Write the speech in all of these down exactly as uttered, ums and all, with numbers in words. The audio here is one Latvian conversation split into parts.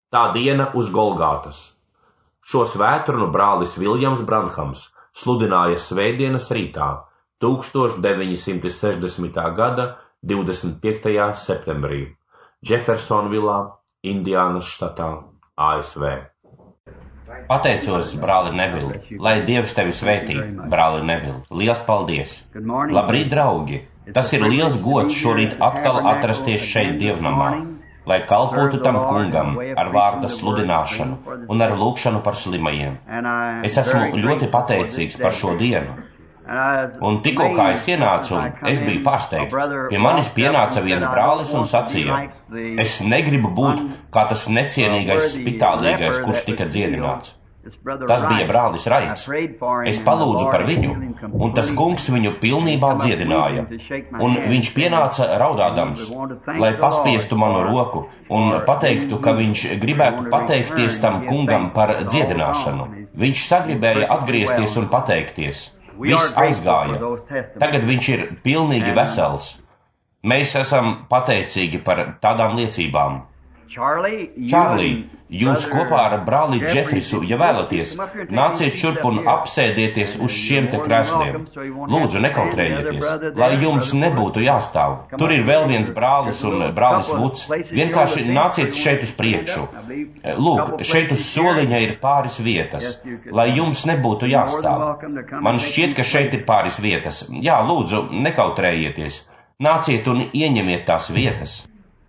Tā diena uz Golgātas. Šo svētdienu brālis Viljams Branhams sludināja svētdienas rītā, tūkstoš deviņi simti sešdesmitā gada divdesmit piektajā septembrī, Džefersonvilā, Indiānas štatā, A S V. Pateicos, brāli Nevili, lai Dievs tevi svētī, brāli Nevili. Liels paldies! Labrīt, draugi! Tas ir liels gods šorīt atkal atrasties šeit dievnamā, lai kalpotu tam kungam ar vārda sludināšanu un ar lūgšanu par slimajiem. Es esmu ļoti pateicīgs par šo dienu. Un tikko kā es ienācu, es biju pārsteigts. Pie manis pienāca viens brālis un sacīja: es negribu būt kā tas necienīgais spitālīgais, kurš tika dziedināts. Tas bija brālis Raits. Es palūdzu par viņu, un tas kungs viņu pilnībā dziedināja. Un viņš pienāca raudādams, lai paspiestu manu roku un pateiktu, ka viņš gribētu pateikties tam kungam par dziedināšanu. Viņš sagribēja atgriezties un pateikties. Viss aizgāja. Tagad viņš ir pilnīgi vesels. Mēs esam pateicīgi par tādām liecībām. Čārlī, jūs kopā ar brāli Džefrisu, ja vēlaties, nāciet šurp un apsēdieties uz šiem te krēsliem. Lūdzu, nekautrējieties, lai jums nebūtu jāstāv. Tur ir vēl viens brālis un brālis Vuds. Vienkārši nāciet šeit uz priekšu. Lūk, šeit uz soliņa ir pāris vietas, lai jums nebūtu jāstāv. Man šķiet, ka šeit ir pāris vietas. Jā, lūdzu, nekautrējieties. Nāciet un ieņemiet tās vietas.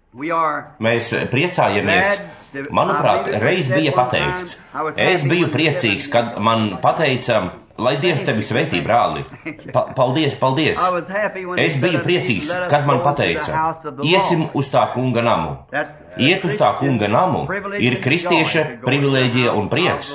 Mēs priecājamies. Manuprāt, reiz bija pateikts. Es biju priecīgs, kad man pateica, lai Dievs tevi svētī, brāli. Pa paldies, paldies. Es biju priecīgs, kad man pateica, iesim uz tā kunga namu. Iet uz tā kunga namu ir kristieša privilēģija un prieks.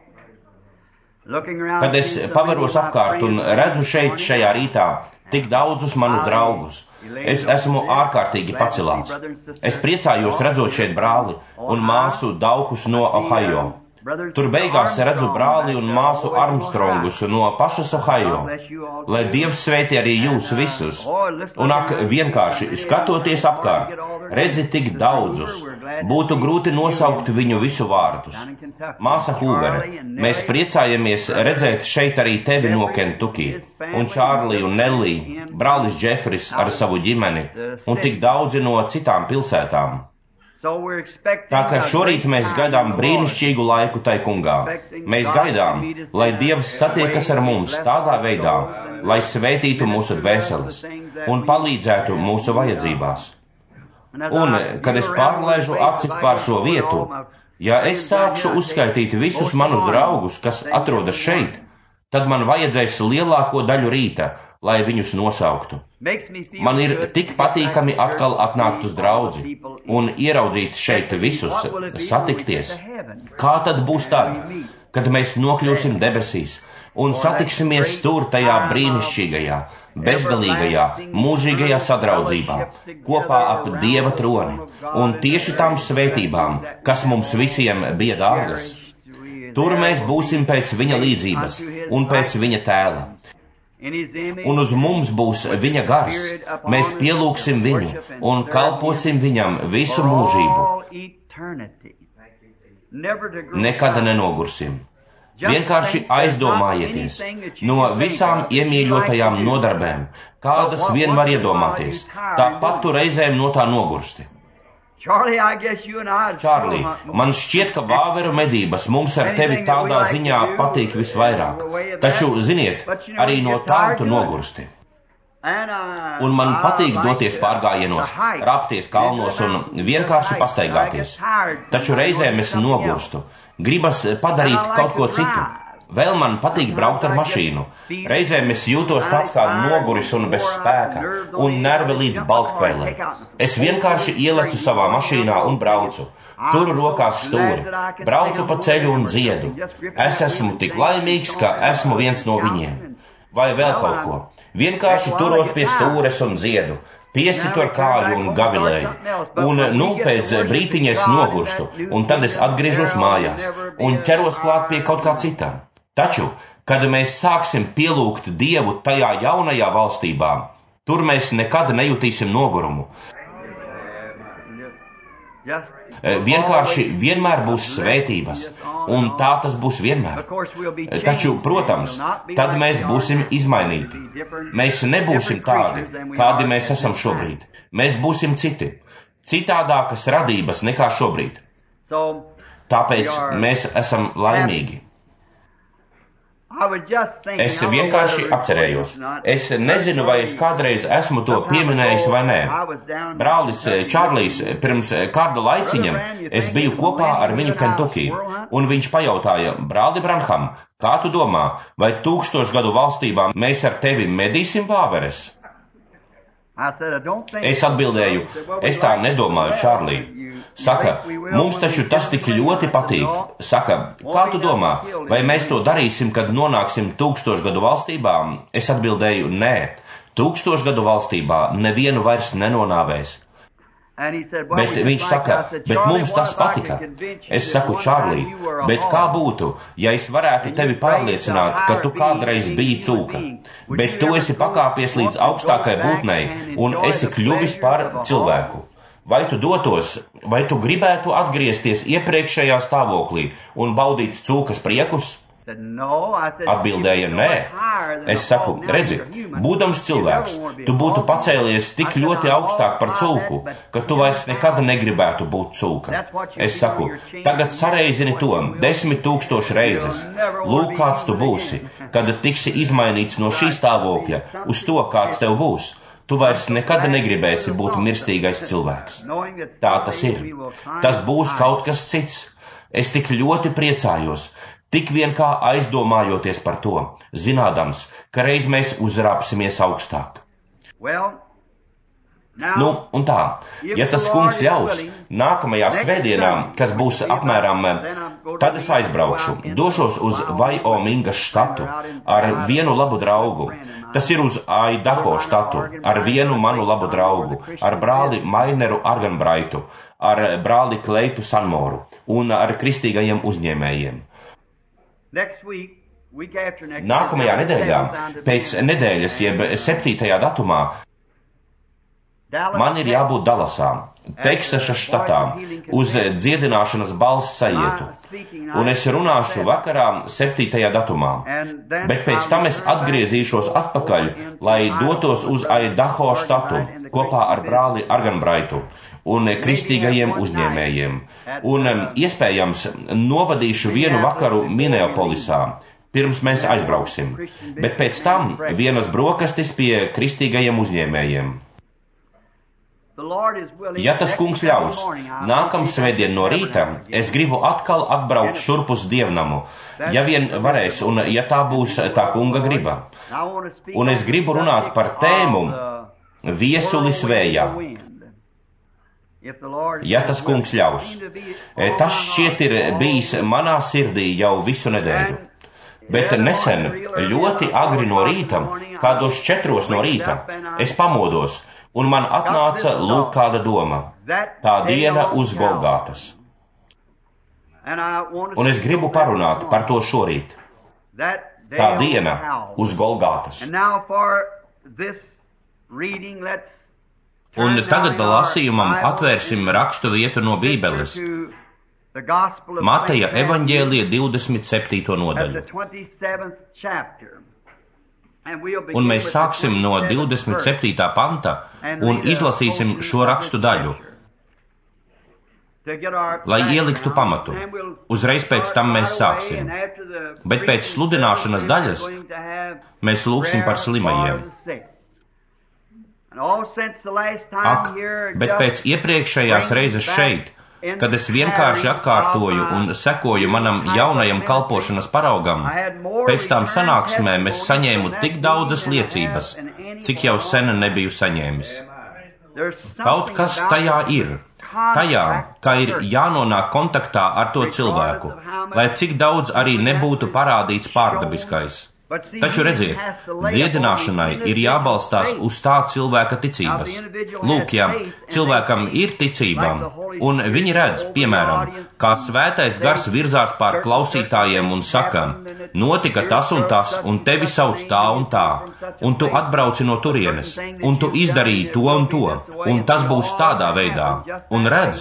Kad es pavaros apkārt un redzu šeit šajā rītā tik daudzus manus draugus, es esmu ārkārtīgi pacelāts. Es priecājos redzot šeit brāli un māsu Dauhus no Ohio. Tur beigās redzu brāli un māsu Armstrongus no pašas Ohio. Lai Dievs svētī arī jūs visus. Un ak, vienkārši skatoties apkārt, redzi tik daudzus. Būtu grūti nosaukt viņu visu vārdus. Māsa Hūvere, mēs priecājamies redzēt šeit arī tevi no Kentucky, un Čārlī un Nellī, brālis Džefris ar savu ģimeni, un tik daudzi no citām pilsētām. Tā kā šorīt mēs gaidām brīnišķīgu laiku tai kungā. Mēs gaidām, lai Dievs satiekas ar mums tādā veidā, lai svētītu mūsu dvēseles un palīdzētu mūsu vajadzībās. Un, kad es pārlaižu acis pār šo vietu, ja es sākšu uzskaitīt visus manus draugus, kas atrodas šeit, tad man vajadzēs lielāko daļu rīta, lai viņus nosauktu. Man ir tik patīkami atkal atnākt uz draudzi un ieraudzīt šeit visus, satikties. Kā tad būs tad, kad mēs nokļūsim debesīs un satiksimies tur tajā brīnišķīgajā, bezgalīgajā, mūžīgajā sadraudzībā, kopā ap Dieva troni un tieši tām svētībām, kas mums visiem bija dārgas? Tur mēs būsim pēc viņa līdzības un pēc viņa tēla. Un uz mums būs viņa gars, mēs pielūgsim viņu un kalposim viņam visu mūžību. Nekad nenogursim. Vienkārši aizdomājieties no visām iemīļotajām nodarbēm, kādas vien var iedomāties, tāpat tu reizēm no tā nogursti. Čārlī, man šķiet, ka vāveru medības mums ar tevi tādā ziņā patīk visvairāk, taču, ziniet, arī no tām tu nogursti. Un man patīk doties pārgājienos, rapties kalnos un vienkārši pastaigāties, taču reizēm es nogurstu, gribas padarīt kaut ko citu. Vēl man patīk braukt ar mašīnu. Reizēm es jūtos tāds kā noguris un bez spēka, un nervi līdz baltkvēlē. Es vienkārši ielecu savā mašīnā un braucu. Turu rokās stūri, braucu pa ceļu un dziedu. Es esmu tik laimīgs, ka esmu viens no viņiem. Vai vēl kaut ko. Vienkārši turos pie stūres un dziedu. Piesitu ar kāju un gavilēju. Un, nu, pēc brītiņa es nogurstu, un tad es atgriežos mājās un ķeros klāt pie kaut kā citam. Taču, kad mēs sāksim pielūgt Dievu tajā jaunajā valstībā, tur mēs nekad nejutīsim nogurumu. Vienkārši vienmēr būs svētības, un tā tas būs vienmēr. Taču, protams, tad mēs būsim izmainīti. Mēs nebūsim tādi, kādi mēs esam šobrīd. Mēs būsim citi, citādākas radības nekā šobrīd. Tāpēc mēs esam laimīgi. Es vienkārši atcerējos. Es nezinu, vai es kādreiz esmu to pieminējis vai nē. Brālis Čārlijs pirms kāda laiciņa es biju kopā ar viņu Kentucky, un viņš pajautāja: brāli Branham, kā tu domā, vai tūkstošu gadu valstībā mēs ar tevi medīsim vāveres? Es atbildēju: es tā nedomāju, Čārlī. Saka, mums taču tas tik ļoti patīk. Saka, kā tu domā, vai mēs to darīsim, kad nonāksim tūkstošu gadu valstībā? Es atbildēju: nē, tūkstošu gadu valstībā nevienu vairs nenonāvēs. Bet viņš saka, bet mums tas patika. Es saku: Čārlī, bet kā būtu, ja es varētu tevi pārliecināt, ka tu kādreiz biji cūka, bet tu esi pakāpies līdz augstākai būtnei un esi kļuvis par cilvēku? Vai tu dotos, vai tu gribētu atgriezties iepriekšējā stāvoklī un baudīt cūkas priekus? Atbildēja: nē. Es saku: redzi, būdams cilvēks, tu būtu pacēlies tik ļoti augstāk par cūku, ka tu vairs nekad negribētu būt cūka. Es saku: tagad sareizini to desmit tūkstoši reizes. Lūk, kāds tu būsi, kad tiksi izmainīts no šī stāvokļa uz to, kāds tev būs. Tu vairs nekad negribēsi būt mirstīgais cilvēks. Tā tas ir. Tas būs kaut kas cits. Es tik ļoti priecājos. Tik vien kā aizdomājoties par to, zinādams, ka reiz mēs uzrāpsimies augstāk. Nu, un tā, ja tas kungs ļaus, nākamajā svētdienā, kas būs apmēram, tad es aizbraukšu, došos uz Vaiomingas štatu ar vienu labu draugu. Tas ir uz Aidaho štatu ar vienu manu labu draugu, ar brāli Maineru Arganbraitu, ar brāli Kleitu Sanmoru un ar kristīgajiem uzņēmējiem. Nākamajā nedēļā, pēc nedēļas, jeb septītajā datumā, man ir jābūt Dalasā, Teksasas štatā, uz dziedināšanas balss sajietu, un es runāšu vakarā septītajā datumā, bet pēc tam es atgriezīšos atpakaļ, lai dotos uz Aidaho štatu kopā ar brāli Arganbraitu un kristīgajiem uzņēmējiem, un iespējams novadīšu vienu vakaru Minneapolisā, pirms mēs aizbrauksim, bet pēc tam vienas brokastis pie kristīgajiem uzņēmējiem. Ja tas kungs ļaus, nākamā svētdien no rīta es gribu atkal atbraukt šurp uz dievnamu, ja vien varēs un ja tā būs tā kunga griba. Un es gribu runāt par tēmu viesulis vējā. Ja tas kungs ļaus. Tas šķiet ir bijis manā sirdī jau visu nedēļu. Bet nesen, ļoti agri no rīta, kādos četros no rīta, es pamodos, un man atnāca lūk kāda doma. Tā diena uz Golgātas. Un es gribu parunāt par to šorīt. Tā diena uz Golgātas. Un tagad lasījumam atvērsim rakstu vietu no Bībeles. Mateja evaņģēlija divdesmit septīto nodaļu. Un mēs sāksim no divdesmit septītā panta un izlasīsim šo rakstu daļu, lai ieliktu pamatu. Uzreiz pēc tam mēs sāksim. Bet pēc sludināšanas daļas mēs lūgsim par slimajiem. Ak, bet pēc iepriekšējās reizes šeit, kad es vienkārši atkārtoju un sekoju manam jaunajam kalpošanas paraugam, pēc tām sanāksmēm es saņēmu tik daudzas liecības, cik jau sen nebiju saņēmis. Kaut kas tajā ir, tajā, ka ir jānonāk kontaktā ar to cilvēku, lai cik daudz arī nebūtu parādīts pārdabiskais. Taču redziet, dziedināšanai ir jābalstās uz tā cilvēka ticības. Lūk, ja cilvēkam ir ticība, un viņi redz, piemēram, kā svētais gars virzās pār klausītājiem un saka, notika tas un tas, un tevi sauc tā un tā, un tu atbrauci no turienes, un tu izdarīji to un to, un tas būs tādā veidā, un redz,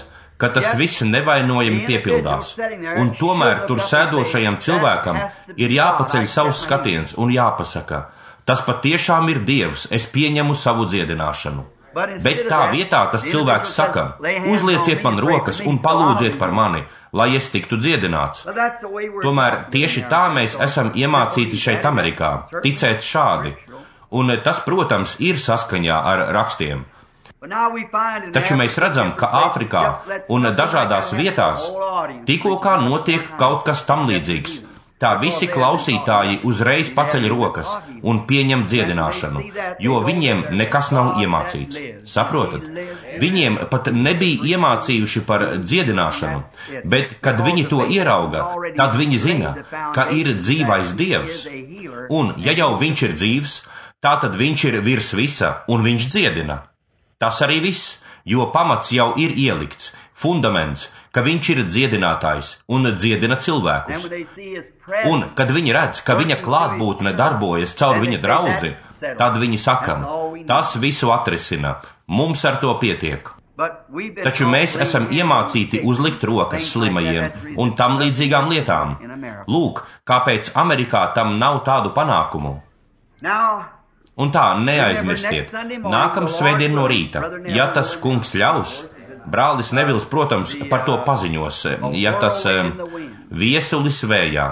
ka tas viss nevainojami piepildās. Un tomēr tur sēdošajam cilvēkam ir jāpaceļ savs skatiens un jāpasaka, tas patiešām ir Dievs, es pieņemu savu dziedināšanu. Bet tā vietā tas cilvēks saka, uzlieciet man rokas un palūdziet par mani, lai es tiktu dziedināts. Tomēr tieši tā mēs esam iemācīti šeit Amerikā, ticēt šādi. Un tas, protams, ir saskaņā ar rakstiem. Taču mēs redzam, ka Āfrikā un dažādās vietās tikko kā notiek kaut kas tam līdzīgs. Tā visi klausītāji uzreiz paceļ rokas un pieņem dziedināšanu, jo viņiem nekas nav iemācīts. Saprotat? Viņiem pat nebija iemācījuši par dziedināšanu, bet, kad viņi to ierauga, tad viņi zina, ka ir dzīvais Dievs. Un, ja jau viņš ir dzīvs, tā tad viņš ir virs visa un viņš dziedina. Tas arī viss, jo pamats jau ir ielikts, fundaments, ka viņš ir dziedinātājs un dziedina cilvēkus. Un, kad viņi redz, ka viņa klātbūtne darbojas caur viņa draudzi, tad viņi saka, tas visu atrisina, mums ar to pietiek. Taču mēs esam iemācīti uzlikt rokas slimajiem un tam līdzīgām lietām. Lūk, kāpēc Amerikā tam nav tādu panākumu. Un tā, neaizmirstiet, nākam svētdien no rīta, ja tas kungs ļaus, brālis Nevils, protams, par to paziņos, ja tas viesulis vējā.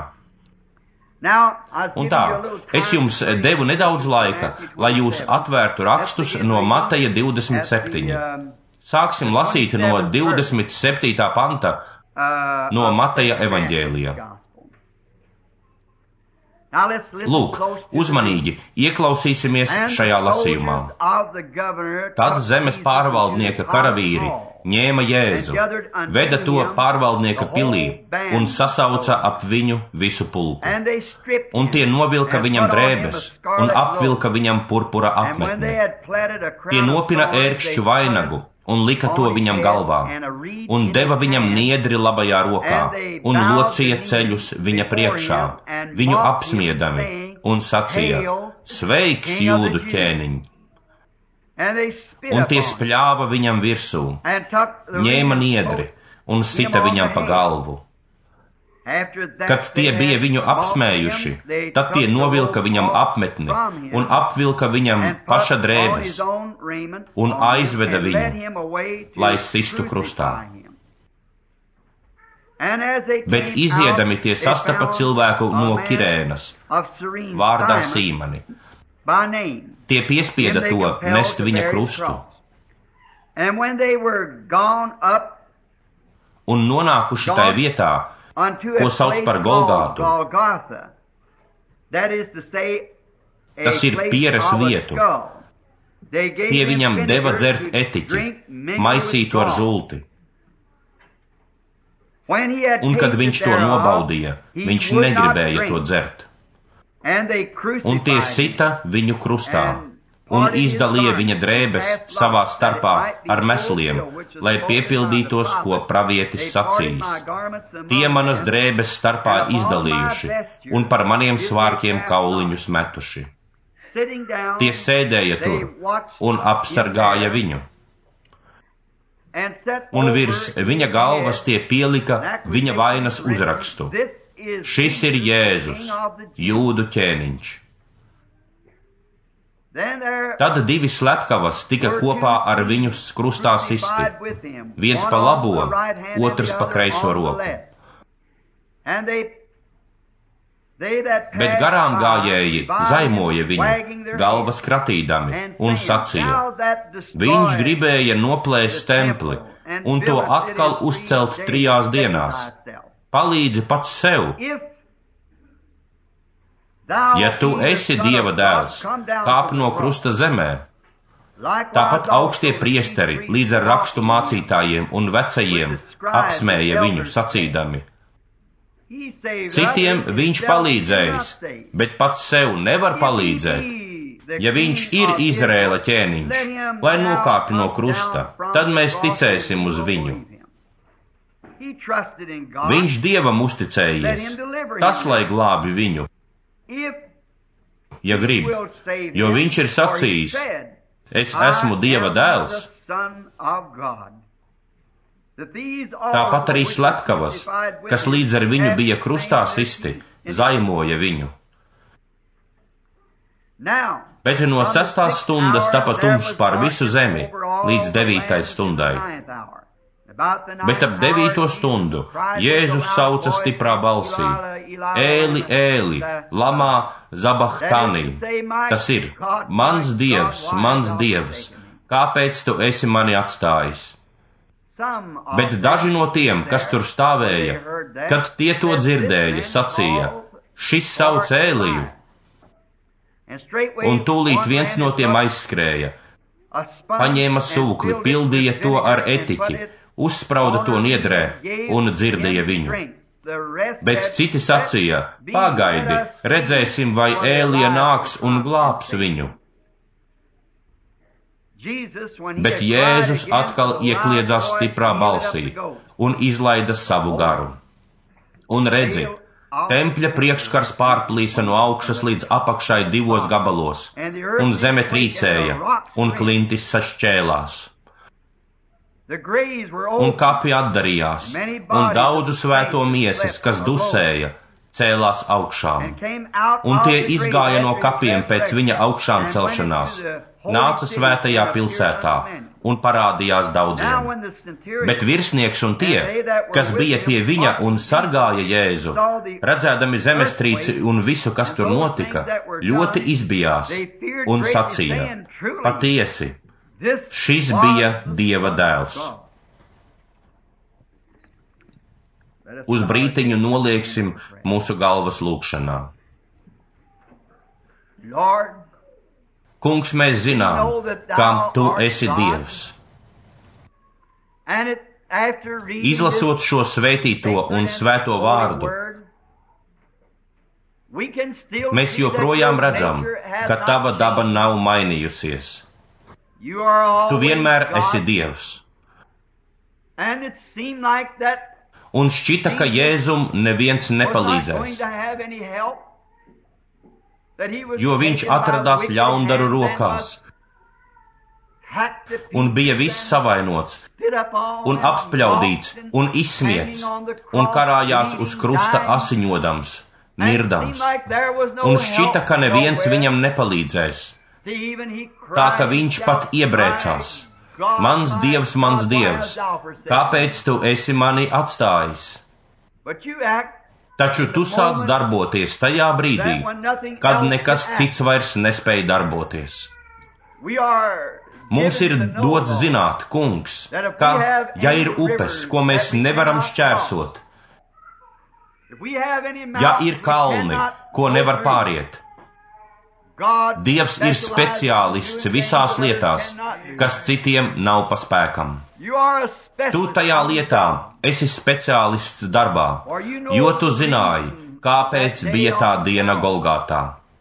Un tā, es jums devu nedaudz laika, lai jūs atvērtu rakstus no Mateja divdesmit septiņi. Sāksim lasīt no divdesmit septītā panta no Mateja evaņģēlija. Lūk, uzmanīgi ieklausīsimies šajā lasījumā. Tad zemes pārvaldnieka karavīri ņēma Jēzu, veda to pārvaldnieka pilī un sasauca ap viņu visu pulku. Un tie novilka viņam drēbes un apvilka viņam purpura apmetni. Tie nopina ērkšķu vainagu un lika to viņam galvā, un deva viņam niedri labajā rokā, un locīja ceļus viņa priekšā, viņu apsmiedami, un sacīja, sveiks, jūdu ķēniņ! Un tie spļāva viņam virsū, ņēma niedri un sita viņam pa galvu. Kad tie bija viņu apsmējuši, tad tie novilka viņam apmetni un apvilka viņam paša drēbes un aizveda viņu, lai sistu krustā. Bet iziedami tie sastapa cilvēku no Kirēnas, vārdā Sīmani. Tie piespieda to nest viņa krustu. Un nonākuši tai vietā, ko sauc par Golgātu. Tas ir pieres vietu. Tie viņam deva dzert etiķi, maisītu ar žulti. Un kad viņš to nobaudīja, viņš negribēja to dzert. Un tie sita viņu krustā un izdalīja viņa drēbes savā starpā ar mesliem, lai piepildītos, ko pravietis sacījis. Tie manas drēbes starpā izdalījuši un par maniem svārkiem kauliņus metuši. Tie sēdēja tur un apsargāja viņu. Un virs viņa galvas tie pielika viņa vainas uzrakstu. Šis ir Jēzus, jūdu ķēniņš. Tad divi slepkavas tika kopā ar viņu krustā sisti, viens pa labo, otrs pa kreiso roku. Bet garām gājēji zaimoja viņu, galvas kratīdami, un sacīja, viņš gribēja noplēst templi un to atkal uzcelt trijās dienās. Palīdzi pats sev. Ja tu esi Dieva dēls, kāp no krusta zemē. Tāpat augstie priesteri līdz ar rakstu mācītājiem un vecajiem apsmēja viņu sacīdami. Citiem viņš palīdzējis, bet pats sev nevar palīdzēt. Ja viņš ir Izrēla ķēniņš, lai nokāpj no krusta, tad mēs ticēsim uz viņu. Viņš Dievam uzticējies, tas lai glābi viņu. Ja grib, jo viņš ir sacījis, es esmu Dieva dēls. Tāpat arī slepkavas, kas līdz ar viņu bija krustā sisti, zaimoja viņu. Bet no sestās stundas tapa tumšs pār visu zemi, līdz devītai stundai. Bet ap devīto stundu Jēzus sauca stiprā balsī: Ēli, ēli, lamā zabahtani. Tas ir: Mans Dievs, mans Dievs, kāpēc tu esi mani atstājis? Bet daži no tiem, kas tur stāvēja, kad tie to dzirdēja, sacīja: Šis sauc Ēliju. Un tūlīt viens no tiem aizskrēja, paņēma sūkli, pildīja to ar etiķi, uzsprauda to niedrē un dzirdēja viņu. Bet citi sacīja: Pagaidi, redzēsim, vai Ēlija nāks un glābs viņu. Bet Jēzus atkal iekliedzās stiprā balsī un izlaida savu garu. Un redzi, tempļa priekškars pārplīsa no augšas līdz apakšai divos gabalos, un zeme trīcēja, un klintis sašķēlās. Un kapi atdarījās, un daudzu svēto miesas, kas dusēja, cēlās augšām. Un tie izgāja no kapiem pēc viņa augšām celšanās, nāca svētajā pilsētā un parādījās daudziem. Bet virsnieks un tie, kas bija pie viņa un sargāja Jēzu, redzēdami zemestrīci un visu, kas tur notika, ļoti izbijās un sacīja: Patiesi, šis bija Dieva dēls. Uz brītiņu nolieksim mūsu galvas lūgšanā. Kungs, mēs zinām, kam tu esi Dievs. Izlasot šo svētīto un svēto vārdu, mēs joprojām redzam, ka tava daba nav mainījusies. Tu vienmēr esi Dievs. Un šķita, ka Jēzum neviens nepalīdzēs, jo viņš atradās ļaundaru rokās un bija viss savainots un apspļaudīts un izsmiets un karājās uz krusta asiņodams, mirdams, un šķita, ka neviens viņam nepalīdzēs, tā ka viņš pat iebrēcās: Mans Dievs, mans Dievs, kāpēc tu esi mani atstājis? Taču tu sāc darboties tajā brīdī, kad nekas cits vairs nespēja darboties. Mums ir dots zināt, Kungs, ka, ja ir upes, ko mēs nevaram šķērsot, ja ir kalni, ko nevar pāriet, Dievs ir speciālists visās lietās, kas citiem nav pa spēkam. Tu tajā lietā esi speciālists darbā, jo tu zināji, kāpēc bija tā diena Golgātā.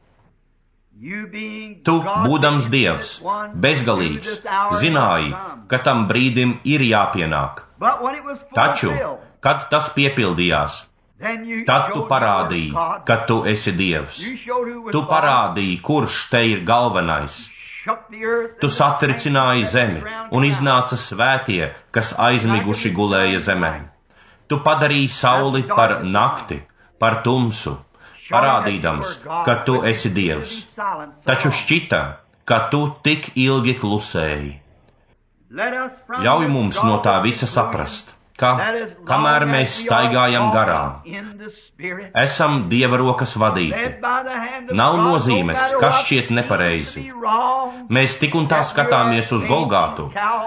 Tu, būdams Dievs, bezgalīgs, zināji, ka tam brīdim ir jāpienāk. Taču, kad tas piepildījās, tad tu parādīji, ka tu esi Dievs. Tu parādīji, kurš te ir galvenais. Tu satricināji zemi un iznāca svētie, kas aizmiguši gulēja zemē. Tu padarīji sauli par nakti, par tumsu, parādīdams, ka tu esi Dievs. Taču šķita, ka tu tik ilgi klusēji. Ļauj mums no tā visa saprast, ka, kamēr mēs staigājam garām, esam Dieva rokas vadīti. Nav nozīmes, kas šķiet nepareizi. Mēs tik un tā skatāmies uz Golgātu.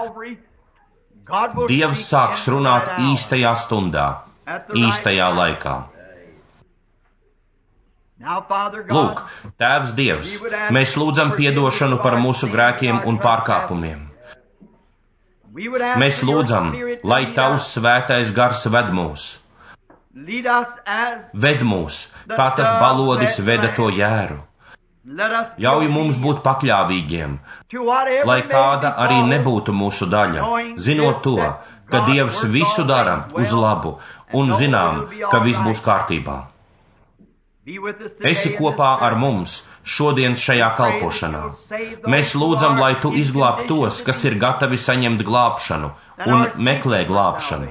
Dievs sāks runāt īstajā stundā, īstajā laikā. Lūk, Tēvs Dievs, mēs lūdzam piedošanu par mūsu grēkiem un pārkāpumiem. Mēs lūdzam, lai Tavs svētais gars ved mūs. Ved mūs, kā tas balodis veda to jēru. Ļauj mums būt pakļāvīgiem, lai kāda arī nebūtu mūsu daļa, zinot to, ka Dievs visu dara uz labu un zinām, ka viss būs kārtībā. Esi kopā ar mums šodien šajā kalpošanā. Mēs lūdzam, lai Tu izglāb tos, kas ir gatavi saņemt glābšanu un meklē glābšanu.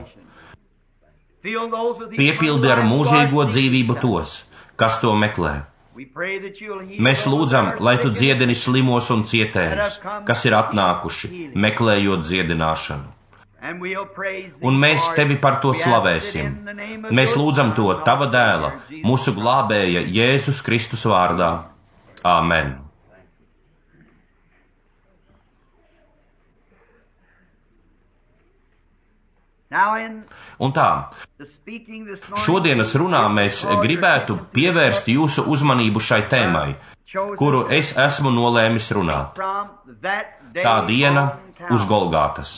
Piepildi ar mūžīgo dzīvību tos, kas to meklē. Mēs lūdzam, lai tu dziedini slimos un cietējus, kas ir atnākuši, meklējot dziedināšanu. Un mēs tevi par to slavēsim. Mēs lūdzam to tava dēla, mūsu glābēja Jēzus Kristus vārdā. Āmen. Un tā, šodienas runā mēs gribētu pievērst jūsu uzmanību šai tēmai, kuru es esmu nolēmis runāt. Tā diena uz Golgātas.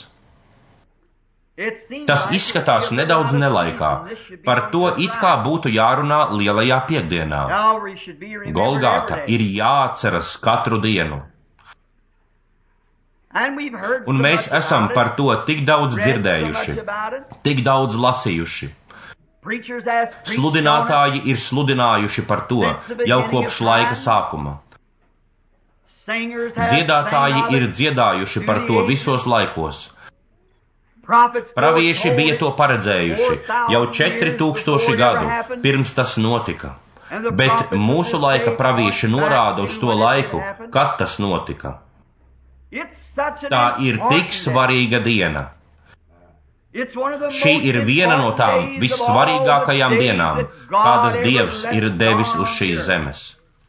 Tas izskatās nedaudz nelaikā, par to it kā būtu jārunā lielajā piekdienā. Golgāta ir jāatceras katru dienu. Un mēs esam par to tik daudz dzirdējuši, tik daudz lasījuši. Sludinātāji ir sludinājuši par to jau kopš laika sākuma. Dziedātāji ir dziedājuši par to visos laikos. Pravieši bija to paredzējuši jau četri tūkstoši gadu, pirms tas notika. Bet mūsu laika pravieši norāda uz to laiku, kad tas notika. Tā ir tik svarīga diena. Šī ir viena no tām vissvarīgākajām dienām, kādas Dievs ir devis uz šīs zemes.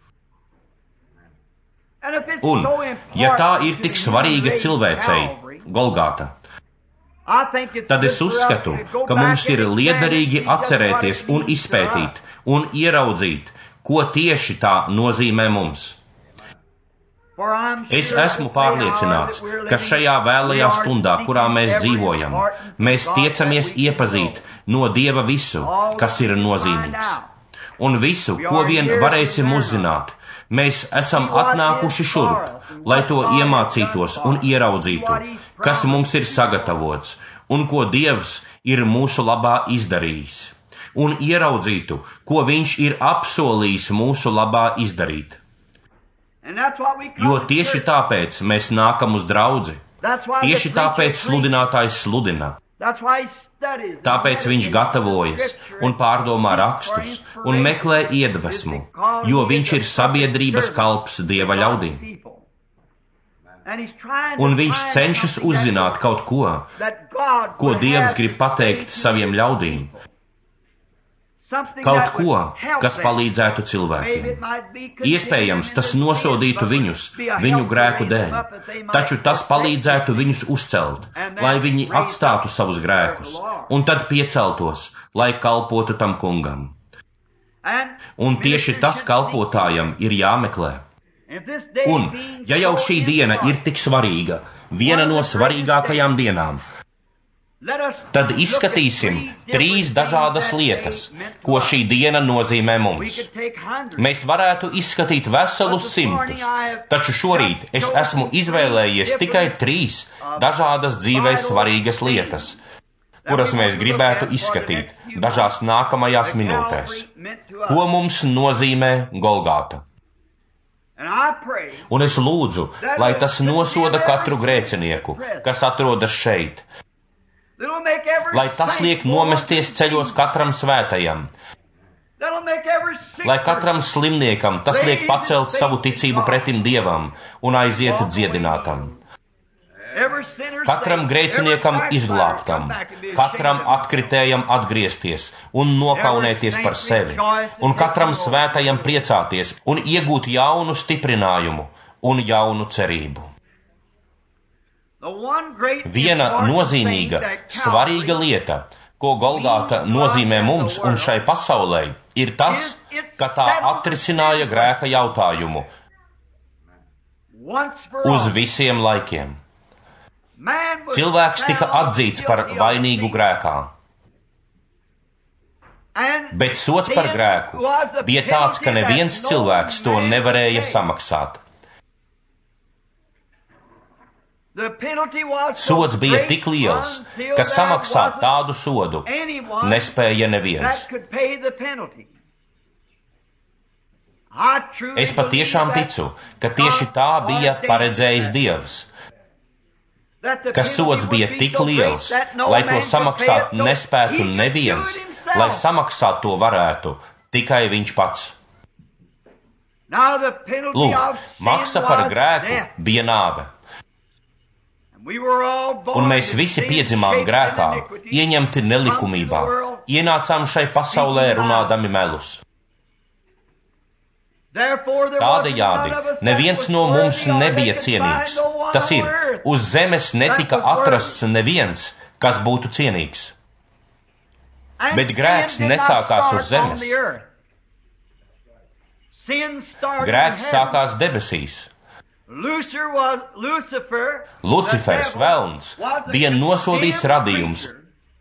Un, ja tā ir tik svarīga cilvēcei, Golgāta, tad es uzskatu, ka mums ir liederīgi atcerēties un izpētīt un ieraudzīt, ko tieši tā nozīmē mums. Es esmu pārliecināts, ka šajā vēlajā stundā, kurā mēs dzīvojam, mēs tiecamies iepazīt no Dieva visu, kas ir nozīmīgs. Un visu, ko vien varēsim uzzināt, mēs esam atnākuši šurp, lai to iemācītos un ieraudzītu, kas mums ir sagatavots un ko Dievs ir mūsu labā izdarījis, un ieraudzītu, ko Viņš ir apsolījis mūsu labā izdarīt. Jo tieši tāpēc mēs nākam uz draudzi, tieši tāpēc sludinātājs sludina, tāpēc viņš gatavojas un pārdomā rakstus un meklē iedvesmu, jo viņš ir sabiedrības kalps Dieva ļaudīm. Un viņš cenšas uzzināt kaut ko, ko Dievs grib pateikt saviem ļaudīm. Kaut ko, kas palīdzētu cilvēkiem. Iespējams, tas nosodītu viņus, viņu grēku dēļ, taču tas palīdzētu viņus uzcelt, lai viņi atstātu savus grēkus, un tad pieceltos, lai kalpotu tam kungam. Un tieši tas kalpotājam ir jāmeklē. Un, ja jau šī diena ir tik svarīga, viena no svarīgākajām dienām, tad izskatīsim trīs dažādas lietas, ko šī diena nozīmē mums. Mēs varētu izskatīt veselus simtus, taču šorīt es esmu izvēlējies tikai trīs dažādas dzīvē svarīgas lietas, kuras mēs gribētu izskatīt dažās nākamajās minūtēs. Ko mums nozīmē Golgāta? Un es lūdzu, lai tas nosoda katru grēcinieku, kas atrodas šeit, lai tas liek nomesties ceļos katram svētajam, lai katram slimniekam tas liek pacelt savu ticību pretim Dievam un aiziet dziedinātam. Katram grēciniekam izglābtam, katram atkritējam atgriezties un nokaunēties par sevi, un katram svētajam priecāties un iegūt jaunu stiprinājumu un jaunu cerību. Viena nozīmīga, svarīga lieta, ko Golgāta nozīmē mums un šai pasaulē, ir tas, ka tā atrisināja grēka jautājumu uz visiem laikiem. Cilvēks tika atzīts par vainīgu grēkā, bet sods par grēku bija tāds, ka neviens cilvēks to nevarēja samaksāt. Sods bija tik liels, ka samaksāt tādu sodu nespēja neviens. Es patiešām ticu, ka tieši tā bija paredzējis Dievs. ka sods bija tik liels, lai to samaksāt nespētu neviens, lai samaksāt to varētu tikai viņš pats. Lūk, maksa par grēku bija nāve. Un mēs visi piedzimām grēkā, ieņemti nelikumībā, ienācām šai pasaulē runādami melus. Tādējādi neviens no mums nebija cienīgs. Tas ir, uz zemes netika atrasts neviens, kas būtu cienīgs. Bet grēks nesākās uz zemes. Grēks sākās debesīs. Lucifers, velns, bija nosodīts radījums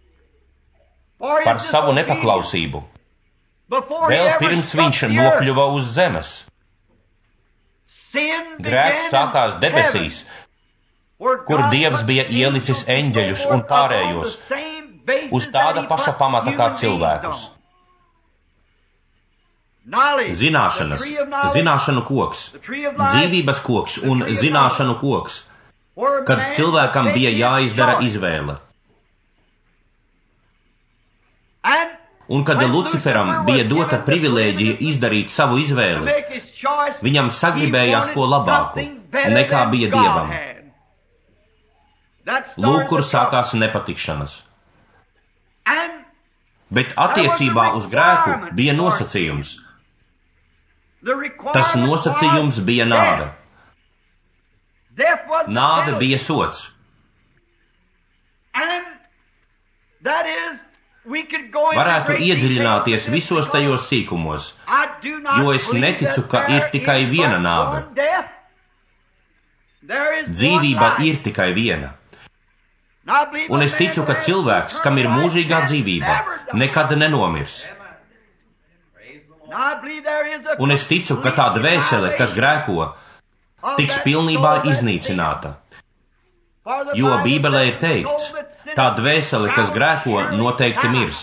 par savu nepaklausību. Vēl pirms viņš nokļuva uz zemes. Grēks sākās debesīs, kur Dievs bija ielicis eņģeļus un pārējos uz tāda paša pamata kā cilvēkus. Zināšanas, zināšanu koks, dzīvības koks un zināšanu koks, kad cilvēkam bija jāizdara izvēle. Un kad Luciferam bija dota privilēģija izdarīt savu izvēli, viņam sagribējās ko labāku, nekā bija Dievam. Lūk, kur sākās nepatikšanas. Bet attiecībā uz grēku bija nosacījums. Tas nosacījums bija nāve. Nāve bija sods. Varētu iedziļināties visos tajos sīkumos, jo es neticu, ka ir tikai viena nāve. Dzīvība ir tikai viena. Un es ticu, ka cilvēks, kam ir mūžīgā dzīvība, nekad nenomirs. Un es ticu, ka tā dvēsele, kas grēko, tiks pilnībā iznīcināta. Jo Bībelē ir teikts, tā dvēsele, kas grēko, noteikti mirs.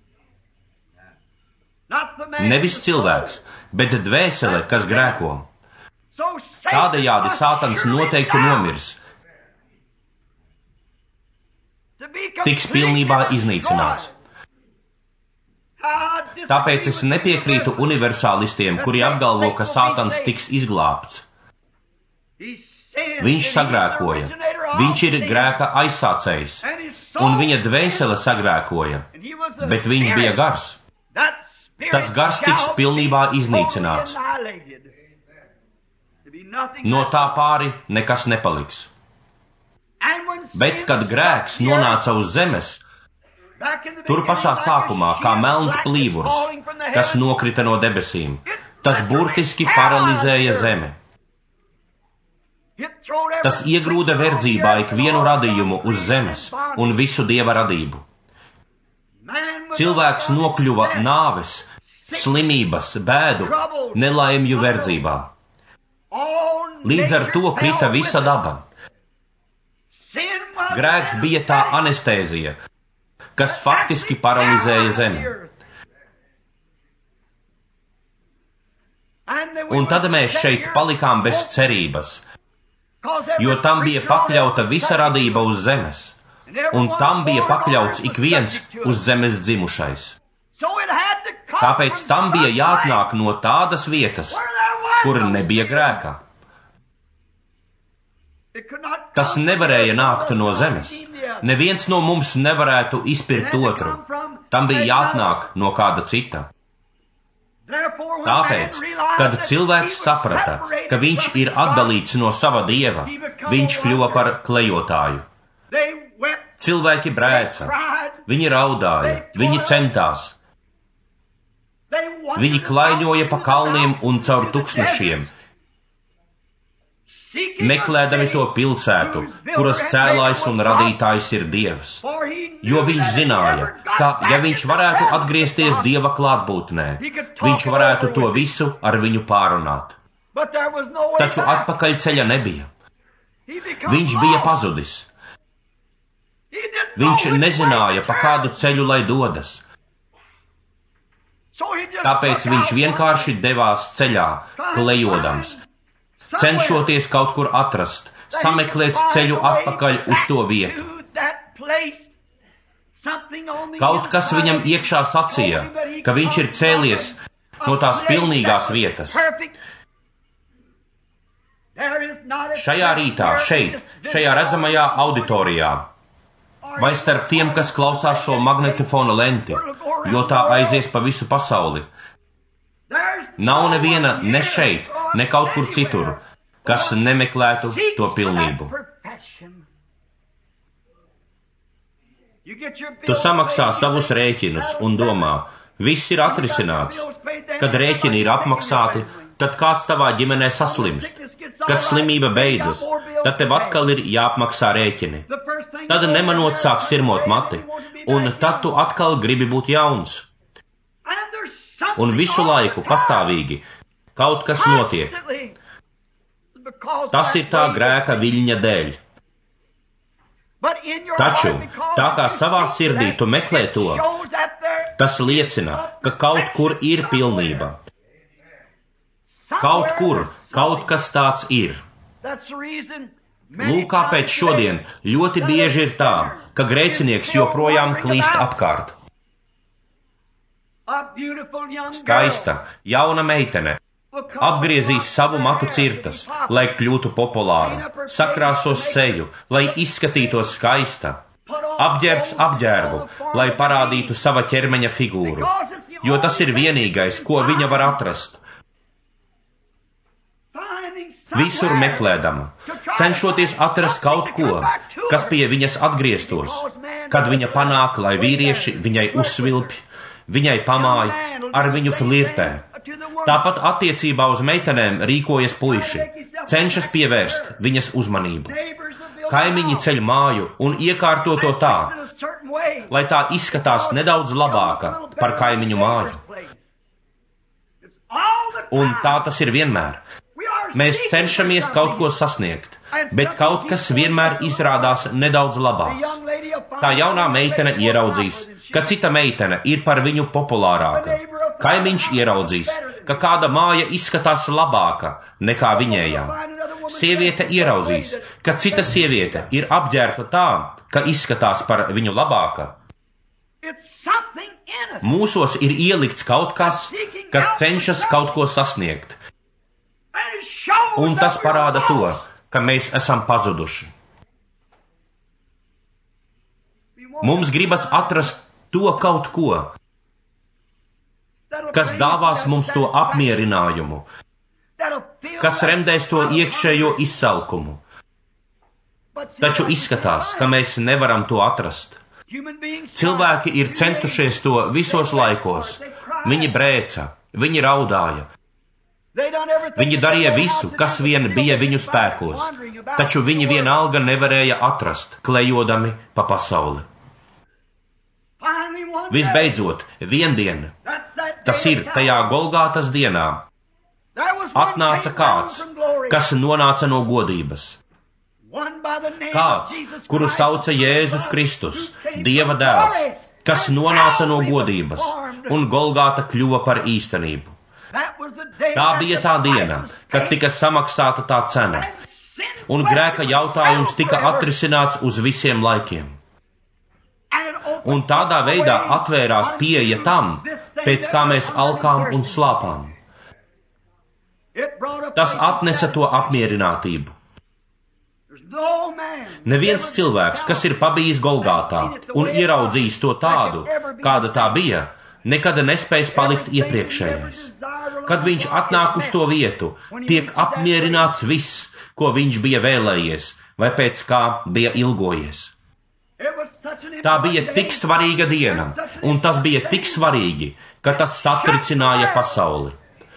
Nevis cilvēks, bet dvēsele, kas grēko. Tādējādi Sātans noteikti nomirs. Tiks pilnībā iznīcināts. Tāpēc es nepiekrītu universālistiem, kuri apgalvo, ka Sātans tiks izglābts. Viņš sagrēkoja. Viņš ir grēka aizsācējs, un viņa dvēsele sagrēkoja, bet viņš bija gars. Tas gars tiks pilnībā iznīcināts. No tā pāri nekas nepaliks. Bet, kad grēks nonāca uz zemes, tur pašā sākumā, kā melns plīvurs, kas nokrita no debesīm, tas burtiski paralizēja zemi. Tas iegrūda verdzībā ikvienu radījumu uz zemes un visu Dieva radību. Cilvēks nokļuva nāves, slimības, bēdu, nelaimju verdzībā. Līdz ar to krita visa daba. Grēks bija tā anestēzija, kas faktiski paralizēja zemi. Un tad mēs šeit palikām bez cerības, jo tam bija pakļauta visa radība uz zemes, un tam bija pakļauts ik viens uz zemes dzimušais. Tāpēc tam bija jāatnāk no tādas vietas, kur nebija grēka. Tas nevarēja nākt no zemes. Neviens no mums nevarētu izpirkt otru. Tam bija jāatnāk no kāda cita. Tāpēc, kad cilvēks saprata, ka viņš ir atdalīts no sava Dieva, viņš kļuva par klejotāju. Cilvēki brēca, viņi raudāja, viņi centās. Viņi klaiņoja pa kalniem un caur tūkstnešiem, meklēdami to pilsētu, kuras cēlājs un radītājs ir Dievs. Jo viņš zināja, ka, ja viņš varētu atgriezties Dieva klātbūtnē, viņš varētu to visu ar viņu pārunāt. Taču atpakaļ ceļa nebija. Viņš bija pazudis. Viņš nezināja, pa kādu ceļu lai dodas. Tāpēc viņš vienkārši devās ceļā, klejodams, cenšoties kaut kur atrast, sameklēt ceļu atpakaļ uz to vietu. Kaut kas viņam iekšā sacīja, ka viņš ir cēlies no tās pilnīgās vietas. Šajā rītā, šeit, šajā redzamajā auditorijā, vai starp tiem, kas klausās šo magnetofona lenti, jo tā aizies pa visu pasauli, nav neviena ne šeit, ne kaut kur citur, kas nemeklētu to pilnību. Tu samaksā savus rēķinus un domā, viss ir atrisināts. Kad rēķini ir apmaksāti, tad kāds tavā ģimenē saslimst. Kad slimība beidzas, tad tev atkal ir jāapmaksā rēķini. Tad nemanot sāk sirmot mati, un tad tu atkal gribi būt jauns. Un visu laiku, pastāvīgi, kaut kas notiek. Tas ir tā grēka viļņa dēļ. Taču, tā kā savā sirdī tu meklē to, tas liecina, ka kaut kur ir pilnība. Kaut kur, kaut kas tāds ir. Lūk, kāpēc šodien ļoti bieži ir tā, ka grēcinieks joprojām klīst apkārt. Skaista, jauna meitene apgriezīs savu matu cirtas, lai kļūtu populāra, sakrāsos seju, lai izskatītos skaista, apģērbs apģērbu, lai parādītu sava ķermeņa figūru, jo tas ir vienīgais, ko viņa var atrast. Visur meklēdama, cenšoties atrast kaut ko, kas pie viņas atgrieztos, kad viņa panāk, lai vīrieši viņai uzsvilpj, viņai pamāj, ar viņu flirtē. Tāpat attiecībā uz meitenēm rīkojas puiši, cenšas pievērst viņas uzmanību. Kaimiņi ceļ māju un iekārto to tā, lai tā izskatās nedaudz labāka par kaimiņu māju. Un tā tas ir vienmēr. Mēs cenšamies kaut ko sasniegt, bet kaut kas vienmēr izrādās nedaudz labāks. Tā jaunā meitene ieraudzīs, ka cita meitene ir par viņu populārāka. Kaimiņš ieraudzīs, ka kāda māja izskatās labāka nekā viņējā. Sieviete ieraudzīs, ka cita sieviete ir apģērbta tā, ka izskatās par viņu labāka. Mūsos ir ielikts kaut kas, kas cenšas kaut ko sasniegt. Un tas parāda to, ka mēs esam pazuduši. Mums gribas atrast to kaut ko, kas dāvās mums to apmierinājumu, kas remdēs to iekšējo izsalkumu. Taču izskatās, ka mēs nevaram to atrast. Cilvēki ir centušies to visos laikos. Viņi brēca, viņi raudāja. Viņi darīja visu, kas vien bija viņu spēkos, taču viņi vienalga nevarēja atrast, klejodami pa pasauli. Visbeidzot, viendien, tas ir tajā Golgātas dienā, atnāca kāds, kas nonāca no godības. Kāds, kuru sauca Jēzus Kristus, Dieva dēls, kas nonāca no godības, un Golgāta kļuva par īstenību. Tā bija tā diena, kad tika samaksāta tā cena, un grēka jautājums tika atrisināts uz visiem laikiem. Un tādā veidā atvērās pieeja tam, pēc kā mēs alkām un slāpām. Tas atnesa to apmierinātību. Neviens cilvēks, kas ir pabijis Golgātā un ieraudzījis to tādu, kāda tā bija, nekad nespējas palikt iepriekšējais. Kad viņš atnāk uz to vietu, tiek apmierināts viss, ko viņš bija vēlējies, vai pēc kā bija ilgojies. Tā bija tik svarīga diena, un tas bija tik svarīgi, ka tas satricināja pasauli.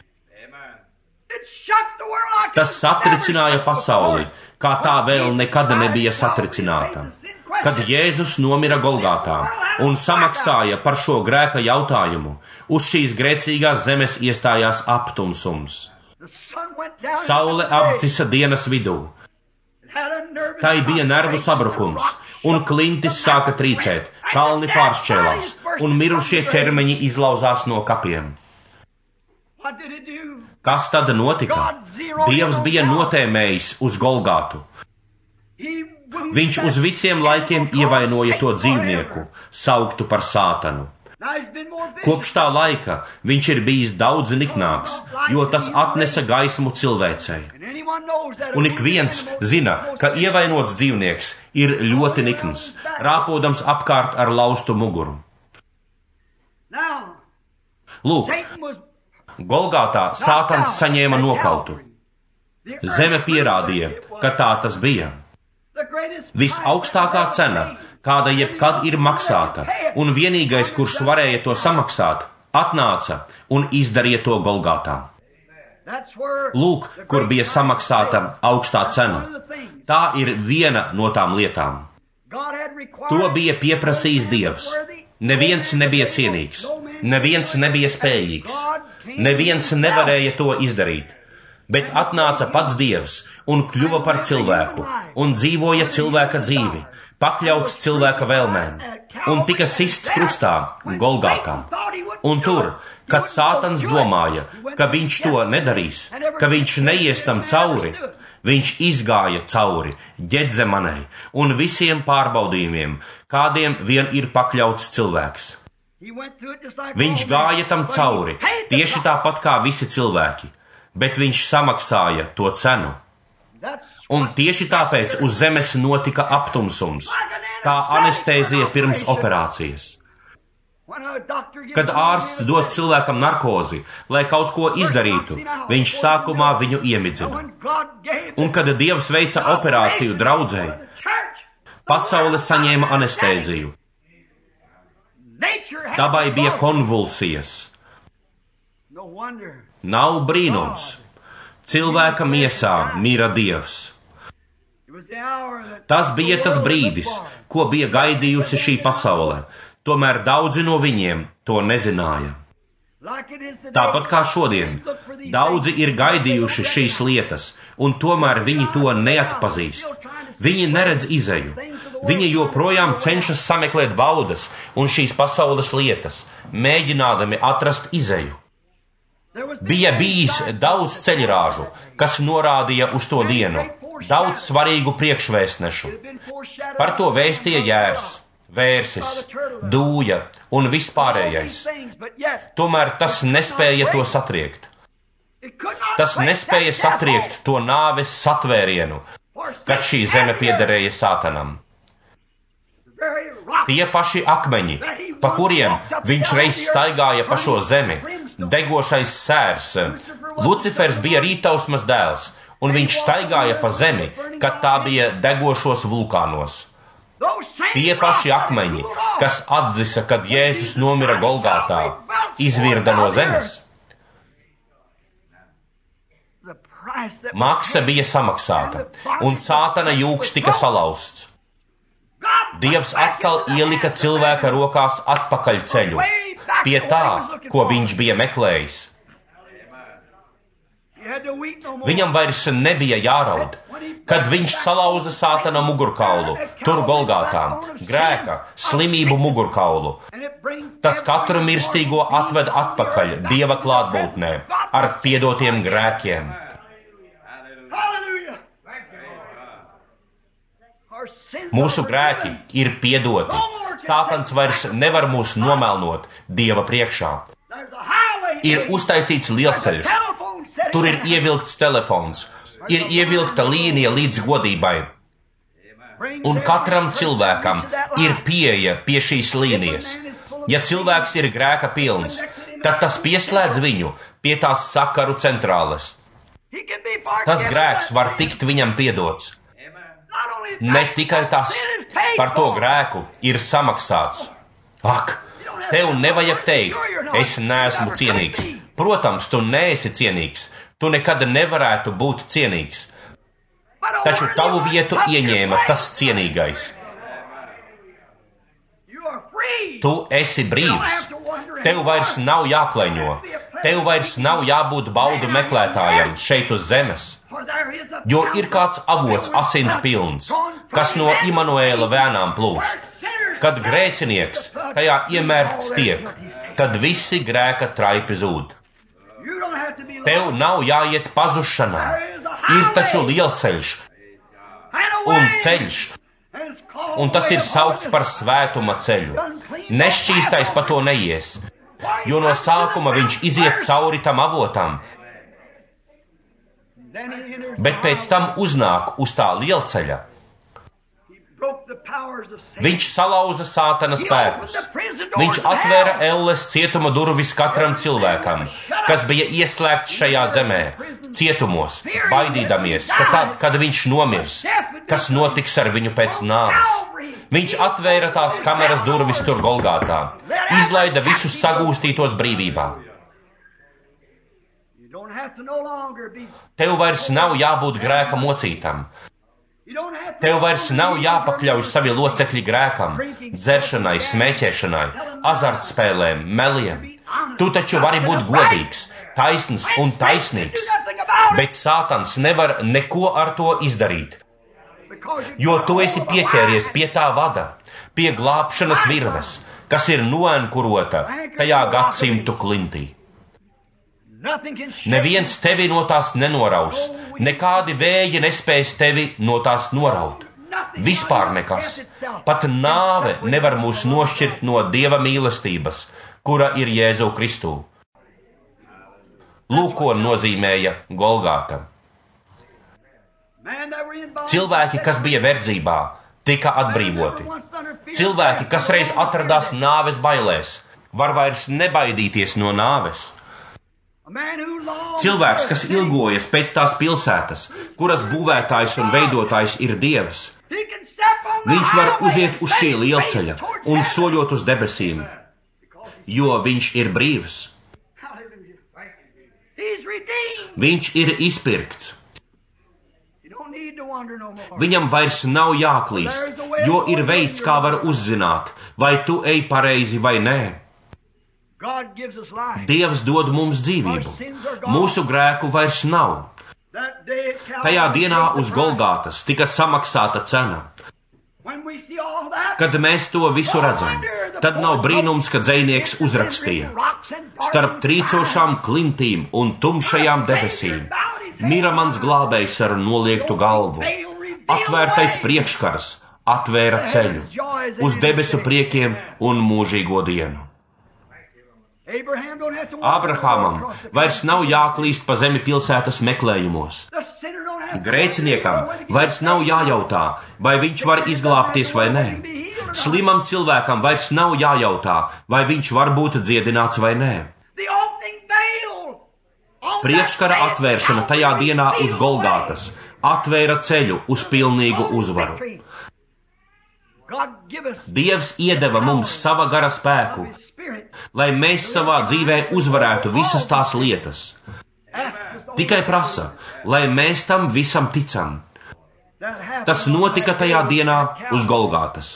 Tas satricināja pasauli, kā tā vēl nekad nebija satricināta. Kad Jēzus nomira Golgātā un samaksāja par šo grēka jautājumu, uz šīs grēcīgās zemes iestājās aptumsums. Saule apdzisa dienas vidū. Tai bija nervu sabrukums, un klintis sāka trīcēt, kalni pāršķēlās, un mirušie ķermeņi izlauzās no kapiem. Kas tad notika? Dievs bija notēmējis uz Golgātu. Viņš uz visiem laikiem ievainoja to dzīvnieku, sauktu par Sātanu. Kopš tā laika viņš ir bijis daudz niknāks, jo tas atnesa gaismu cilvēcei. Un ik viens zina, ka ievainots dzīvnieks ir ļoti nikns, rāpodams apkārt ar laustu muguru. Lūk, Golgātā Sātans saņēma nokautu. Zeme pierādīja, ka tā tas bija. Visaugstākā cena, kāda jebkad ir maksāta, un vienīgais, kurš varēja to samaksāt, atnāca un izdarīja to Golgātā. Lūk, kur bija samaksāta augstā cena. Tā ir viena no tām lietām. To bija pieprasījis Dievs. Neviens nebija cienīgs, neviens nebija spējīgs, neviens nevarēja to izdarīt. Bet atnāca pats Dievs un kļuva par cilvēku un dzīvoja cilvēka dzīvi, pakļauts cilvēka vēlmēm, un tika sists krustā, Golgātā. Un tur, kad Sātans domāja, ka viņš to nedarīs, ka viņš neies tam cauri, viņš izgāja cauri Ģedzemanei un visiem pārbaudījumiem, kādiem vien ir pakļauts cilvēks. Viņš gāja tam cauri, tieši tāpat kā visi cilvēki, bet viņš samaksāja to cenu. Un tieši tāpēc uz zemes notika aptumsums, kā anestēzija pirms operācijas. Kad ārsts dod cilvēkam narkozi, lai kaut ko izdarītu, viņš sākumā viņu iemidzina. Un kad Dievs veica operāciju draudzēji, pasaule saņēma anestēziju. Dabai bija konvulsijas. Nav brīnums. Cilvēka miesā mira Dievs. Tas bija tas brīdis, ko bija gaidījusi šī pasaule, tomēr daudzi no viņiem to nezināja. Tāpat kā šodien, daudzi ir gaidījuši šīs lietas, un tomēr viņi to neatpazīst. Viņi neredz izeju. Viņi joprojām cenšas sameklēt baudas un šīs pasaules lietas, mēģinādami atrast izeju. Bija bijis daudz ceļrāžu, kas norādīja uz to dienu, daudz svarīgu priekšvēstnešu. Par to vēstīja Jērs, Vērsis, Dūja un vispārējais. Tomēr tas nespēja to satriekt. Tas nespēja satriekt to nāves satvērienu, kad šī zeme piederēja Sātanam. Tie paši akmeņi, pa kuriem viņš reiz staigāja pa šo zemi, degošais sērs. Lucifers bija rītausmas dēls, un viņš staigāja pa zemi, kad tā bija degošos vulkānos. Tie paši akmeņi, kas atzisa, kad Jēzus nomira Golgātā, izvirda no zemes. Maksa bija samaksāta, un Sātana jūks tika salauzts. Dievs atkal ielika cilvēka rokās atpakaļ ceļu, pie tā, ko viņš bija meklējis. Viņam vairs nebija jāraud, kad viņš salauza Sātana mugurkaulu, tur Golgātā, grēka, slimību mugurkaulu. Tas katru mirstīgo atved atpakaļ Dieva klātbūtnē ar piedotiem grēkiem. Mūsu grēki ir piedoti. Sātans vairs nevar mūs nomelnot Dieva priekšā. Ir uztaisīts lielceļš. Tur ir ievilkts telefons. Ir ievilkta līnija līdz godībai. Un katram cilvēkam ir pieeja pie šīs līnijas. Ja cilvēks ir grēka pilns, tad tas pieslēdz viņu pie tās sakaru centrāles. Tas grēks var tikt viņam piedots. Ne tikai tas, par to grēku ir samaksāts. Ak, tev nevajag teikt, es neesmu cienīgs. Protams, tu neesi cienīgs. Tu nekad nevarētu būt cienīgs. Taču tavu vietu ieņēma tas cienīgais. Tu esi brīvs. Tev vairs nav jākleņo. Tev vairs nav jābūt baudu meklētājam šeit uz zemes. Jo ir kāds avots asins pilns, kas no Imanuēla vēnām plūst. Kad grēcinieks tajā iemērts tiek, tad visi grēka traipi zūd. Tev nav jāiet pazušanā. Ir taču lielceļš un ceļš, un tas ir saukts par svētuma ceļu. Nešķīstais pa to neies, jo no sākuma viņš iziet cauri tam avotam, bet pēc tam uznāk uz tā lielceļa. Viņš salauza sātana spēkus. Viņš atvēra elles cietuma durvis katram cilvēkam, kas bija ieslēgts šajā zemē, cietumos, baidīdamies, ka tad, kad viņš nomirs, kas notiks ar viņu pēc nāves. Viņš atvēra tās kameras durvis tur Golgātā, izlaida visus sagūstītos brīvībā. Tev vairs nav jābūt grēka mocītam. Tev vairs nav jāpakļauj savi locekļi grēkam, dzeršanai, smēķēšanai, azartspēlēm, meliem. Tu taču vari būt godīgs, taisns un taisnīgs, bet Sātans nevar neko ar to izdarīt, jo tu esi pieķēries pie tā vada, pie glābšanas virves, kas ir noenkurota tajā gadsimtu klintī. Neviens tevi no tās nenoraus, nekādi vēji nespēs tevi no tās noraut. Vispār nekas. Pat nāve nevar mūs nošķirt no Dieva mīlestības, kura ir Jēzu Kristū. Lūk, ko nozīmēja Golgāta. Cilvēki, kas bija verdzībā, tika atbrīvoti. Cilvēki, kas reiz atradās nāves bailēs, var vairs nebaidīties no nāves. Cilvēks, kas ilgojas pēc tās pilsētas, kuras būvētājs un veidotājs ir Dievs, viņš var uziet uz šī lielceļa un soļot uz debesīm, jo viņš ir brīvs. Viņš ir izpirkts. Viņam vairs nav jāklīst, jo ir veids, kā var uzzināt, vai tu ej pareizi vai nē. Dievs dod mums dzīvību. Mūsu grēku vairs nav. Tajā dienā uz Golgātas tika samaksāta cena. Kad mēs to visu redzam, tad nav brīnums, ka dzejnieks uzrakstīja: starp trīcošām klintīm un tumšajām debesīm mira mans glābējs ar noliektu galvu. Atvērtais priekškars atvēra ceļu uz debesu priekiem un mūžīgo dienu. Abrahamam vairs nav jāklīst pa zemi pilsētas meklējumos. Grēciniekam vairs nav jājautā, vai viņš var izglābties vai nē. Slimam cilvēkam vairs nav jājautā, vai viņš var būt dziedināts vai nē. Priekškara atvēršana tajā dienā uz Golgātas atvēra ceļu uz pilnīgu uzvaru. Dievs iedeva mums sava gara spēku, lai mēs savā dzīvē uzvarētu visas tās lietas. Tikai prasa, lai mēs tam visam ticam. Tas notika tajā dienā uz Golgātas.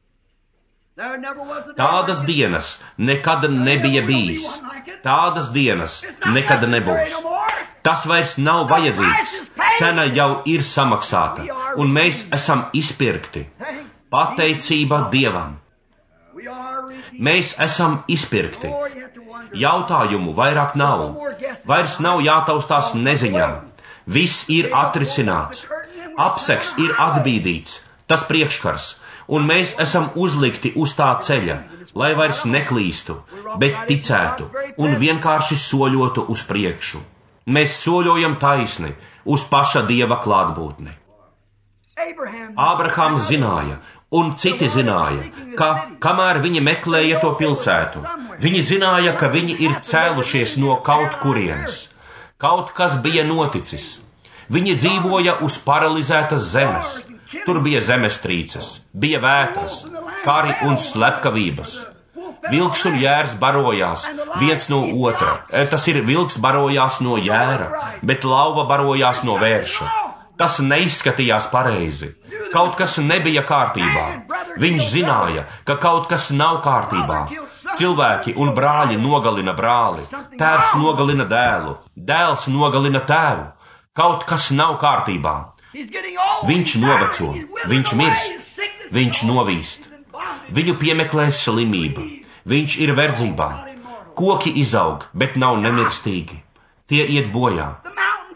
Tādas dienas nekad nebija bijis. Tādas dienas nekad nebūs. Tas vairs nav vajadzīgs. Cena jau ir samaksāta, un mēs esam izpirkti. Pateicība Dievam. Mēs esam izpirkti. Jautājumu vairāk nav. Vairs nav jātaustās neziņā. Viss ir atrisināts. Apseks ir atbīdīts, tas priekškars, un mēs esam uzlikti uz tā ceļa, lai vairs neklīstu, bet ticētu un vienkārši soļotu uz priekšu. Mēs soļojam taisni uz paša Dieva klātbūtni. Ābrahams zināja, un citi zināja, ka, kamēr viņi meklēja to pilsētu, viņi zināja, ka viņi ir cēlušies no kaut kurienes. Kaut kas bija noticis. Viņi dzīvoja uz paralizētas zemes. Tur bija zemestrīces, bija vētras, kari un slepkavības. Vilks un jērs barojās viens no otra. Tas ir, vilks barojās no jēra, bet lauva barojās no vērša. Tas neizskatījās pareizi. Kaut kas nebija kārtībā. Viņš zināja, ka kaut kas nav kārtībā. Cilvēki un brāļi nogalina brāli, tēvs nogalina dēlu, dēls nogalina tēvu. Kaut kas nav kārtībā. Viņš noveco, viņš mirst, viņš novīst. Viņu piemeklēs slimība. Viņš ir verdzībā. Koki izaug, bet nav nemirstīgi. Tie iet bojā.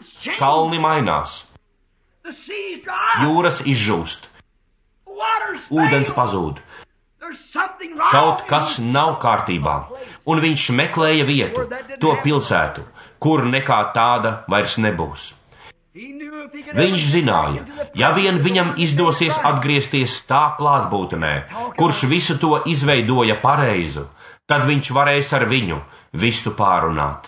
Kalni mainās. Jūras izžūst. ūdens pazūd. Kaut kas nav kārtībā, un viņš meklēja vietu, to pilsētu, kur nekā tāda vairs nebūs. Viņš zināja, ja vien viņam izdosies atgriezties tā klātbūtnē, kurš visu to izveidoja pareizu, tad viņš varēs ar viņu visu pārunāt.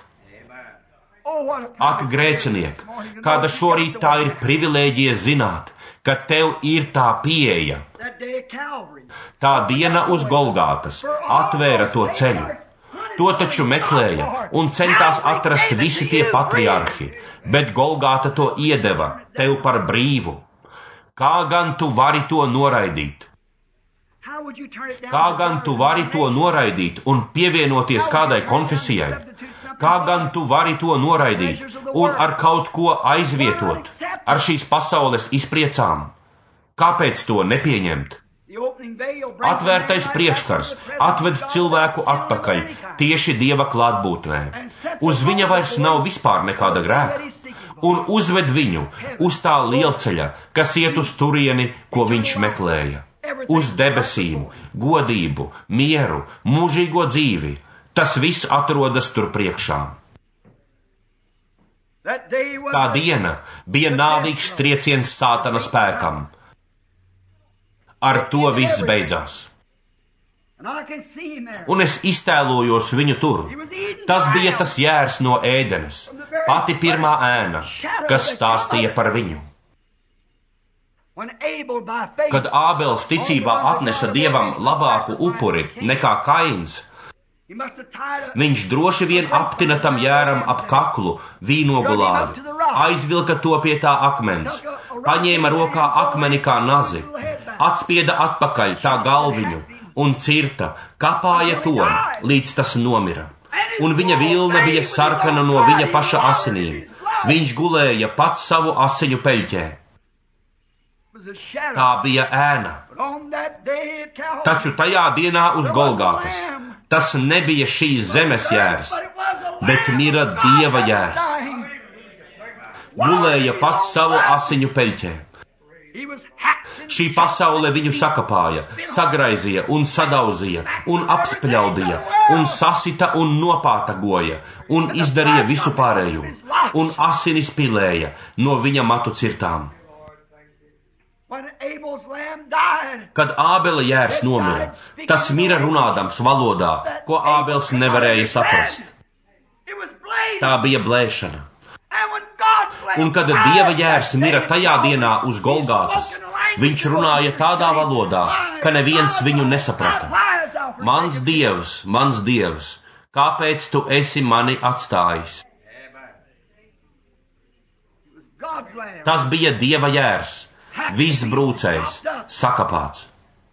Ak, grēciniek, kāda šorīt tā ir privilēģija zināt, ka tev ir tā pieeja. Tā diena uz Golgātas atvēra to ceļu. To taču meklēja un centās atrast visi tie patriarhi, bet Golgāta to iedeva tev par brīvu. Kā gan tu vari to noraidīt? Kā gan tu vari to noraidīt un pievienoties kādai konfesijai? Kā gan tu vari to noraidīt un ar kaut ko aizvietot, ar šīs pasaules izpriecām? Kāpēc to nepieņemt? Atvērtais priekškars atved cilvēku atpakaļ tieši Dieva klātbūtnē. Uz viņa vairs nav vispār nekāda grēka. Un uzved viņu uz tā lielceļa, kas iet uz turieni, ko viņš meklēja. Uz debesīm, godību, mieru, mūžīgo dzīvi. Tas viss atrodas tur priekšā. Tā diena bija nāvīgs trieciens Sātana spēkam. Ar to viss beidzās. Un es iztēlojos viņu tur. Tas bija tas jērs no ēdenes, pati pirmā ēna, kas stāstīja par viņu. Kad Ābels ticībā atnesa Dievam labāku upuri nekā Kains, viņš droši vien aptina tam jēram ap kaklu vīnogulāju, aizvilka to pie tā akmens, paņēma rokā akmeni kā nazi, atspieda atpakaļ tā galviņu un cirta, kapāja to, līdz tas nomira. Un viņa vilna bija sarkana no viņa paša asinīm. Viņš gulēja pats savu asiņu peļķē. Tā bija ēna. Taču tajā dienā uz Golgātas tas nebija šīs zemes jērs, bet mira Dieva jērs. Gulēja pats savu asiņu peļķē. Šī pasaule viņu sakapāja, sagraizīja un sadauzīja un apspļaudīja un sasita un nopātagoja un izdarīja visu pārējo un asinis pilēja no viņa matu cirtām. Kad Ābela jērs nomira, tas mira runādams valodā, ko Ābels nevarēja saprast. Tā bija blēšana. Un kad Dieva jērs mira tajā dienā uz Golgātas, viņš runāja tādā valodā, ka neviens viņu nesaprata. Mans Dievs, mans Dievs, kāpēc tu esi mani atstājis? Tas bija Dieva jērs, viss brūcējs, sakapāts.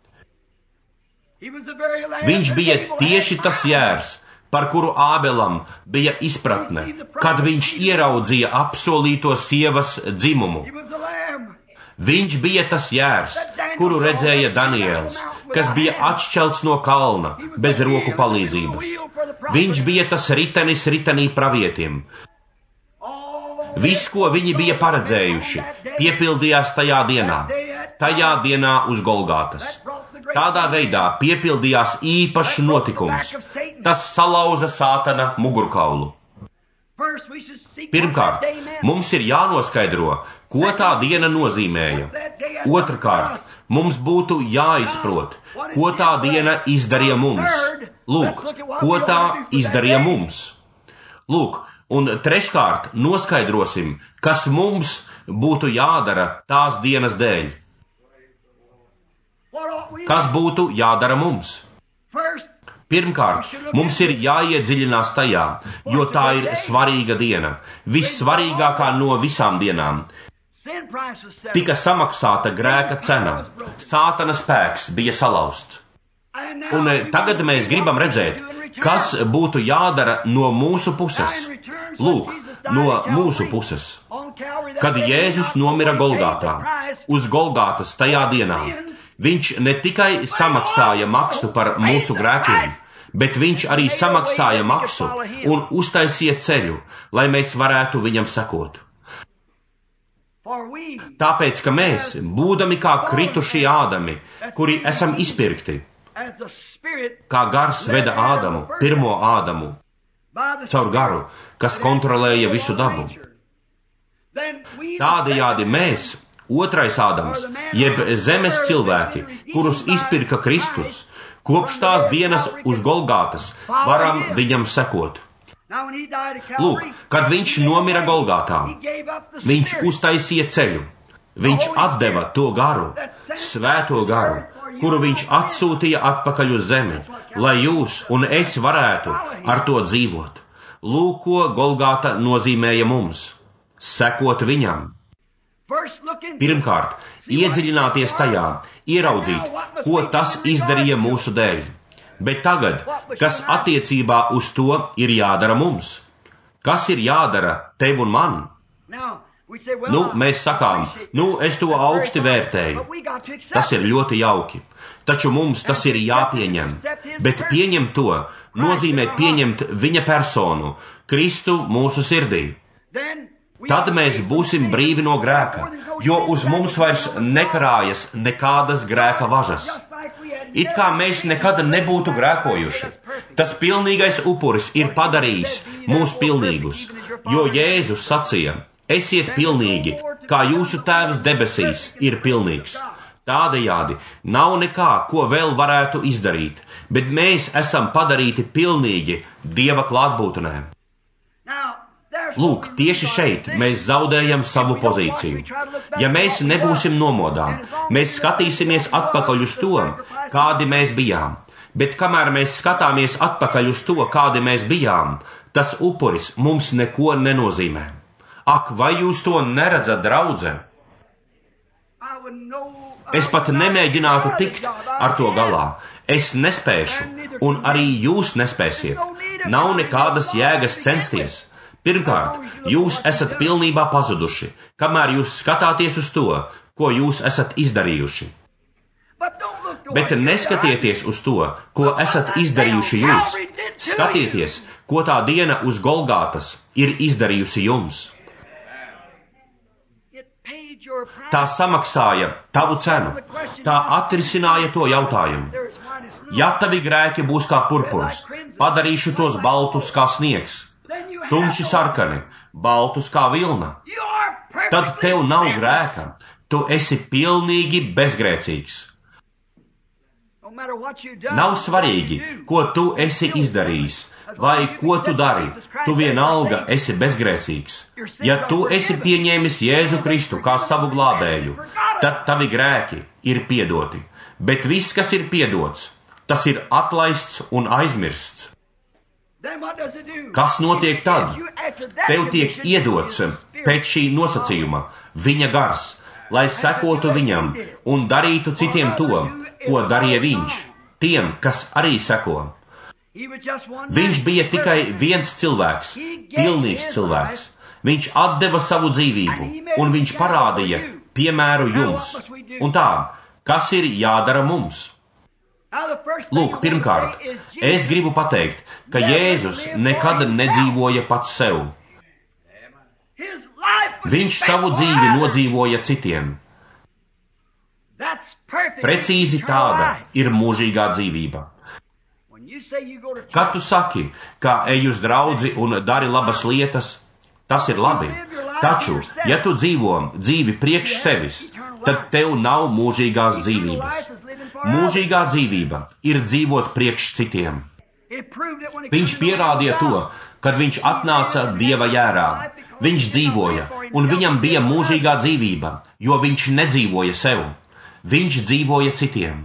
Viņš bija tieši tas jērs, par kuru Ābelam bija izpratne, kad viņš ieraudzīja apsolīto sievas dzimumu. Viņš bija tas jērs, kuru redzēja Daniēls, kas bija atšķelts no kalna, bez roku palīdzības. Viņš bija tas ritenis ritenī pravietim. Viss, ko viņi bija paredzējuši, piepildījās tajā dienā, tajā dienā uz Golgātas. Tādā veidā piepildījās īpašs notikums. Tas salauza Sātana mugurkaulu. Pirmkārt, mums ir jānoskaidro, ko tā diena nozīmēja. Otrkārt, mums būtu jāizprot, ko tā diena izdarīja mums. Lūk, ko tā izdarīja mums. Lūk, un treškārt noskaidrosim, kas mums būtu jādara tās dienas dēļ. Kas būtu jādara mums? Pirmkārt, mums ir jāiedziļinās tajā, jo tā ir svarīga diena, vissvarīgākā no visām dienām. Tika samaksāta grēka cena, Sātana spēks bija salauzts. Un tagad mēs gribam redzēt, kas būtu jādara no mūsu puses. Lūk, no mūsu puses. Kad Jēzus nomira Golgātā, uz Golgātas tajā dienā, viņš ne tikai samaksāja maksu par mūsu grēkiem, bet viņš arī samaksāja maksu un uztaisīja ceļu, lai mēs varētu viņam sekot. Tāpēc, ka mēs, būdami kā kritušie Ādami, kuri esam izpirkti, kā gars veda Ādamu, pirmo Ādamu, caur garu, kas kontrolēja visu dabu. Tādējādi mēs, otrais Ādams, jeb zemes cilvēki, kurus izpirka Kristus, kopš tās dienas uz Golgātas, varam viņam sekot. Lūk, kad viņš nomira Golgātā, viņš uztaisīja ceļu, viņš atdeva to garu, svēto garu, kuru viņš atsūtīja atpakaļ uz zemi, lai jūs un es varētu ar to dzīvot. Lūk, ko Golgāta nozīmēja mums – sekot viņam. Pirmkārt, iedziļināties tajā, ieraudzīt, ko tas izdarīja mūsu dēļ. Bet tagad, kas attiecībā uz to ir jādara mums? Kas ir jādara tev un man? Nu, mēs sakām, nu, es to augsti vērtēju. Tas ir ļoti jauki. Taču mums tas ir jāpieņem. Bet pieņemt to nozīmē pieņemt viņa personu, Kristu mūsu sirdī. Tad mēs būsim brīvi no grēka, jo uz mums vairs nekarājas nekādas grēka važas. It kā mēs nekad nebūtu grēkojuši. Tas pilnīgais upuris ir padarījis mūs pilnīgus, jo Jēzus sacīja, esiet pilnīgi, kā jūsu tēvs debesīs ir pilnīgs. Tādējādi nav nekā, ko vēl varētu izdarīt, bet mēs esam padarīti pilnīgi Dieva klātbūtnē. Lūk, tieši šeit mēs zaudējam savu pozīciju. Ja mēs nebūsim nomodā, mēs skatīsimies atpakaļ uz to, kādi mēs bijām. Bet kamēr mēs skatāmies atpakaļ uz to, kādi mēs bijām, tas upuris mums neko nenozīmē. Ak, vai jūs to neredzat, draudze? Es pat nemēģinātu tikt ar to galā. Es nespēšu, un arī jūs nespēsiet. Nav nekādas jēgas censties. Pirmkārt, jūs esat pilnībā pazuduši, kamēr jūs skatāties uz to, ko jūs esat izdarījuši. Bet neskatieties uz to, ko esat izdarījuši jūs. Skatieties, ko tā diena uz Golgātas ir izdarījusi jums. Tā samaksāja tavu cenu, tā atrisināja to jautājumu. Ja tavi grēki būs kā purpurs, padarīšu tos baltus kā sniegs, tumši sarkani, baltus kā vilna, tad tev nav grēka, tu esi pilnīgi bezgrēcīgs. Nav svarīgi, ko tu esi izdarījis, vai ko tu dari, tu vienalga esi bezgrēcīgs. Ja tu esi pieņēmis Jēzu Kristu kā savu glābēju, tad tavi grēki ir piedoti, bet viss, kas ir piedots, tas ir atlaists un aizmirsts. Kas notiek tad? Tev tiek iedots pēc šī nosacījuma viņa gars, lai sekotu viņam un darītu citiem to, ko darīja viņš, tiem, kas arī seko. Viņš bija tikai viens cilvēks, pilnīgs cilvēks. Viņš atdeva savu dzīvību, un viņš parādīja piemēru jums. Un tā, kas ir jādara mums? Lūk, pirmkārt, es gribu pateikt, ka Jēzus nekad nedzīvoja pats sev. Viņš savu dzīvi nodzīvoja citiem. Precīzi tāda ir mūžīgā dzīvība. Kad tu saki, ka ej uz draudzi un dari labas lietas, tas ir labi. Taču, ja tu dzīvo dzīvi priekš sevis, tad tev nav mūžīgās dzīvības. Mūžīgā dzīvība ir dzīvot priekš citiem. Viņš pierādīja to, kad viņš atnāca Dieva jērā. Viņš dzīvoja, un viņam bija mūžīgā dzīvība, jo viņš nedzīvoja sev. Viņš dzīvoja citiem.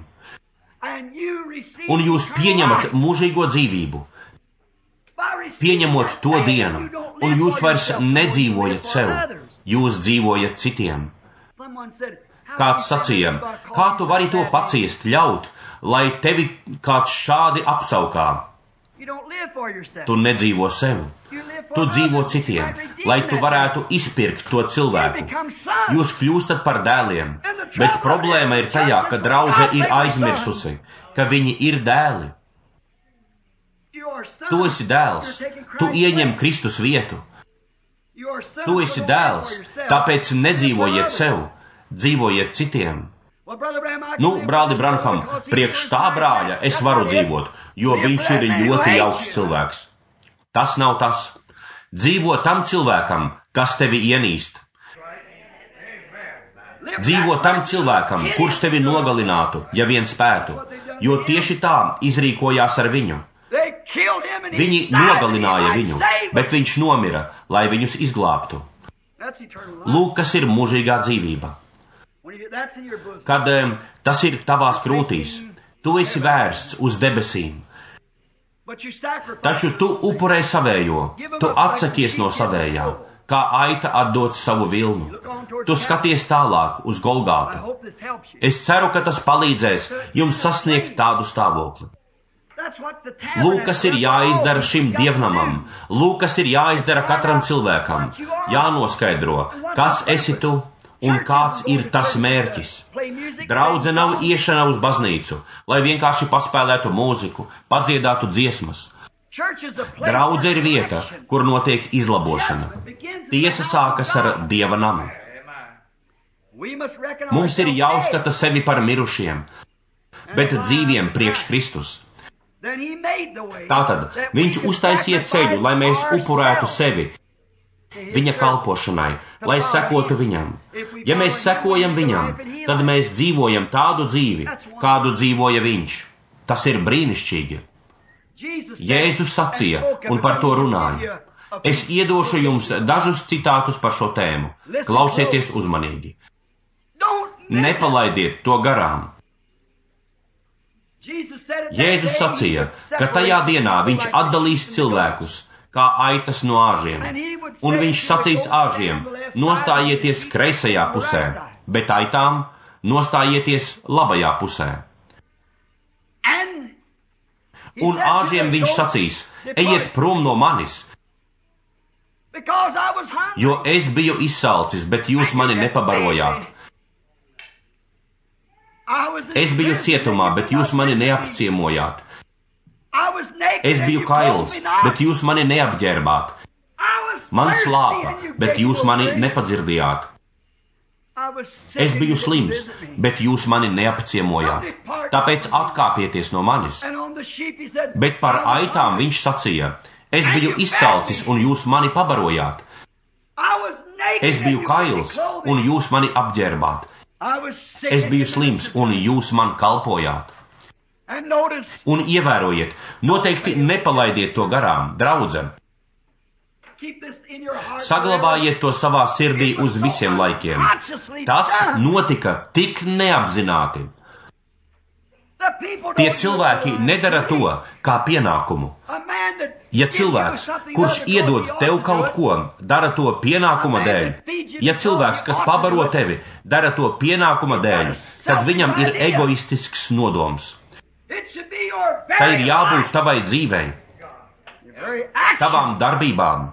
Un jūs pieņemat mūžīgo dzīvību, pieņemot to dienu, un jūs vairs nedzīvojat sev, jūs dzīvojat citiem. Kāds sacīja, kā tu vari to paciest, ļaut, lai tevi kāds šādi apsaukā? Tu nedzīvo sev, tu dzīvo citiem, lai tu varētu izpirkt to cilvēku. Jūs kļūstat par dēliem, bet problēma ir tajā, ka draudze ir aizmirsusi, ka viņi ir dēli. Tu esi dēls, tu ieņem Kristus vietu. Tu esi dēls, tāpēc nedzīvojiet sev, dzīvojiet citiem. Nu, brāli Branham, priekš tā brāļa es varu dzīvot, jo viņš ir ļoti jauks cilvēks. Tas nav tas. Dzīvo tam cilvēkam, kas tevi ienīst. Dzīvo tam cilvēkam, kurš tevi nogalinātu, ja vien spētu, jo tieši tā izrīkojās ar viņu. Viņi nogalināja viņu, bet viņš nomira, lai viņus izglābtu. Lūk, kas ir mūžīgā dzīvība. Kad um, tas ir tavās krūtīs, tu esi vērsts uz debesīm. Taču tu upurē savējo, tu atsakies no savējā, kā aita atdod savu vilnu. Tu skaties tālāk uz Golgātu. Es ceru, ka tas palīdzēs jums sasniegt tādu stāvokli. Lūk, kas ir jāizdara šim dievnamam, lūk, kas ir jāizdara katram cilvēkam, jānoskaidro, kas esi tu un kāds ir tas mērķis. Draudze nav iešana uz baznīcu, lai vienkārši paspēlētu mūziku, padziedātu dziesmas. Draudze ir vieta, kur notiek izlabošana. Tiesa sākas ar Dieva namu. Mums ir jāuzskata sevi par mirušiem, bet dzīviem priekš Kristus. Tātad viņš uztaisīja ceļu, lai mēs upurētu sevi viņa kalpošanai, lai sekotu viņam. Ja mēs sekojam viņam, tad mēs dzīvojam tādu dzīvi, kādu dzīvoja viņš. Tas ir brīnišķīgi. Jēzus sacīja un par to runāja. Es iedošu jums dažus citātus par šo tēmu. Klausieties uzmanīgi. Nepalaidiet to garām. Jēzus sacīja, ka tajā dienā viņš atdalīs cilvēkus, kā aitas no āžiem, un viņš sacīs āžiem, nostājieties kreisajā pusē, bet aitām nostājieties labajā pusē. Un āžiem viņš sacīs, ejiet prom no manis, jo es biju izsalcis, bet jūs mani nepabarojāt. Es biju cietumā, bet jūs mani neapciemojāt. Es biju kails, bet jūs mani neapģērbāt. Man slāpa, bet jūs mani nepadzirdījāt. Es biju slims, bet jūs mani neapciemojāt. Tāpēc atkāpieties no manis. Bet par aitām viņš sacīja, es biju izsalcis un jūs mani pabarojāt. Es biju kails un jūs mani apģērbāt. Es biju slims, un jūs man kalpojāt. Un ievērojiet, noteikti nepalaidiet to garām, draudze. Saglabājiet to savā sirdī uz visiem laikiem. Tas notika tik neapzināti. Tie cilvēki nedara to kā pienākumu. Ja cilvēks, kurš iedod tev kaut ko, dara to pienākuma dēļ, ja cilvēks, kas pabaro tevi, dara to pienākuma dēļ, tad viņam ir egoistisks nodoms. Tā ir jābūt tavai dzīvei, tavām darbībām.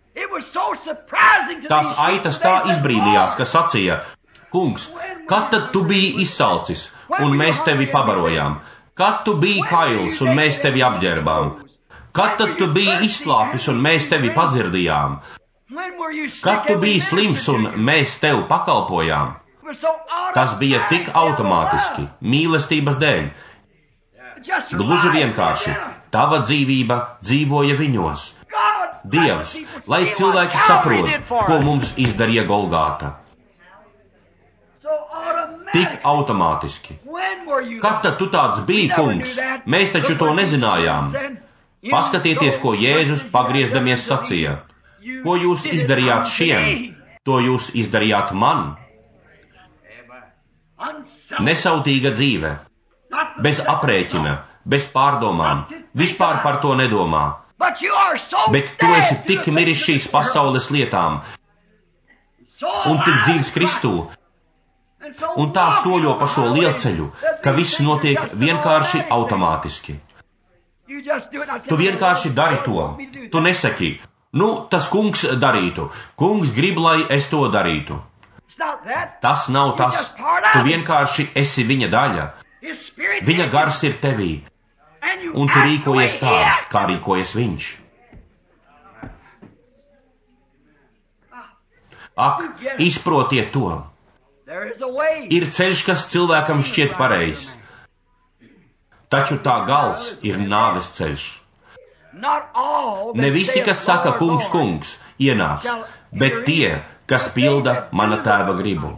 Tās aitas tā izbrīnījās, ka sacīja, kungs, kad tad tu biji izsalcis, un mēs tevi pabarojām? Kad tu biji kails, un mēs tevi apģērbām? Kad tad tu biji izslāpis, un mēs tevi padzirdījām? Kad tu biji slims, un mēs tev pakalpojām? Tas bija tik automātiski, mīlestības dēļ. Gluži vienkārši, tava dzīvība dzīvoja viņos. Dievs, lai cilvēki saprot, ko mums izdarīja Golgāta. Tik automātiski. Kad tad tu tāds biji, kungs? Mēs taču to nezinājām. Paskatieties, ko Jēzus pagriezdamies sacīja. Ko jūs izdarījāt šiem, to jūs izdarījāt man. Nesautīga dzīve, bez aprēķina, bez pārdomām, vispār par to nedomā. Bet tu esi tik miris šīs pasaules lietām un tik dzīvs Kristū, un tā soļo pa šo lielceļu, ka viss notiek vienkārši automātiski. Tu vienkārši dari to. Tu nesaki, nu, tas kungs darītu. Kungs grib, lai es to darītu. Tas nav tas. Tu vienkārši esi viņa daļa. Viņa gars ir tevī. Un tu rīkojies tā, kā rīkojas viņš. Ak, izprotiet to! Ir ceļš, kas cilvēkam šķiet pareizs, taču tā gals ir nāves ceļš. Ne visi, kas saka kungs, kungs, ienāks, bet tie, kas pilda mana tēva gribu.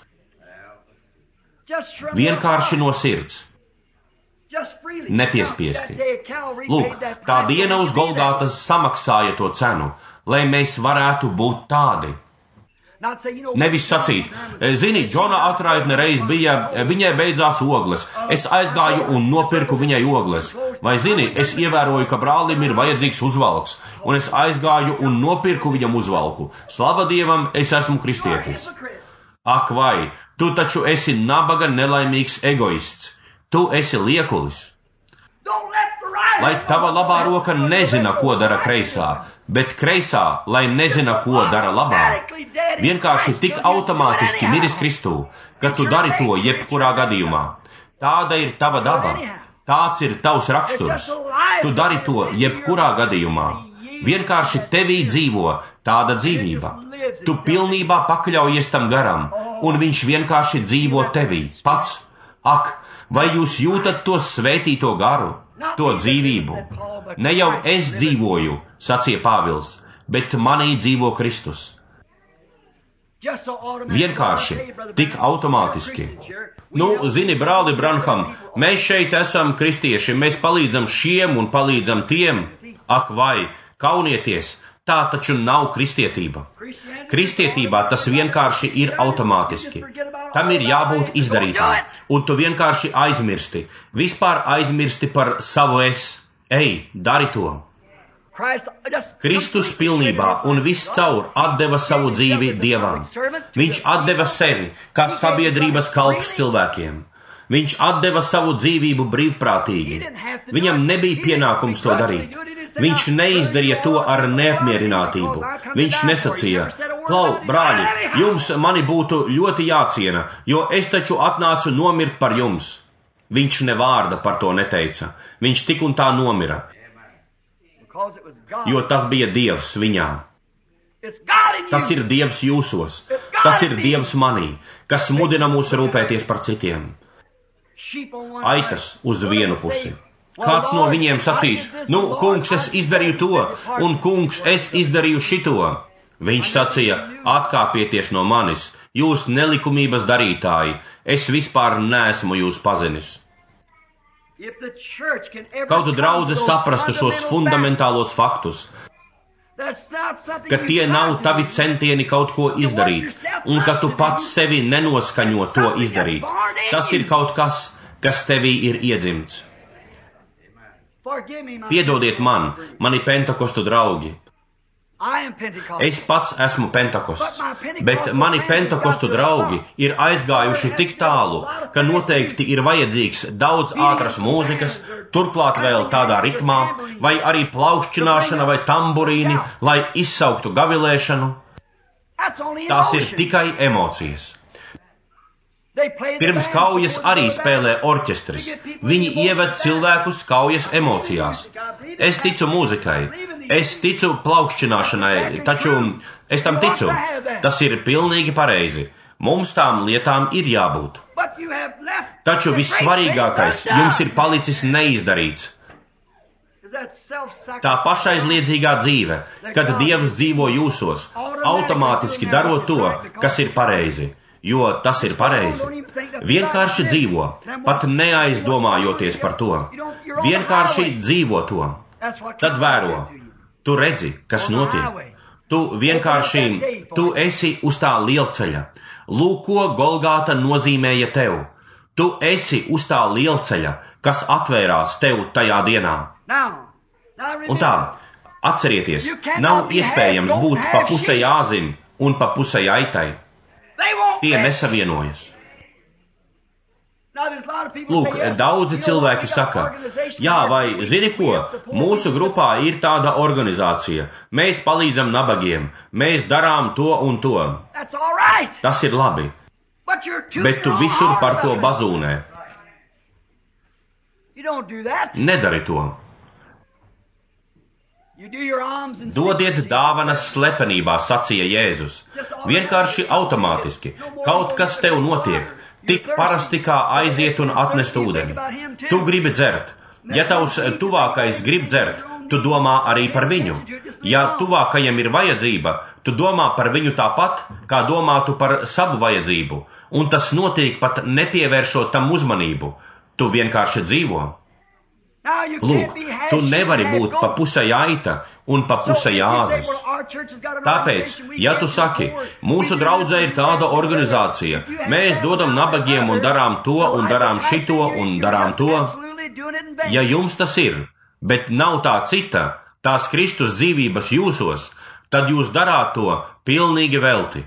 Vienkārši no sirds. Nepiespiesti. Lūk, tā diena uz Golgātas samaksāja to cenu, lai mēs varētu būt tādi. Nevis sacīt, zini, Džona atraitne reiz bija, viņai beidzās ogles, es aizgāju un nopirku viņai ogles. Vai zini, es ievēroju, ka brālim ir vajadzīgs uzvalks, un es aizgāju un nopirku viņam uzvalku. Slava Dievam, es esmu kristietis. Ak vai, tu taču esi nabaga nelaimīgs egoists. Tu esi liekulis. Lai tava labā roka nezina, ko dara kreisā, bet kreisā, lai nezina, ko dara labā. Vienkārši tik automātiski miris Kristū, ka tu dari to jebkurā gadījumā. Tāda ir tava daba. Tāds ir tavs raksturs. Tu dari to jebkurā gadījumā. Vienkārši tevī dzīvo tāda dzīvība. Tu pilnībā pakļaujies tam garam, un viņš vienkārši dzīvo tevī pats. Ak, vai jūs jūtat to svētīto garu, to dzīvību? Ne jau es dzīvoju, sacīja Pāvils, bet manī dzīvo Kristus. Vienkārši, tik automātiski. Nu, zini, brāli Branham, mēs šeit esam kristieši, mēs palīdzam šiem un palīdzam tiem. Ak vai, kaunieties, tā taču nav kristietība. Kristietībā tas vienkārši ir automātiski. Tam ir jābūt izdarītam, un tu vienkārši aizmirsti, vispār aizmirsti par savu es. Ej, dari to! Kristus pilnībā un viss caur atdeva savu dzīvi Dievam. Viņš atdeva sevi kā sabiedrības kalps cilvēkiem. Viņš atdeva savu dzīvību brīvprātīgi. Viņam nebija pienākums to darīt. Viņš neizdarīja to ar neapmierinātību. Viņš nesacīja, klau, brāļi, jums mani būtu ļoti jāciena, jo es taču atnācu nomirt par jums. Viņš ne vārda par to neteica. Viņš tik un tā nomira, jo tas bija Dievs viņā. Tas ir Dievs jūsos, tas ir Dievs manī, kas mudina mūs rūpēties par citiem. Aitas uz vienu pusi. Kāds no viņiem sacīs, nu, kungs, es izdarīju to, un kungs, es izdarīju šito. Viņš sacīja, atkāpieties no manis, jūs nelikumības darītāji, es vispār neesmu jūs pazinis. Kaut draudze saprastu šos fundamentālos faktus, ka tie nav tavi centieni kaut ko izdarīt, un ka tu pats sevi nenoskaņo to izdarīt. Tas ir kaut kas, kas tevī ir iedzimts. Piedodiet man, mani pentakostu draugi. Es pats esmu pentakosts, bet mani pentakostu draugi ir aizgājuši tik tālu, ka noteikti ir vajadzīgs daudz ātras mūzikas, turklāt vēl tādā ritmā, vai arī plaukšķināšana vai tamburīni, lai izsauktu gavilēšanu. Tās ir tikai emocijas. Pirms kaujas arī spēlē orķestris. Viņi ieved cilvēkus kaujas emocijās. Es ticu mūzikai, es ticu plaukšķināšanai, taču es tam ticu. Tas ir pilnīgi pareizi. Mums tām lietām ir jābūt. Taču vissvarīgākais jums ir palicis neizdarīts. Tā pašaizliedzīgā dzīve, kad Dievs dzīvo jūsos, automātiski darot to, kas ir pareizi. Jo tas ir pareizi. Vienkārši dzīvo, pat neaizdomājoties par to. Vienkārši dzīvo to. Tad vēro. Tu redzi, kas notiek. Tu vienkārši, tu esi uz tā lielceļa. Lūk, ko Golgāta nozīmēja tev. Tu esi uz tā lielceļa, kas atvērās tev tajā dienā. Un tā, atcerieties, nav iespējams būt pa pusei āzim un pa pusei aitai. Tie nesavienojas. Lūk, daudzi cilvēki saka, jā, vai zini ko, mūsu grupā ir tāda organizācija, mēs palīdzam nabagiem, mēs darām to un to. Tas ir labi, bet tu visur par to bazūnē. Nedari to. Dodiet dāvanas slepenībā, sacīja Jēzus. Vienkārši automātiski. Kaut kas tev notiek. Tik parasti kā aiziet un atnest ūdeni. Tu gribi dzert. Ja tavs tuvākais grib dzert, tu domā arī par viņu. Ja tuvākajam ir vajadzība, tu domā par viņu tāpat, kā domātu par savu vajadzību. Un tas notiek pat nepievēršot tam uzmanību. Tu vienkārši dzīvo. Lūk, tu nevari būt pa pusē aita un pa pusē āzis. Tāpēc, ja tu saki, mūsu draudzē ir tāda organizācija, mēs dodam nabagiem un darām to un darām šito un darām to, ja jums tas ir, bet nav tā cita, tās Kristus dzīvības jūsos, tad jūs darāt to pilnīgi velti.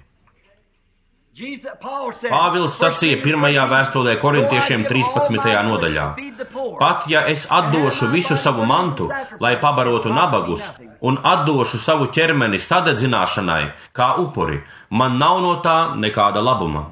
Pāvils sacīja pirmajā vēstulē korintiešiem trīspadsmitajā nodaļā. Pat ja es atdošu visu savu mantu, lai pabarotu nabagus, un atdošu savu ķermeni sadedzināšanai, kā upuri, man nav no tā nekāda labuma.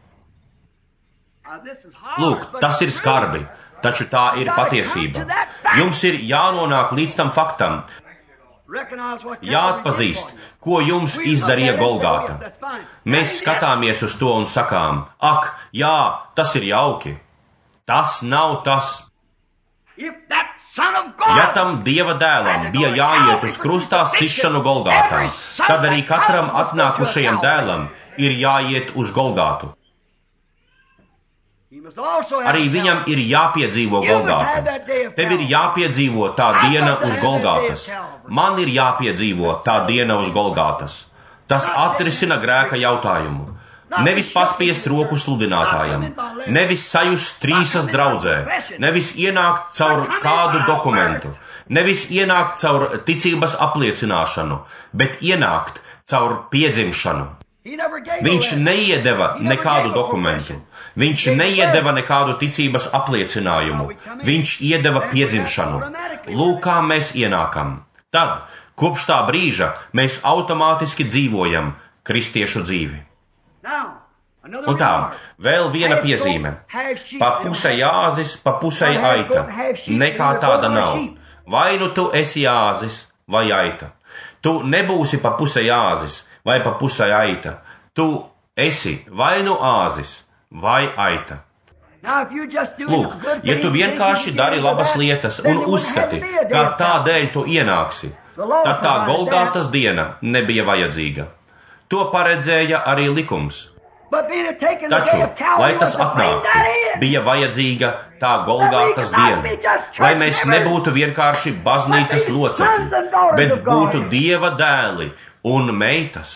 Lūk, tas ir skarbi, taču tā ir patiesība. Jums ir jānonāk līdz tam faktam. Jāatpazīst, ko jums izdarīja Golgāta. Mēs skatāmies uz to un sakām, ak, jā, tas ir jauki. Tas nav tas. Ja tam Dieva dēlam bija jāiet uz krustā sišanu Golgātā, tad arī katram atnākušajam dēlam ir jāiet uz Golgātu. Arī viņam ir jāpiedzīvo Golgāta. Tev ir jāpiedzīvo tā diena uz Golgātas. Man ir jāpiedzīvo tā diena uz Golgātas. Tas atrisina grēka jautājumu. Nevis paspiest roku sludinātājam, nevis sajust trīsas draudzē, nevis ienākt caur kādu dokumentu, nevis ienākt caur ticības apliecināšanu, bet ienākt caur piedzimšanu. Viņš neiedeva nekādu dokumentu, viņš neiedeva nekādu ticības apliecinājumu, viņš iedeva piedzimšanu. Lūk, kā mēs ienākam. Tad, kopš tā brīža, mēs automātiski dzīvojam kristiešu dzīvi. Un tā, vēl viena piezīme. Pa pusē jāzis, pa pusē aita. Nekā tāda nav. Vai nu tu esi jāzis vai aita. Tu nebūsi pa pusē jāzis vai pa pusē aita. Tu esi vai nu āzis vai aita. Lūk, ja tu vienkārši dari labas lietas un uzskati, ka tādēļ tu ienāksi, tad tā Golgātas diena nebija vajadzīga. To paredzēja arī likums. Taču, lai tas atnāktu, bija vajadzīga tā Golgātas diena, lai mēs nebūtu vienkārši baznīcas locekļi, bet būtu Dieva dēli un meitas.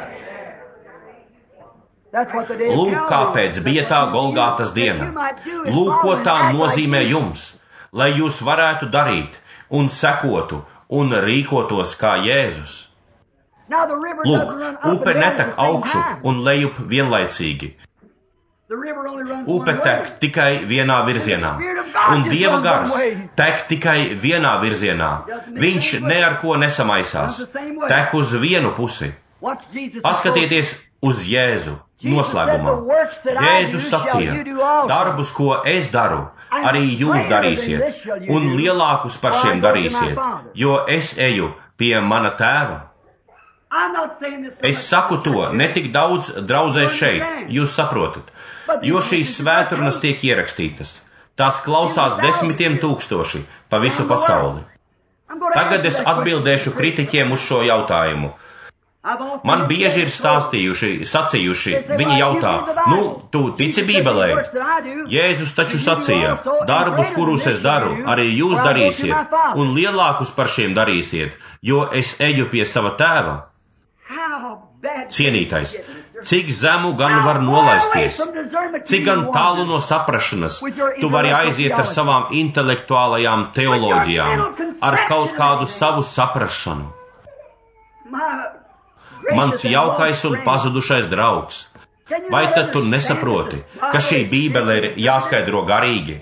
Lūk, kāpēc bija tā Golgātas diena. Lūk, ko tā nozīmē jums, lai jūs varētu darīt un sekotu un rīkotos kā Jēzus. Lūk, upe netek augšu un lejup vienlaicīgi. Upe tek tikai vienā virzienā, un Dieva gars tek tikai vienā virzienā. Viņš ne ar ko nesamaisās, tek uz vienu pusi. Paskatieties uz Jēzu. Noslēgumā. Jēzus sacīja, darbus, ko es daru, arī jūs darīsiet, un lielākus par šiem darīsiet, jo es eju pie mana tēva. Es saku to ne tik daudz draudzē šeit, jūs saprotat, jo šīs svētrunas tiek ierakstītas. Tās klausās desmitiem tūkstoši pa visu pasauli. Tagad es atbildēšu kritiķiem uz šo jautājumu. Man bieži ir stāstījuši, sacījuši, viņi jautā, nu, tu tici Bībelē? Jēzus taču sacīja, darbus, kurus es daru, arī jūs darīsiet, un lielākus par šiem darīsiet, jo es eju pie sava tēva. Cienītais, cik zemu gan var nolaisties, cik gan tālu no saprašanas tu vari aiziet ar savām intelektuālajām teoloģijām, ar kaut kādu savu saprašanu. Mans jaukais un pazudušais draugs, vai tad tu nesaproti, ka šī Bībele ir jāskaidro garīgi?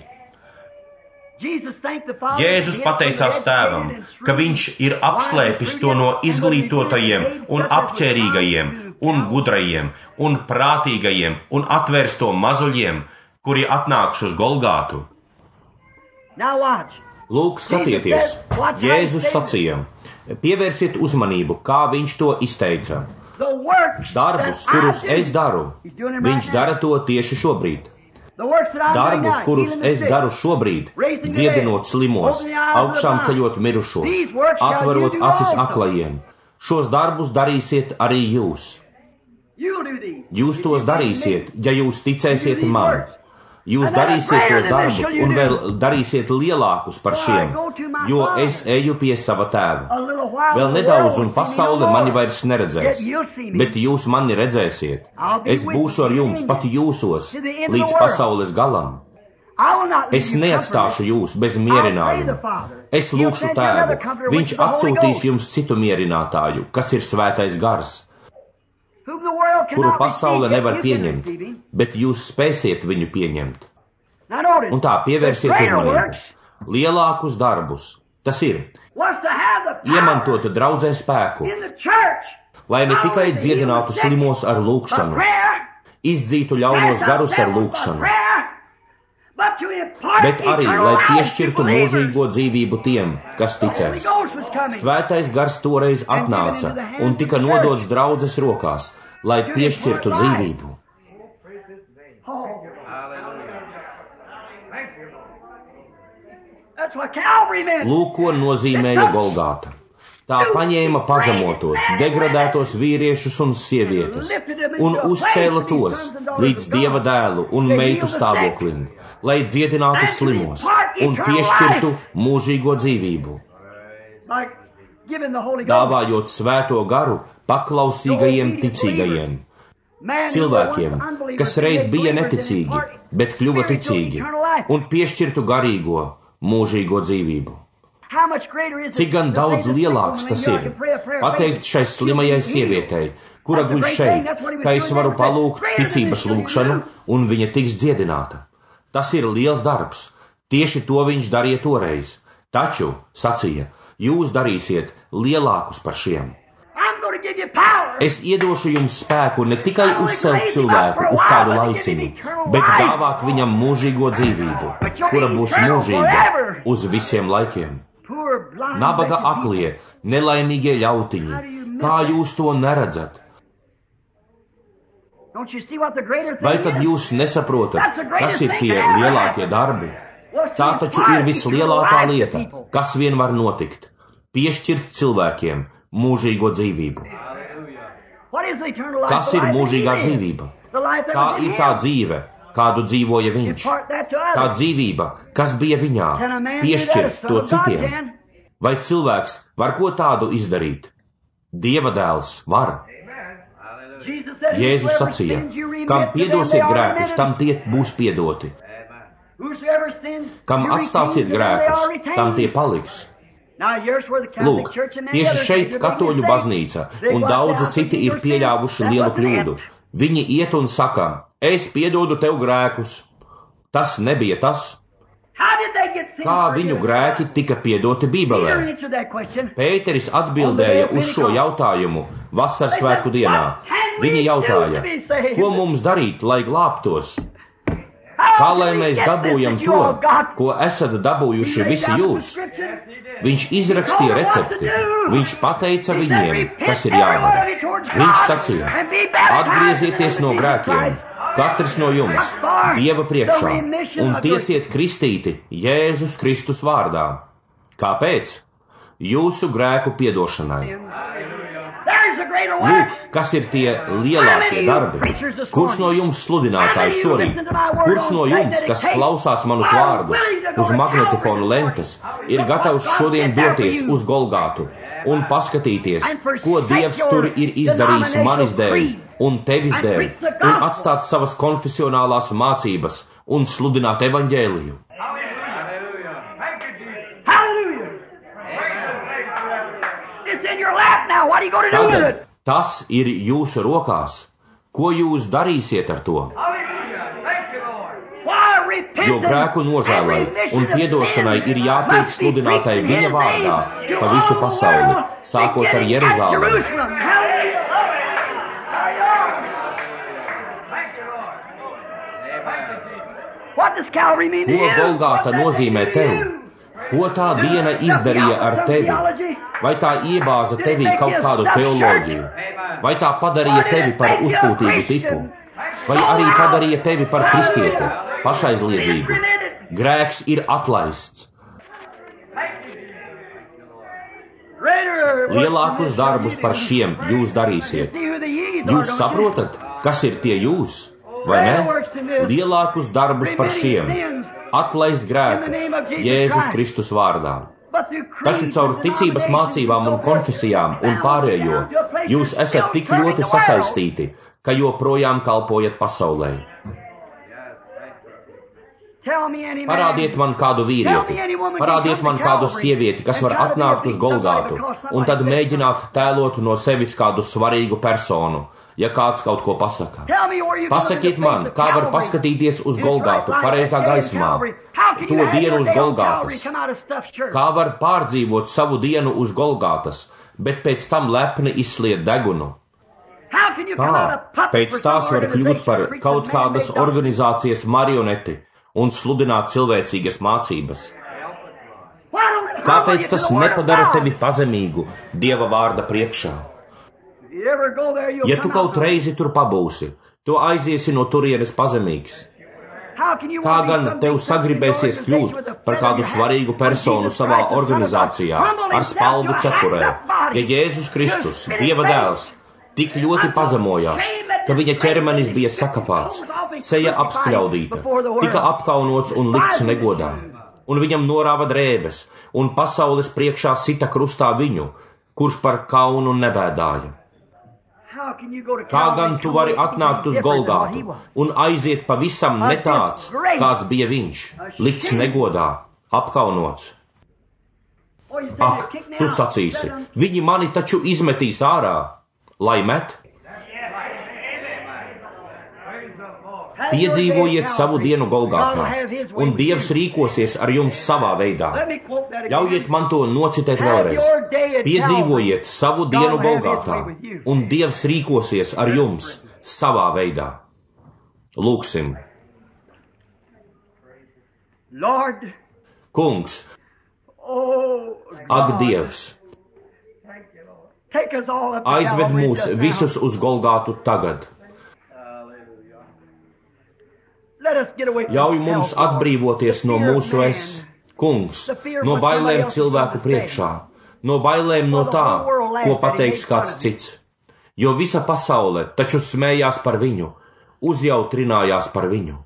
Jēzus pateicās tēvam, ka viņš ir apslēpis to no izglītotajiem un apķērīgajiem un gudrajiem un prātīgajiem un atvērs to mazuļiem, kuri atnāks uz Golgātu. Lūk, skatieties, Jēzus sacīja, Pievērsiet uzmanību, kā viņš to izteica. Darbus, kurus es daru, viņš dara to tieši šobrīd. Darbus, kurus es daru šobrīd, dziedinot slimos, augšām ceļot mirušos, atverot acis aklajiem. Šos darbus darīsiet arī jūs. Jūs tos darīsiet, ja jūs ticēsiet man. Jūs darīsiet tos darbus un vēl darīsiet lielākus par šiem, jo es eju pie sava tēva. Vēl nedaudz un pasaule mani vairs neredzēs, bet jūs mani redzēsiet. Es būšu ar jums pat jūsos līdz pasaules galam. Es neatstāšu jūs bez mierinājuma. Es lūkšu tēvu, viņš atsūtīs jums citu mierinātāju, kas ir svētais gars, kuru pasaule nevar pieņemt, bet jūs spēsiet viņu pieņemt. Un tā pievērsiet uzmanību. Lielākus darbus, tas ir iemantot draudzē spēku, lai ne tikai dziedinātu slimos ar lūgšanu, izdzītu ļaunos garus ar lūgšanu, bet arī, lai piešķirtu mūžīgo dzīvību tiem, kas ticēs. Svētais gars toreiz atnāca un tika nodots draudzes rokās, lai piešķirtu dzīvību. Lūk, ko nozīmēja Golgāta. Tā paņēma pazemotos, degradētos vīriešus un sievietes un uzcēla tos līdz Dieva dēlu un meitu stāvoklim, lai dziedinātu slimos un piešķirtu mūžīgo dzīvību, dāvājot svēto garu paklausīgajiem ticīgajiem, cilvēkiem, kas reiz bija neticīgi, bet kļuva ticīgi, un piešķirtu garīgo, mūžīgo dzīvību. Cik gan daudz lielāks tas ir, pateikt šai slimajai sievietei, kura guļ šeit, ka es varu palūgt ticības lūgšanu, un viņa tiks dziedināta. Tas ir liels darbs, tieši to viņš darīja toreiz, taču, sacīja, jūs darīsiet lielākus par šiem. Es iedošu jums spēku ne tikai uzcelt cilvēku uz kādu laiciņu, bet dāvāt viņam mūžīgo dzīvību, kura būs mūžīga uz visiem laikiem. Nabaga aklie, nelaimīgie ļautiņi, kā jūs to neredzat? Vai tad jūs nesaprotat, kas ir tie lielākie darbi? Tā taču ir vislielākā lieta, kas vien var notikt – piešķirt cilvēkiem mūžīgo dzīvību. Kas ir mūžīgā dzīvība? Tā ir tā dzīve, kādu dzīvoja viņš. Tā dzīvība, kas bija viņā, piešķirt to citiem. Vai cilvēks var ko tādu izdarīt? Dieva dēls var. Jēzus sacīja, kam piedosiet grēkus, tam tie būs piedoti. Kam atstāsiet grēkus, tam tie paliks. Lūk, tieši šeit katoļu baznīca un daudzi citi ir pieļāvuši lielu kļūdu. Viņi iet un saka, es piedodu tev grēkus. Tas nebija tas. Kā viņu grēki tika piedoti Bībelē? Pēteris atbildēja uz šo jautājumu vasaras svētku dienā. Viņi jautāja, ko mums darīt, lai glābtos? Kā lai mēs dabūjam to, ko esat dabūjuši visi jūs? Viņš izrakstīja recepti, viņš pateica viņiem, kas ir jādara. Viņš sacīja, atgriezieties no grēkiem, katrs no jums, Dieva priekšā, un tieciet kristīti Jēzus Kristus vārdā. Kāpēc? Jūsu grēku piedošanai. Lūk, kas ir tie lielākie darbi. Kurš no jums sludinātāji šorīt, kurš no jums, kas klausās manus vārdus uz magnetifona lentes, ir gatavs šodien doties uz Golgātu un paskatīties, ko Dievs tur ir izdarījis manis dēļ un tevis dēļ, un atstāt savas konfesionālās mācības un sludināt evaņģēliju? Tagad tas ir jūsu rokās. Ko jūs darīsiet ar to? Jo grēku nožēlai un piedošanai ir jātiek sludinātai viņa vārdā pa visu pasauli, sākot ar Jeruzalemi. Ko Golgāta nozīmē tev? Ko tā diena izdarīja ar tevi? Vai tā iebāza tevī kaut kādu teoloģiju? Vai tā padarīja tevi par uzpūtīgu tipu? Vai arī padarīja tevi par kristieti, pašaizliedzīgu? Grēks ir atlaists. Lielākus darbus par šiem jūs darīsiet. Jūs saprotat, kas ir tie jūs, vai ne? Lielākus darbus par šiem. Atlaist grēkus Jēzus Kristus vārdā. Taču caur ticības mācībām un konfesijām un pārējo jūs esat tik ļoti sasaistīti, ka joprojām kalpojat pasaulē. Parādiet man kādu vīrieti, parādiet man kādu sievieti, kas var atnākt uz Golgātu, un tad mēģināt tēlot no sevis kādu svarīgu personu, ja kāds kaut ko pasaka. Pasakiet man, kā var paskatīties uz Golgātu pareizā gaismā, to dienu uz Golgātas. Kā var pārdzīvot savu dienu uz Golgātas, bet pēc tam lepni izsliet degunu? Kā pēc tās var kļūt par kaut kādas organizācijas marioneti un sludināt cilvēcīgas mācības? Kāpēc tas nepadara tevi pazemīgu Dieva vārda priekšā? Ja tu kaut reizi tur pabūsi, tu aiziesi no turienes pazemīgs. Kā gan tev sagribēsies kļūt par kādu svarīgu personu savā organizācijā ar spalvu cepurē, ja Jēzus Kristus, Dieva dēls, tik ļoti pazemojās, ka viņa ķermenis bija sakapāts, seja apspļaudīta, tika apkaunots un likts negodā, un viņam norāva drēbes, un pasaules priekšā sita krustā viņu, kurš par kaunu nebēdāja. Kā gan tu vari atnākt uz Golgātu un aiziet pavisam ne tāds, kāds bija viņš, likts negodā, apkaunots? Ak, tu sacīsi, viņi mani taču izmetīs ārā, lai met? Piedzīvojiet savu dienu Golgātā, un Dievs rīkosies ar jums savā veidā. Ļaujiet man to nocitēt vēlreiz. Piedzīvojiet savu dienu Golgātā, un Dievs rīkosies ar jums savā veidā. Lūksim. Kungs, ak Dievs, aizved mūs visus uz Golgātu tagad. Ļauj mums atbrīvoties no mūsu es, kungs, no bailēm cilvēku priekšā, no bailēm no tā, ko pateiks kāds cits. Jo visa pasaule taču smējās par viņu, uzjautrinājās par viņu.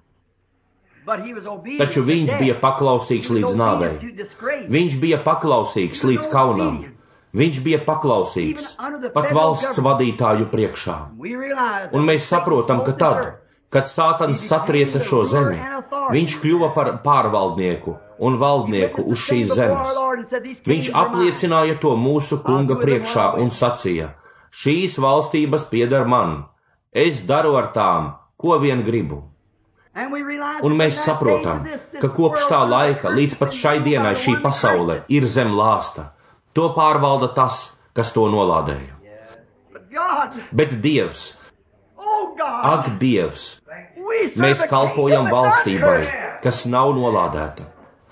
Taču viņš bija paklausīgs līdz nāvei. Viņš bija paklausīgs līdz kaunam. Viņš bija paklausīgs pat valsts vadītāju priekšā. Un mēs saprotam, ka tad, kad Sātans satrieca šo zemi, viņš kļuva par pārvaldnieku un valdnieku uz šīs zemes. Viņš apliecināja to mūsu kunga priekšā un sacīja: šīs valstības pieder man, es daru ar tām, ko vien gribu. Un mēs saprotam, ka kopš tā laika līdz pat šai dienai šī pasaule ir zem lāsta. To pārvalda tas, kas to nolādēja. Bet Dievs, ak Dievs, mēs kalpojam valstībai, kas nav nolādēta.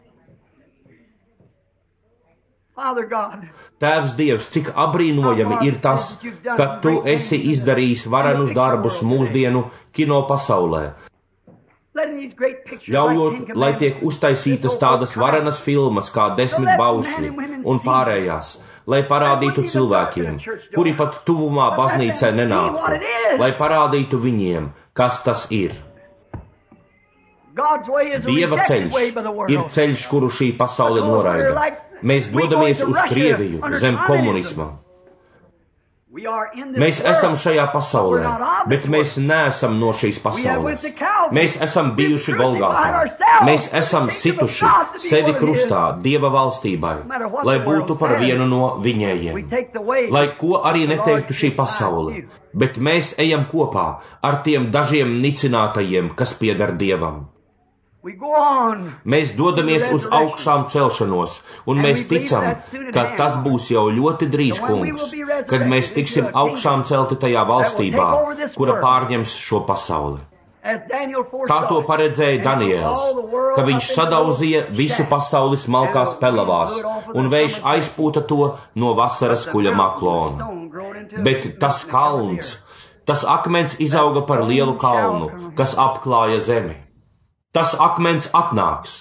Tēvs Dievs, cik abrīnojami ir tas, ka Tu esi izdarījis varenus darbus mūsdienu kino pasaulē, ļaujot, lai tiek uztaisītas tādas varenas filmas kā Desmit baušļi un pārējās, lai parādītu cilvēkiem, kuri pat tuvumā baznīcai nenāktu, lai parādītu viņiem, kas tas ir. Dieva ceļš ir ceļš, kuru šī pasaule noraida. Mēs dodamies uz Krieviju, zem komunisma. Mēs esam šajā pasaulē, bet mēs neesam no šīs pasaules. Mēs esam bijuši Golgātā. Mēs esam situši sevi krustā Dieva valstībai, lai būtu par vienu no viņējiem. Lai ko arī neteiktu šī pasaule, bet mēs ejam kopā ar tiem dažiem nicinātajiem, kas pieder Dievam. Mēs dodamies uz augšām celšanos, un mēs ticam, ka tas būs jau ļoti drīz, kungs, kad mēs tiksim augšām celti tajā valstībā, kura pārņems šo pasauli. Kā to paredzēja Daniels, ka viņš sadauzīja visu pasauli smalkās pelavās, un vējš aizpūta to no vasaras kuļa maklona. Bet tas kalns, tas akmens izauga par lielu kalnu, kas apklāja zemi. Tas akmens atnāks.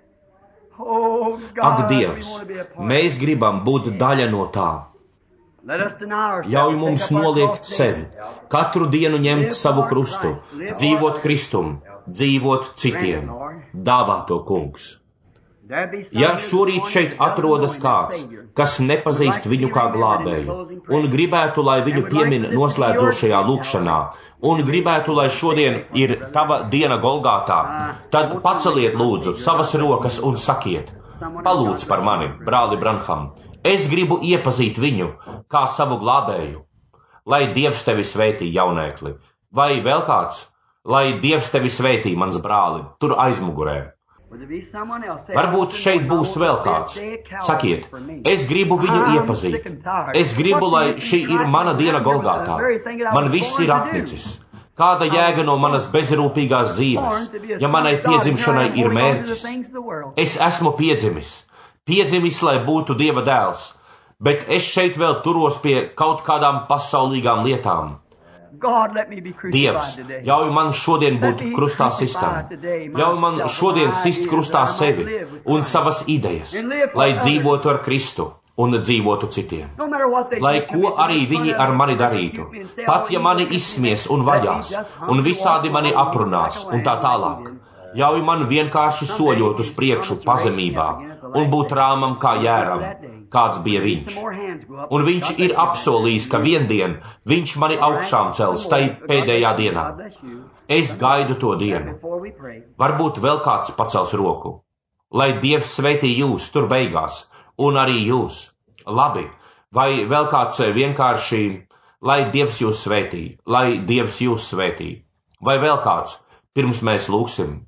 Ak, Dievs, mēs gribam būt daļa no tā. Ļauj mums noliegt sevi, katru dienu ņemt savu krustu, dzīvot Kristum, dzīvot citiem. Dāvā to, Kungs. Ja šorīt šeit atrodas kāds, kas nepazīst viņu kā glābēju, un gribētu, lai viņu piemin noslēdzošajā lūkšanā, un gribētu, lai šodien ir tava diena Golgātā, tad paceliet lūdzu savas rokas un sakiet: palūdz par mani, brāli Branham. Es gribu iepazīt viņu kā savu glābēju. Lai Dievs tevi svētī, jaunēkli. Vai vēl kāds? Lai Dievs tevi svētī, mans brāli, tur aizmugurē. Varbūt šeit būs vēl kāds. Sakiet, es gribu viņu iepazīt. Es gribu, lai šī ir mana diena Golgātā. Man viss ir apnicis. Kāda jēga no manas bezrūpīgās dzīves, ja manai piedzimšanai ir mērķis? Es esmu piedzimis. Piedzimis, lai būtu Dieva dēls, bet es šeit vēl turos pie kaut kādām pasaulīgām lietām. Dievs, ļauj man šodien būt krustā sistam. Ļauj man šodien sist krustā sevi un savas idejas, lai dzīvotu ar Kristu un dzīvotu citiem. Lai ko arī viņi ar mani darītu, pat ja mani izsmies un vajās, un visādi mani aprunās un tā tālāk. Ļauj man vienkārši soļot uz priekšu pazemībā un būt rāmam kā jēram, kāds bija viņš. Un viņš ir apsolījis, ka viendien viņš mani augšām cels tai pēdējā dienā. Es gaidu to dienu. Varbūt vēl kāds pacels roku. Lai Dievs svētī jūs tur beigās, un arī jūs. Labi, vai vēl kāds vienkārši, lai Dievs jūs svētī, lai Dievs jūs svētī. Vai vēl kāds, pirms mēs lūksim.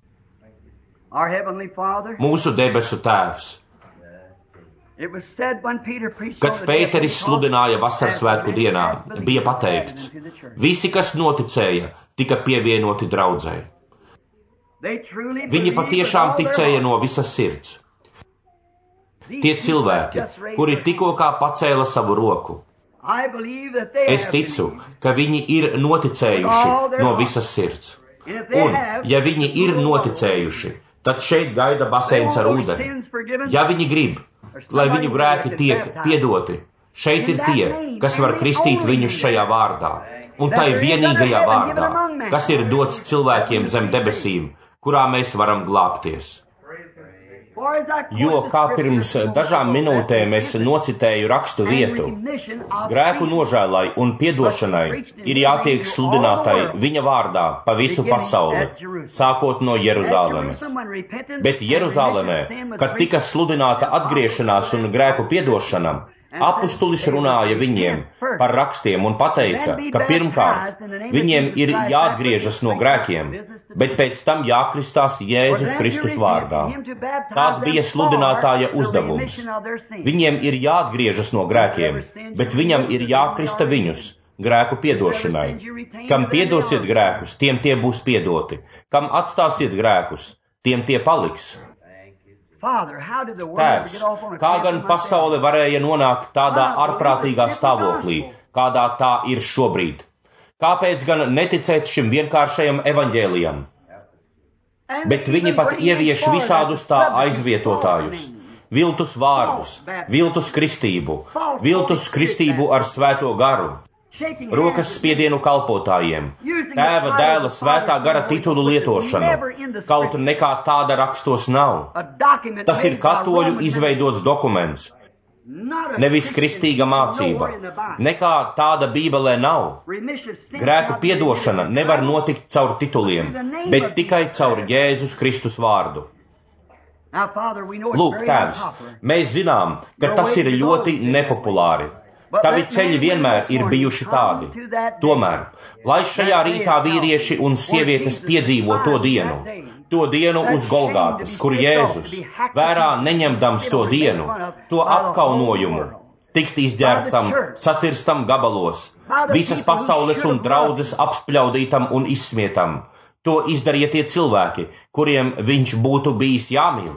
Mūsu debesu Tēvs. Kad Pēteris sludināja vasarsvētku dienā, bija pateikts: visi, kas noticēja, tika pievienoti draudzei. Viņi patiešām ticēja no visas sirds. Tie cilvēki, kuri tikko kā pacēla savu roku, es ticu, ka viņi ir noticējuši no visas sirds. Un, ja viņi ir noticējuši, tad šeit gaida baseins ar ūdeni. Ja viņi grib, lai viņu grēki tiek piedoti, šeit ir tie, kas var kristīt viņus šajā vārdā, un tai vienīgajā vārdā, kas ir dots cilvēkiem zem debesīm, kurā mēs varam glābties. Jo, kā pirms dažām minūtēm es nocitēju rakstu vietu, grēku nožēlai un piedošanai ir jātiek sludinātai viņa vārdā pa visu pasauli, sākot no Jeruzālemes. Bet Jeruzālemē, kad tika sludināta atgriešanās un grēku piedošana, apustulis runāja viņiem par rakstiem un pateica, ka pirmkārt viņiem ir jāatgriežas no grēkiem, bet pēc tam jākristās Jēzus Kristus vārdā. Tāds bija sludinātāja uzdevums. Viņiem ir jāatgriežas no grēkiem, bet viņam ir jākrista viņus grēku piedošanai. Kam piedosiet grēkus, tiem tie būs piedoti. Kam atstāsiet grēkus, tiem tie paliks. Tēvs, kā gan pasaule varēja nonākt tādā ārprātīgā stāvoklī, kādā tā ir šobrīd? Kāpēc gan neticēt šim vienkāršajam evaņģēlijam? Bet viņi pat ievieš visādus tā aizvietotājus, viltus vārdus, viltus kristību, viltus kristību ar svēto garu, rokas spiedienu kalpotājiem, Tēva, Dēla, Svētā gara titulu lietošanu, kaut nekā tāda rakstos nav. Tas ir katoļu izveidots dokuments, nevis kristīga mācība. Nekā tāda Bībelē nav. Grēku piedošana nevar notikt caur tituliem, bet tikai caur Jēzus Kristus vārdu. Lūk, Tēvs, mēs zinām, ka tas ir ļoti nepopulāri. Tavi ceļi vienmēr ir bijuši tādi. Tomēr, lai šajā rītā vīrieši un sievietes piedzīvo to dienu, to dienu uz Golgātas, kur Jēzus, vērā neņemdams to dienu, to apkaunojumu, tikt izģērbtam, sacirstam gabalos, visas pasaules un draudzes apspļaudītam un izsmietam, To izdarīja tie cilvēki, kuriem viņš būtu bijis jāmīl.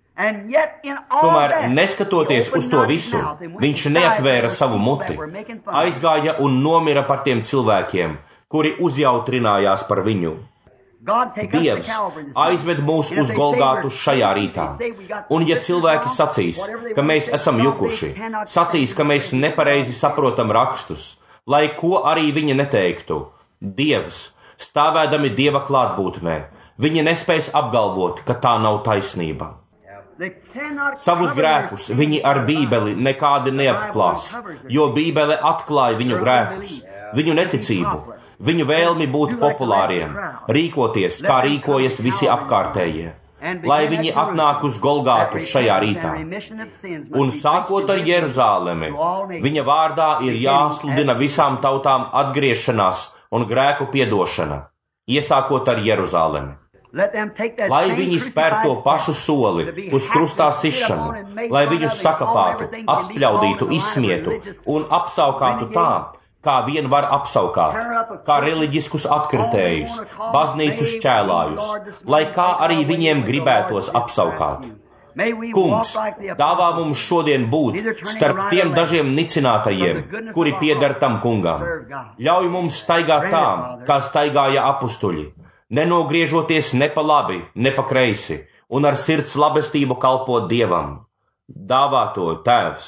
Tomēr, neskatoties uz to visu, viņš neatvēra savu muti, aizgāja un nomira par tiem cilvēkiem, kuri uzjautrinājās par viņu. Dievs aizved mūs uz Golgātu šajā rītā, un ja cilvēki sacīs, ka mēs esam jukuši, sacīs, ka mēs nepareizi saprotam rakstus, lai ko arī viņi neteiktu, Dievs, stāvēdami Dieva klātbūtnē, viņi nespēs apgalvot, ka tā nav taisnība. Savus grēkus viņi ar Bībeli nekādi neapklās, jo Bībele atklāja viņu grēkus, viņu neticību, viņu vēlmi būt populāriem, rīkoties, kā rīkojas visi apkārtējie, lai viņi atnāk uz Golgātu šajā rītā. Un sākot ar Jeruzālemi, viņa vārdā ir jāsludina visām tautām atgriešanās un grēku piedošana, iesākot ar Jeruzālemi. Lai viņi spēr to pašu soli uz krustā sišanu, lai viņus sakapātu, apspļaudītu, izsmietu un apsaukātu tā, kā vien var apsaukāt, kā reliģiskus atkritējus, baznīcu šķēlājus, lai kā arī viņiem gribētos apsaukāt. Kungs, dāvā mums šodien būt starp tiem dažiem nicinātajiem, kuri pieder tam kungam. Ļauj mums staigāt tā, kā staigāja apustuļi, nenogriežoties ne pa labi, ne pa kreisi, un ar sirds labestību kalpot Dievam. Dāvā to, Tēvs.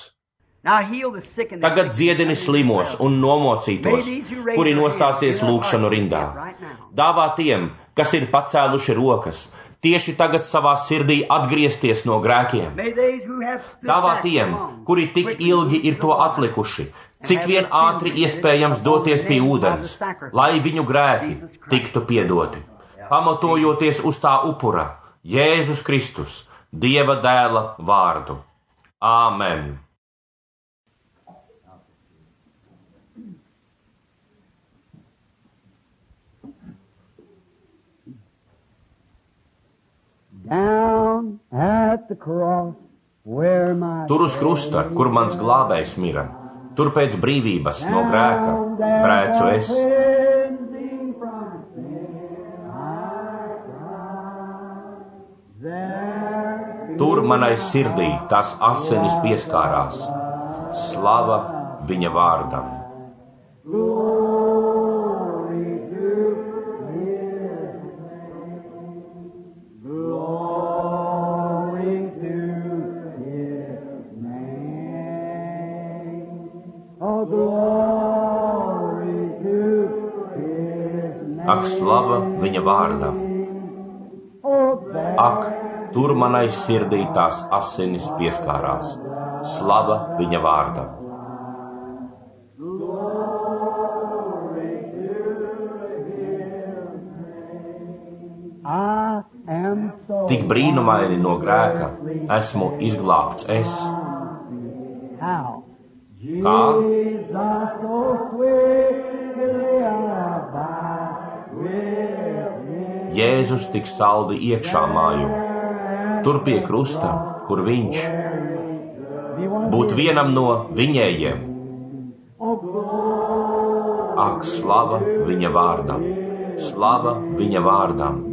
Tagad dziedini slimos un nomocītos, kuri nostāsies lūgšanu rindā. Dāvā tiem, kas ir pacēluši rokas, tieši tagad savā sirdī atgriezties no grēkiem. Dāvā tiem, kuri tik ilgi ir to atlikuši, cik vien ātri iespējams doties pie ūdens, lai viņu grēki tiktu piedoti, pamatojoties uz tā upura, Jēzus Kristus, Dieva dēla vārdu. Āmen. Tur uz krusta, kur mans glābējs mira, tur pēc brīvības no grēka brēcu es. Tur manai sirdī tās asinis pieskārās. Slava viņa vārdam. Ak, slava viņa vārdam! Ak, tur manai sirdī tās asinis pieskārās. Slava viņa vārdam! Tik brīnumaini no grēka esmu izglābts es. Kā? Jēzus tik saldi iekšā māju, tur pie krusta, kur viņš, būt vienam no viņējiem. Ak, slava viņa vārdam, slava viņa vārdam.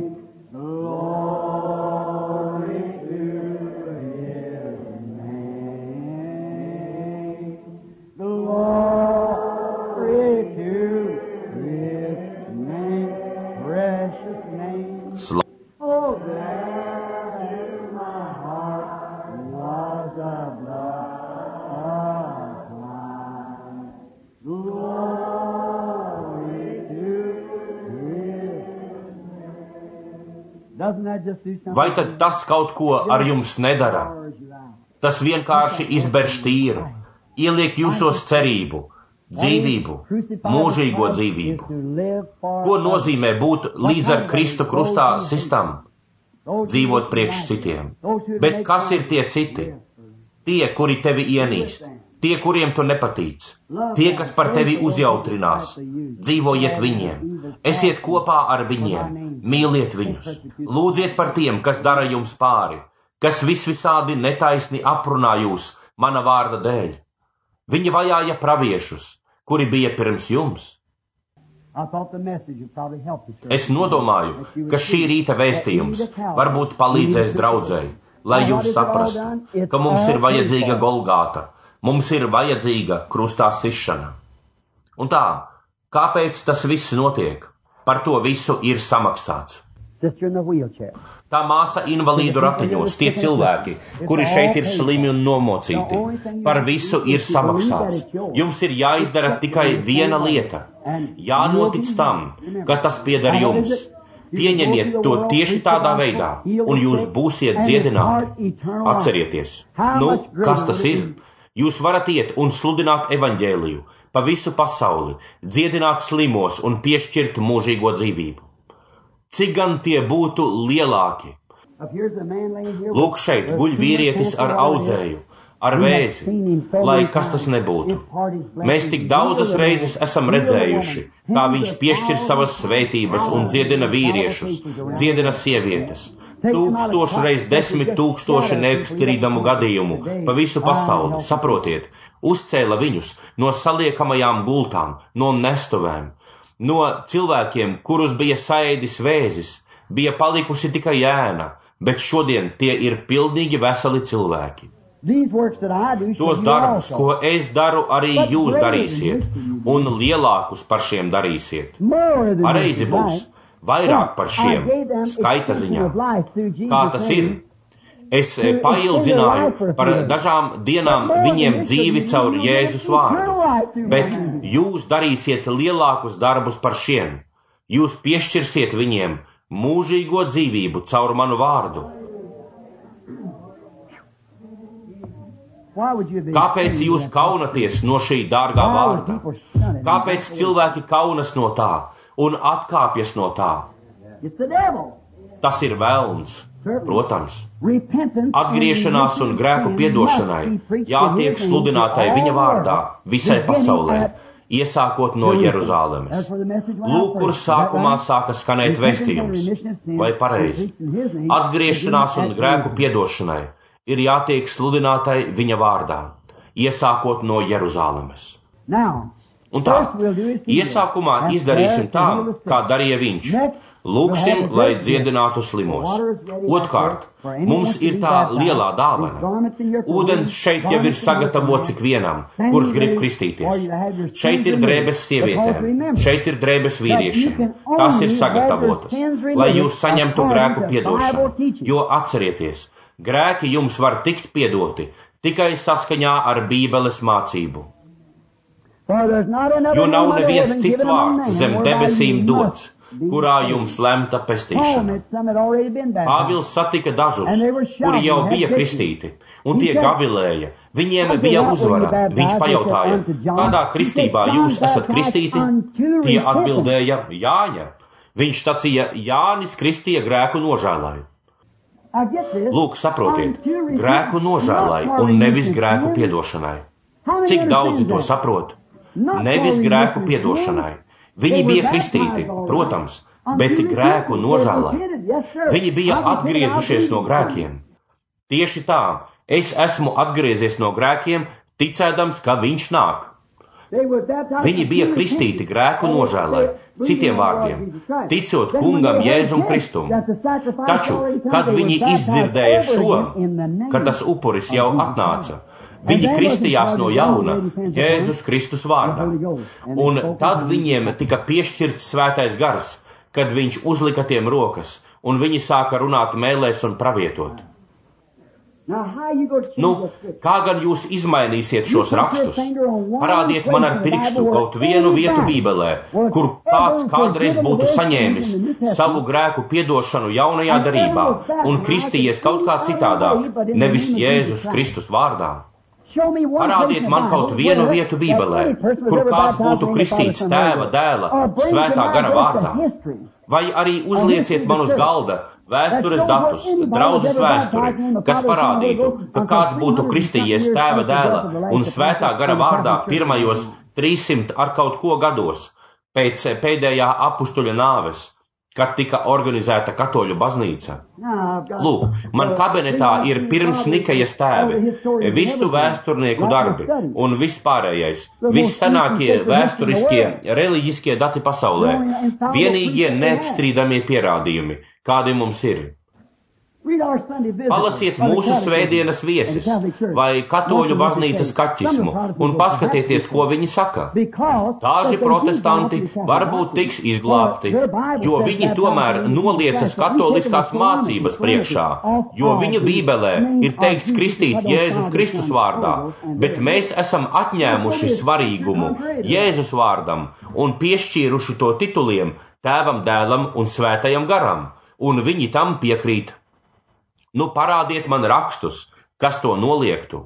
Vai tad tas kaut ko ar jums nedara? Tas vienkārši izberš tīru, ieliek jūsos cerību, dzīvību, mūžīgo dzīvību. Ko nozīmē būt līdz ar Kristu krustā sistam? Dzīvot priekš citiem. Bet kas ir tie citi? Tie, kuri tevi ienīst, tie, kuriem tu nepatīc, tie, kas par tevi uzjautrinās, dzīvojiet viņiem, esiet kopā ar viņiem, mīliet viņus, lūdziet par tiem, kas dara jums pāri, kas visvisādi netaisni aprunā jūs mana vārda dēļ. Viņi vajāja praviešus, kuri bija pirms jums. Es nodomāju, ka šī rīta vēstījums varbūt palīdzēs draudzēji, lai jūs saprastu, ka mums ir vajadzīga Golgāta, mums ir vajadzīga krustā sišana. Un tā, kāpēc tas viss notiek? Par to visu ir samaksāts. Tā māsa invalīdu ratiņos, tie cilvēki, kuri šeit ir slimi un nomocīti, par visu ir samaksāts. Jums ir jāizdara tikai viena lieta. Jānotic tam, ka tas pieder jums. Pieņemiet to tieši tādā veidā, un jūs būsiet dziedināti. Atcerieties, nu, kas tas ir? Jūs varat iet un sludināt evaņģēliju pa visu pasauli, dziedināt slimos un piešķirt mūžīgo dzīvību. Cik gan tie būtu lielāki? Lūk, šeit guļ vīrietis ar audzēju, ar vēzi, lai kas tas nebūtu. Mēs tik daudzas reizes esam redzējuši, kā viņš piešķir savas svētības un dziedina vīriešus, dziedina sievietes. Tūkstoši reiz desmit tūkstoši neapstrīdamu gadījumu pa visu pasauli, saprotiet, uzcēla viņus no saliekamajām gultām, no nestuvēm, no cilvēkiem, kurus bija saēdis vēzis, bija palikusi tikai ēna, bet šodien tie ir pilnīgi veseli cilvēki. Tos darbus, ko es daru, arī jūs darīsiet, un lielākus par šiem darīsiet. Pareizi būs. Vairāk par šiem, skaita ziņā. Kā tas ir? Es paildzināju par dažām dienām viņiem dzīvi caur Jēzus vārdu, bet jūs darīsiet lielākus darbus par šiem. Jūs piešķirsiet viņiem mūžīgo dzīvību caur manu vārdu. Kāpēc jūs kaunaties no šī dārgā vārda? Kāpēc cilvēki kaunas no tā un atkāpjas no tā? Tas ir velns, protams. Atgriešanās un grēku piedošanai jātiek sludinātai viņa vārdā visai pasaulē, iesākot no Jeruzālemes. Lūk, kur sākumā sāka skanēt vēstījums, vai pareizi. Atgriešanās un grēku piedošanai ir jātiek sludinātai viņa vārdā, iesākot no Jeruzālemes. Un tā, iesākumā izdarīsim tā, kā darīja viņš. Lūksim, lai dziedinātu slimos. Otkārt, mums ir tā lielā dāvana. Ūdens šeit jau ir sagatavots ikvienam, kurš grib kristīties. Šeit ir drēbes sievietēm, šeit ir drēbes vīriešiem. Tās ir sagatavotas, lai jūs saņemtu grēku piedošanu. Jo atcerieties, grēki jums var tikt piedoti tikai saskaņā ar Bībeles mācību. Jo nav neviens cits vārds zem debesīm dots, kurā jums lemta pestīšana. Pāvils satika dažus, kuri jau bija kristīti, un tie gavilēja. Viņiem bija uzvara. Viņš pajautāja, kādā kristībā jūs esat kristīti? Tie atbildēja, Jāņa. Viņš sacīja, Jānis kristīja grēku nožēlai. Lūk, saprotiet, grēku nožēlai un nevis grēku piedošanai. Cik daudzi to saprot? Nevis grēku piedošanai. Viņi bija kristīti, protams, bet grēku nožēlai. Viņi bija atgriezušies no grēkiem. Tieši tā, es esmu atgriezies no grēkiem, ticēdams, ka viņš nāk. Viņi bija kristīti grēku nožēlai, citiem vārdiem, ticot kungam Jēzum Kristum. Taču, kad viņi izdzirdēja šo, ka tas upuris jau atnāca, viņi kristījās no jauna Jēzus Kristus vārdā, un tad viņiem tika piešķirts svētais gars, kad viņš uzlika tiem rokas, un viņi sāka runāt mēlēs un pravietot. Nu, kā gan jūs izmainīsiet šos rakstus? Parādiet man ar pirkstu kaut vienu vietu Bībelē, kur kāds kādreiz būtu saņēmis savu grēku piedošanu jaunajā darībā un kristījies kaut kā citādāk, nevis Jēzus Kristus vārdā. Parādiet man kaut vienu vietu Bībelē, kur kāds būtu kristīts Tēva, Dēla, Svētā gara vārdā. Vai arī uzlieciet man uz galda vēstures datus, draudzes vēsturi, kas parādītu, ka kāds būtu kristījies Tēva, Dēla un Svētā gara vārdā pirmajos trīsimt ar kaut ko gados pēc pēdējā apustuļa nāves, kad tika organizēta katoļu baznīca. Lūk, man kabinetā ir pirms Nikejas tēvi, visu vēsturnieku darbi un vispārējais, vissenākie vēsturiskie, reliģiskie dati pasaulē, vienīgie neapstrīdamie pierādījumi, kādi mums ir. Palasiet mūsu svētdienas viesis vai katoļu baznīcas kaķismu un paskatieties, ko viņi saka. Daži protestanti varbūt tiks izglābti, jo viņi tomēr noliecas katoliskās mācības priekšā, jo viņu bībelē ir teikts kristīt Jēzus Kristus vārdā, bet mēs esam atņēmuši svarīgumu Jēzus vārdam un piešķīruši to tituliem Tēvam, Dēlam un Svētajam garam, un viņi tam piekrīt. Nu, parādiet man rakstus, kas to noliektu.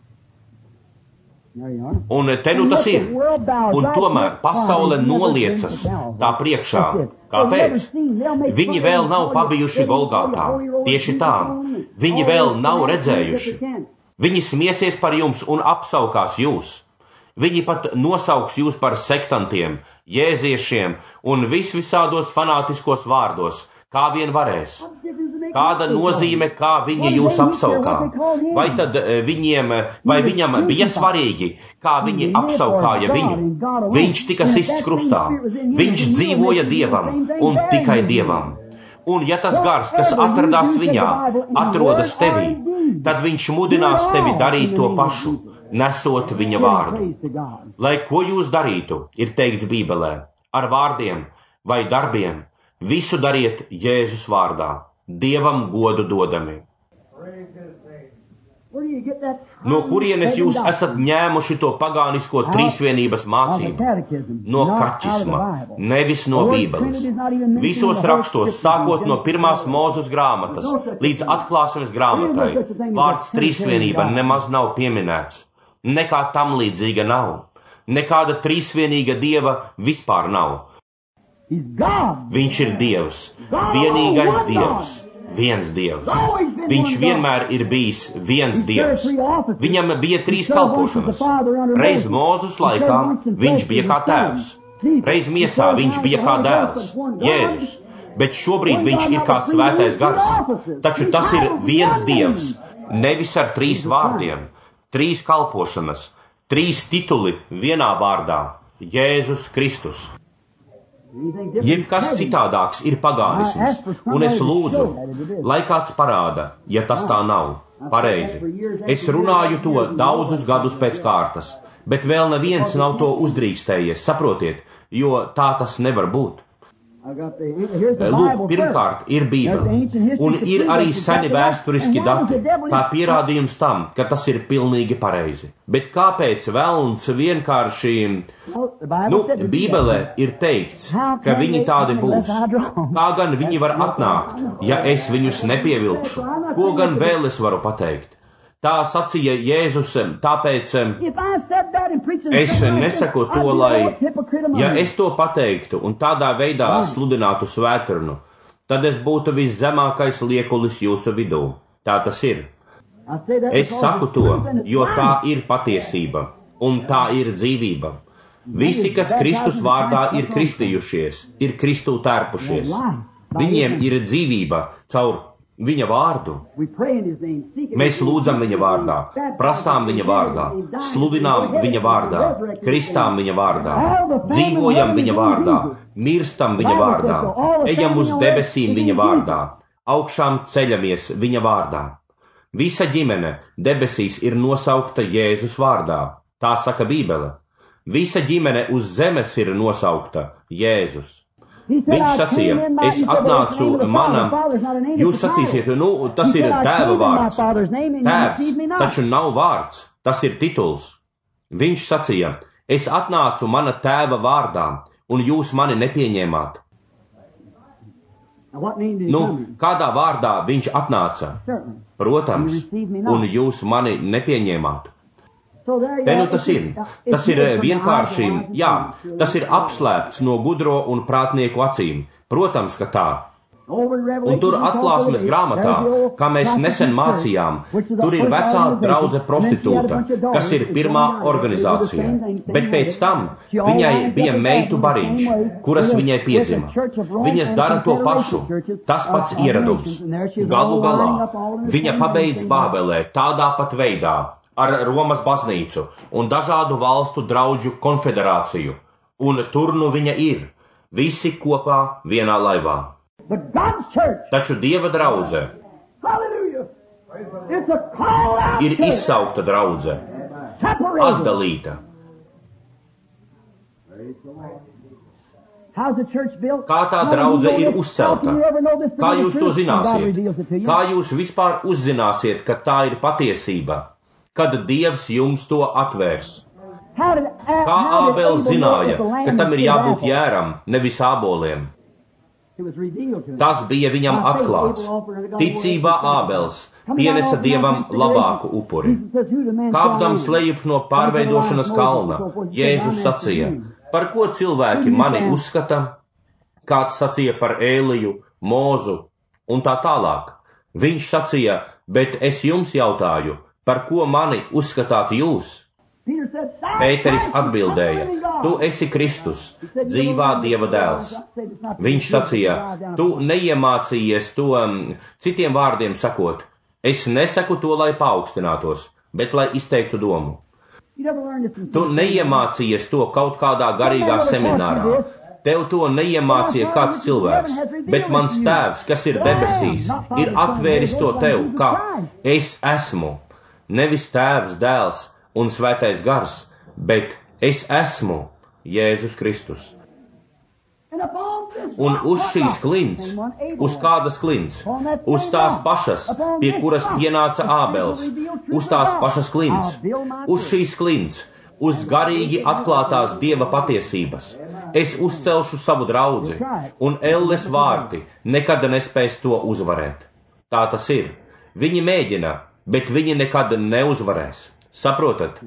Un te nu tas ir. Un tomēr pasaule noliecas tā priekšā. Kāpēc? Viņi vēl nav pabijuši Golgātā. Tieši tā. Viņi vēl nav redzējuši. Viņi smiesies par jums un apsaukās jūs. Viņi pat nosauks jūs par sektantiem, jēziešiem un visvisādos fanātiskos vārdos, kā vien varēs. Kāda nozīme, kā viņi jūs apsaukā? Vai tad viņiem, vai viņam bija svarīgi, kā viņi apsaukāja viņu? Viņš tika sists krustā. Viņš dzīvoja Dievam un tikai Dievam. Un ja tas gars, kas atradās viņā, atrodas tevī, tad viņš mudinās tevi darīt to pašu, nesot viņa vārdu. Lai ko jūs darītu, ir teikts Bībelē, ar vārdiem vai darbiem, visu dariet Jēzus vārdā. Dievam godu dodami. No kurienes jūs esat ņēmuši to pagānisko trīsvienības mācību? No kaķisma, nevis no Bībeles. Visos rakstos, sākot no pirmās Mūzes grāmatas līdz atklāsmes grāmatai, vārds trīsvienība nemaz nav pieminēts. Nekā tam līdzīga nav. Nekāda trīsvienīga Dieva vispār nav. Viņš ir Dievs, vienīgais Dievs, viens Dievs. Viņš vienmēr ir bijis viens Dievs. Viņam bija trīs kalpošanas. Reiz Mūzes laikā viņš bija kā tēvs. Reiz miesā viņš bija kā dēls, Jēzus. Bet šobrīd viņš ir kā svētais gars. Taču tas ir viens Dievs, nevis ar trīs vārdiem, trīs kalpošanas, trīs tituli vienā vārdā - Jēzus Kristus. Jebkas citādāks ir pagānisms, un es lūdzu, lai kāds parāda, ja tas tā nav. Pareizi. Es runāju to daudzus gadus pēc kārtas, bet vēl neviens nav to uzdrīkstējies, saprotiet, jo tā tas nevar būt. Lūk, pirmkārt ir Bībele, un ir arī seni vēsturiski dati, kā pierādījums tam, ka tas ir pilnīgi pareizi. Bet kāpēc velns vienkārši, nu, Bībelē ir teikts, ka viņi tādi būs. Kā gan viņi var atnākt, ja es viņus nepievilkšu? Ko gan vēl es varu pateikt? Tā sacīja Jēzus, tāpēc es nesaku to, lai, ja es to pateiktu un tādā veidā sludinātu svētkrunu, tad es būtu viszemākais liekulis jūsu vidū. Tā tas ir. Es saku to, jo tā ir patiesība un tā ir dzīvība. Visi, kas Kristus vārdā ir kristījušies, ir Kristū tērpušies. Viņiem ir dzīvība caur viņa vārdu. Mēs lūdzam viņa vārdā, prasām viņa vārdā, sludinām viņa vārdā, kristām viņa vārdā, dzīvojam viņa vārdā, mirstam viņa vārdā, ejam uz debesīm viņa vārdā, augšām ceļamies viņa vārdā. Visa ģimene debesīs ir nosaukta Jēzus vārdā, tā saka Bībele. Visa ģimene uz zemes ir nosaukta Jēzus. Viņš sacīja, es atnācu manam, jūs sacīsiet, nu, tas ir tēva vārds. Tēvs, taču nav vārds, tas ir tituls. Viņš sacīja, es atnācu mana tēva vārdā, un jūs mani nepieņēmāt. Nu, kādā vārdā viņš atnāca? Protams, un jūs mani nepieņēmāt. Te nu tas ir. Tas ir vienkārši, jā, tas ir apslēpts no gudro un prātnieku acīm. Protams, ka tā. Un tur atklāsmes grāmatā, kā mēs nesen mācījām, tur ir vecā draudze prostitūta, kas ir pirmā organizācija. Bet pēc tam viņai bija meitu bariņš, kuras viņai piedzima. Viņas dara to pašu, tas pats ieradums. Galu galā viņa pabeidz Bābelē tādā pat veidā ar Romas baznīcu un dažādu valstu draudžu konfederāciju. Un tur nu viņa ir, visi kopā vienā laivā. Taču Dieva draudze ir izsaukta draudze, atdalīta. Kā tā draudze ir uzcelta? Kā jūs to zināsiet? Kā jūs vispār uzzināsiet, ka tā ir patiesība, kad Dievs jums to atvērs? Kā Ābels zināja, ka tam ir jābūt jēram, nevis āboliem? Tas bija viņam atklāts. Ticībā Ābels pienesa Dievam labāku upuri. Kāpdams lejup no pārveidošanas kalna, Jēzus sacīja, par ko cilvēki mani uzskata, kāds sacīja par Ēliju, Mūzu un tā tālāk. Viņš sacīja, bet es jums jautāju, par ko mani uzskatāt jūs? Pēteris atbildēja, tu esi Kristus, dzīvā Dieva dēls. Viņš sacīja, tu neiemācījies to, citiem vārdiem sakot, es nesaku to, lai paaugstinātos, bet lai izteiktu domu. Tu neiemācījies to kaut kādā garīgā seminārā. Tev to neiemācīja kāds cilvēks, bet mans tēvs, kas ir debesīs, ir atvēris to tev, kā es esmu, nevis tēvs, dēls un svētais gars, bet es esmu Jēzus Kristus. Un uz šīs klints, uz kādas klints, uz tās pašas, pie kuras pienāca Ābels, uz tās pašas klints, uz šīs klints, uz garīgi atklātās Dieva patiesības. Es uzcelšu savu draudzi, un elles vārti nekad nespēs to uzvarēt. Tā tas ir. Viņi mēģina, bet viņi nekad neuzvarēs. Saprotat?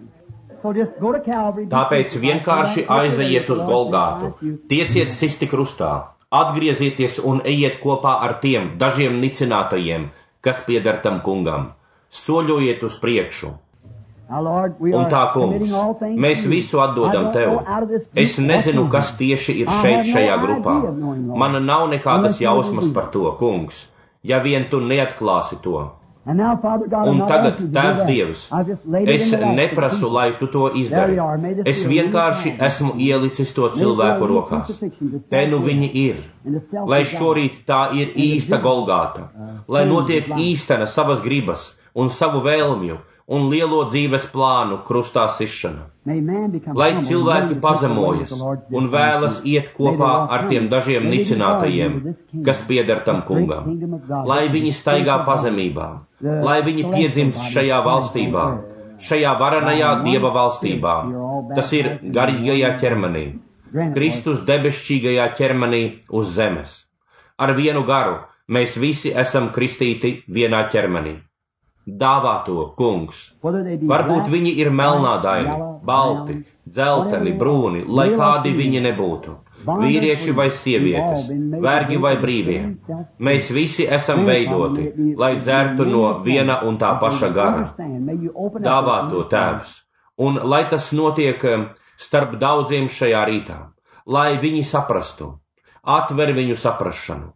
Tāpēc vienkārši aizejiet uz Golgātu, tieciet sisti krustā, atgriezieties un ejiet kopā ar tiem dažiem nicinātajiem, kas pieder tam kungam. Soļojiet uz priekšu. Un tā, kungs, mēs visu atdodam tev. Es nezinu, kas tieši ir šeit šajā grupā. Man nav nekādas jausmas par to, kungs, ja vien tu neatklāsi to. Un tagad, Tēvs Dievs, es neprasu, lai tu to izdari. Es vienkārši esmu ielicis to cilvēku rokās. Te nu viņi ir. Lai šorīt tā ir īsta Golgāta. Lai notiek īstena savas gribas un savu vēlmju un lielo dzīves plānu krustā sišana. Lai cilvēki pazemojas un vēlas iet kopā ar tiem dažiem nicinātajiem, kas pieder tam kungam. Lai viņi staigā pazemībā, lai viņi piedzimst šajā valstībā, šajā varenajā Dieva valstībā. Tas ir garīgajā ķermenī, Kristus debesšķīgajā ķermenī uz zemes. Ar vienu garu mēs visi esam kristīti vienā ķermenī. Dāvā to, kungs. Varbūt viņi ir melnādaini, balti, dzelteni, brūni, lai kādi viņi nebūtu. Vīrieši vai sievietes, vergi vai brīvie. Mēs visi esam veidoti, lai dzertu no viena un tā paša gara. Dāvā to, Tēvs. Un lai tas notiek starp daudziem šajā rītā, lai viņi saprastu, atver viņu saprašanu.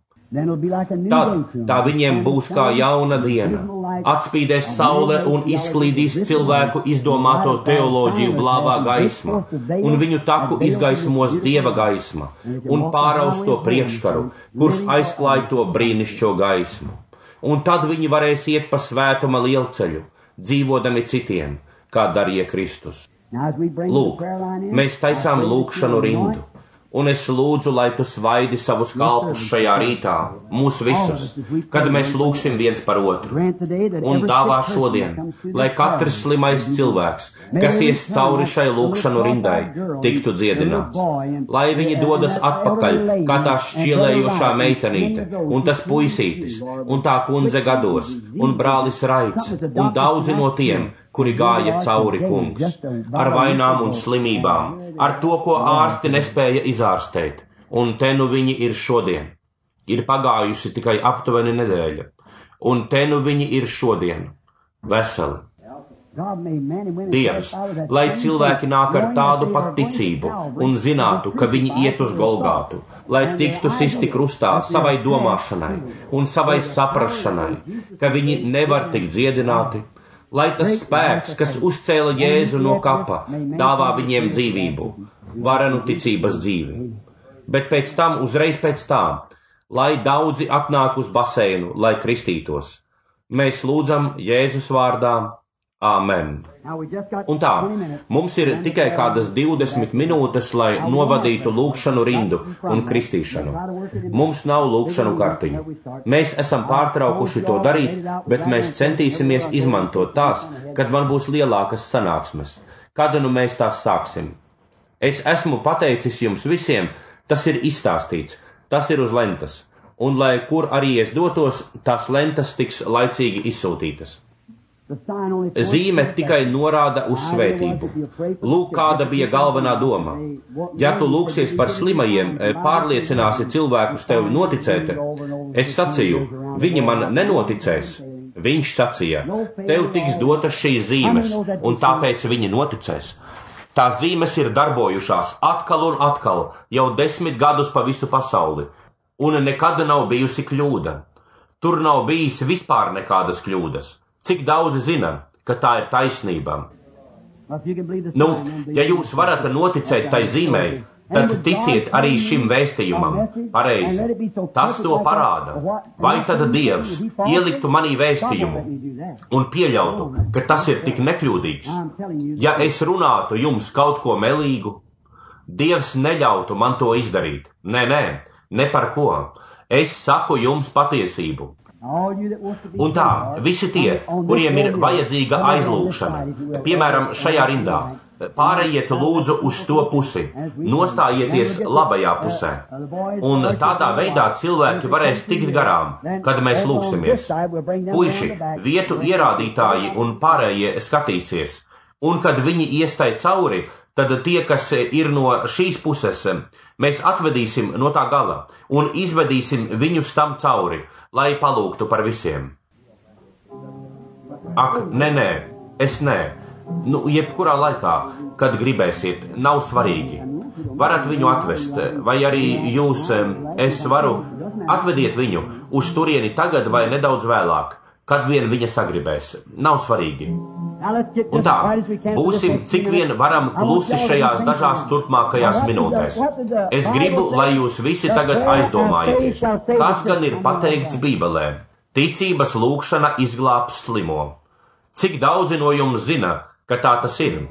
Tad tā viņiem būs kā jauna diena. Atspīdēs saule un izklīdīs cilvēku izdomāto teoloģiju blāvā gaisma, un viņu taku izgaismos Dieva gaisma, un pāraus to priekškaru, kurš aizklāj to brīnišķo gaismu. Un tad viņi varēs iet pa svētuma lielceļu, dzīvodami citiem, kā darīja Kristus. Lūk, mēs taisām lūkšanu rindu. Un es lūdzu, lai tu svaidi savus kalpus šajā rītā, mūs visus, kad mēs lūgsim viens par otru. Un dāvā šodien, lai katrs slimais cilvēks, kas ies cauri šai lūgšanu rindai, tiktu dziedināts. Lai viņi dodas atpakaļ, kā tā šķielējošā meitenīte, un tas puisītis, un tā kundze gados, un brālis Raits, un daudzi no tiem, kuri gāja cauri, kungs, ar vainām un slimībām, ar to, ko ārsti nespēja izārstēt, un te nu viņi ir šodien. Ir pagājusi tikai aptuveni nedēļa, un te nu viņi ir šodien, veseli. Dievs, lai cilvēki nāk ar tādu pat ticību un zinātu, ka viņi iet uz Golgātu, lai tiktu sisti krustā savai domāšanai un savai saprašanai, ka viņi nevar tikt dziedināti, lai tas spēks, kas uzcēla Jēzu no kapa, dāvā viņiem dzīvību, varenu ticības dzīvi. Bet pēc tam, uzreiz pēc tam, lai daudzi atnāk uz baseinu, lai kristītos. Mēs lūdzam Jēzus vārdā. Āmen. Un tā, mums ir tikai kādas divdesmit minūtes, lai novadītu lūgšanu rindu un kristīšanu. Mums nav lūgšanu kartiņu. Mēs esam pārtraukuši to darīt, bet mēs centīsimies izmantot tās, kad man būs lielākas sanāksmes. Kad nu mēs tās sāksim? Es esmu pateicis jums visiem, tas ir izstāstīts, tas ir uz lentas, un lai kur arī es dotos, tās lentas tiks laicīgi izsūtītas. Zīme tikai norāda uz svētību. Lūk, kāda bija galvenā doma. Ja tu lūksies par slimajiem, pārliecināsi cilvēkus tevi noticēt, es sacīju, viņi man nenoticēs. Viņš sacīja, tev tiks dotas šīs zīmes, un tāpēc viņi noticēs. Tās zīmes ir darbojušās atkal un atkal, jau desmit gadus pa visu pasauli, un nekad nav bijusi kļūda. Tur nav bijis vispār nekādas kļūdas. Cik daudzi zina, ka tā ir taisnība? Nu, ja jūs varat noticēt tai zīmei, tad ticiet arī šim vēstījumam. Pareizi. Tas to parāda. Vai tad Dievs ieliktu manī vēstījumu un pieļautu, ka tas ir tik nekļūdīgs? Ja es runātu jums kaut ko melīgu, Dievs neļautu man to izdarīt. Nē, nē, ne par ko. Es saku jums patiesību. Un tā, visi tie, kuriem ir vajadzīga aizlūgšana, piemēram, šajā rindā, pārējiet lūdzu uz to pusi, nostājieties labajā pusē, un tādā veidā cilvēki varēs tikt garām, kad mēs lūgsimies. Puiši, vietu ierādītāji un pārējie skatīsies, un kad viņi iestai cauri, tad tie, kas ir no šīs puses, mēs atvedīsim no tā gala un izvedīsim viņus tam cauri, lai palūgtu par visiem. Ak, nē, nē, es nē. Nu, jebkurā laikā, kad gribēsiet, nav svarīgi. Varat viņu atvest, vai arī jūs, es varu, atvediet viņu uz turieni tagad vai nedaudz vēlāk, kad vien viņa sagribēs. Nav svarīgi. Un tā, būsim cik vien varam klusi šajās dažās turpmākajās minūtēs. Es gribu, lai jūs visi tagad aizdomājaties, kas gan ir pateikts Bībelē. Ticības lūgšana izglābs slimo. Cik daudzi no jums zina, ka tā tas ir?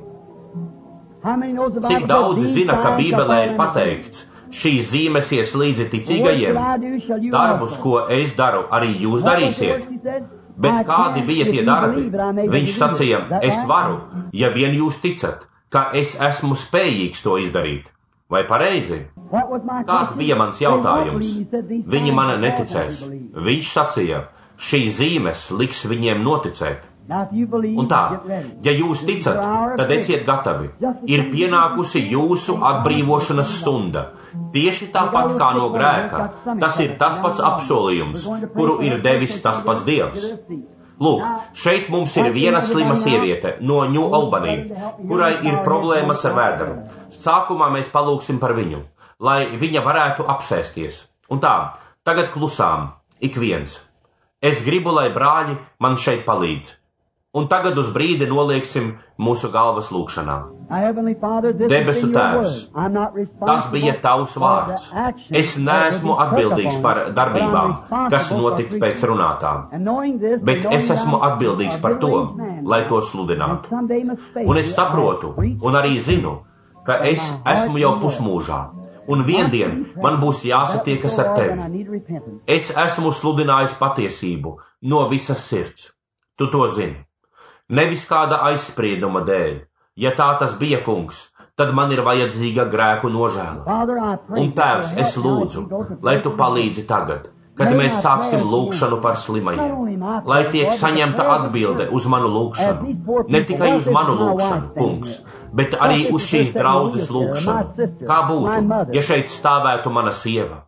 Cik daudzi zina, ka Bībelē ir pateikts, šīs zīmes ies līdzi ticīgajiem? Darbus, ko es daru, arī jūs darīsiet. Bet kādi bija tie darbi? Viņš sacīja, es varu, ja vien jūs ticat, ka es esmu spējīgs to izdarīt. Vai pareizi? Kāds bija mans jautājums? Viņi man neticēs. Viņš sacīja, šīs zīmes liks viņiem noticēt. Un tā, ja jūs ticat, tad esiet gatavi. Ir pienākusi jūsu atbrīvošanas stunda. Tieši tāpat kā no grēka. Tas ir tas pats apsolījums, kuru ir devis tas pats Dievs. Lūk, šeit mums ir viena slima sieviete no New Albany, kurai ir problēmas ar vēderu. Sākumā mēs palūksim par viņu, lai viņa varētu apsēsties. Un tā, tagad klusām, ik viens. Es gribu, lai brāļi man šeit palīdz. Un tagad uz brīdi nolieksim mūsu galvas lūgšanā. Debesu Tēvs, tas bija tavs vārds. Es neesmu atbildīgs par darbībām, kas notikt pēc runātām, bet es esmu atbildīgs par to, lai to sludinātu. Un es saprotu un arī zinu, ka es esmu jau pusmūžā, un viendien man būs jāsatiekas ar tevi. Es esmu sludinājis patiesību no visas sirds. Tu to zini. Nevis kāda aizsprieduma dēļ. Ja tā tas bija, kungs, tad man ir vajadzīga grēku nožēla. Un Tēvs, es lūdzu, lai tu palīdzi tagad, kad mēs sāksim lūgšanu par slimajiem, lai tiek saņemta atbilde uz manu lūgšanu. Ne tikai uz manu lūgšanu, kungs, bet arī uz šīs draudzes lūgšanu. Kā būtu, ja šeit stāvētu mana sieva?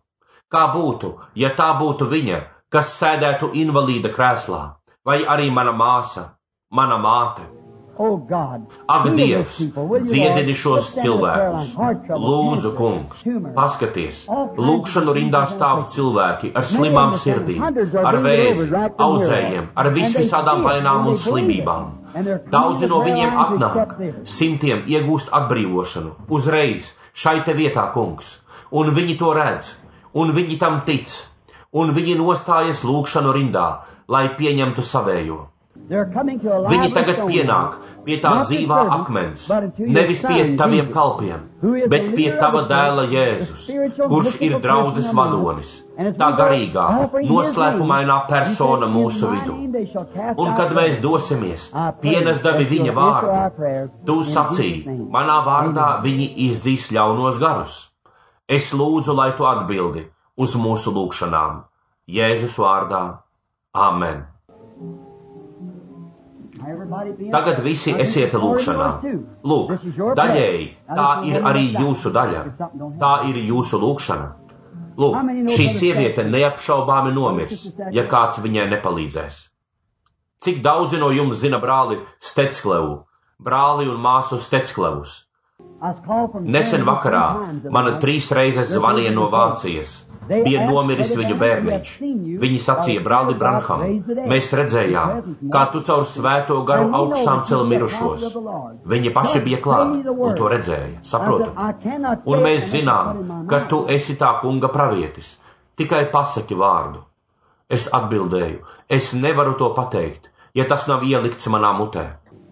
Kā būtu, ja tā būtu viņa, kas sēdētu invalīda krēslā, vai arī mana māsa, mana māte? Ak, Dievs, dziedini šos cilvēkus. Lūdzu, kungs, paskaties, lūkšanu rindā stāv cilvēki ar slimām sirdīm, ar vēzi, audzējiem, ar visvisādām vainām un slimībām. Daudzi no viņiem atnāk, simtiem iegūst atbrīvošanu, uzreiz, šai te vietā, kungs, un viņi to redz, un viņi tam tic, un viņi nostājas lūkšanu rindā, lai pieņemtu savējo. Viņi tagad pienāk pie tā dzīvā akmens, nevis pie taviem kalpiem, bet pie tava dēla Jēzus, kurš ir draudzes vadonis, tā garīgā, noslēpumainā persona mūsu vidū. Un kad mēs dosimies, pienesdami viņa vārdu, tu sacīji, manā vārdā viņi izdzīs ļaunos garus. Es lūdzu, lai tu atbildi uz mūsu lūkšanām. Jēzus vārdā. Āmen. Tagad visi esiet lūkšanā. Lūk, daļēji, tā ir arī jūsu daļa. Tā ir jūsu lūkšana. Lūk, šī sieviete neapšaubāmi nomirs, ja kāds viņai nepalīdzēs. Cik daudzi no jums zina brāli Steclevu, brāli un māsu Steclevus? Nesen vakarā mana trīs reizes zvanīja no Vācijas. Bija nomiris viņu bērniņš. Viņi sacīja, brāli Branham, mēs redzējām, kā tu caur svēto garu augšām cel mirušos. Viņi paši bija klāt un to redzēja, saprotat? Un mēs zinām, ka tu esi tā kunga pravietis. Tikai pasaki vārdu. Es atbildēju, es nevaru to pateikt, ja tas nav ielikts manā mutē.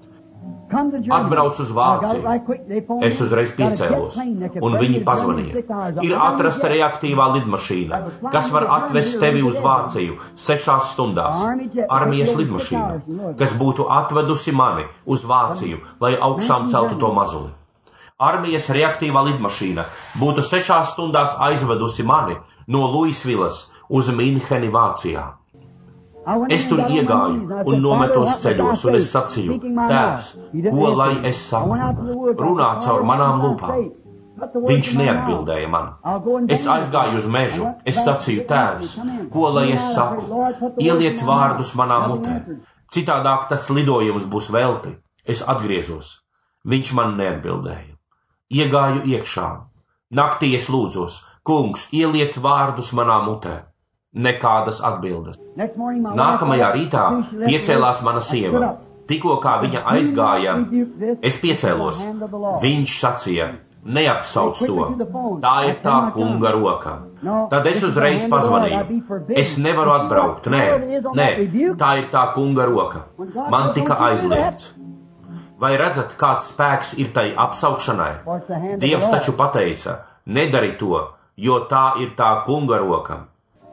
Atbrauc uz Vāciju. Es uzreiz piecēlos, un viņi pazvanīja. Ir atrasta reaktīvā lidmašīna, kas var atvest tevi uz Vāciju sešās stundās. Armijas lidmašīna, kas būtu atvedusi mani uz Vāciju, lai augšām celtu to mazuli. Armijas reaktīvā lidmašīna būtu sešās stundās aizvedusi mani no Luisvilas uz Minheni Vācijā. Es tur iegāju un nometos ceļos, un es sacīju, Tēvs, ko lai es saku? Runā caur manām lūpām. Viņš neatbildēja man. Es aizgāju uz mežu, es sacīju, Tēvs, ko lai es saku? Ieliec vārdus manā mutē. Citādāk tas lidojums būs velti. Es atgriezos. Viņš man neatbildēja. Iegāju iekšā. Naktī es lūdzos, kungs, ieliec vārdus manā mutē. Nekādas atbildes. Nākamajā rītā piecēlās mana sieva. Tikko kā viņa aizgāja, es piecēlos. Viņš sacīja, neapsauc to. Tā ir tā kunga roka. Tad es uzreiz pazvanīju. Es nevaru atbraukt. Nē, nē, tā ir tā kunga roka. Man tika aizliegts. Vai redzat, kāds spēks ir tai apsaukšanai? Dievs taču pateica, nedari to, jo tā ir tā kunga roka.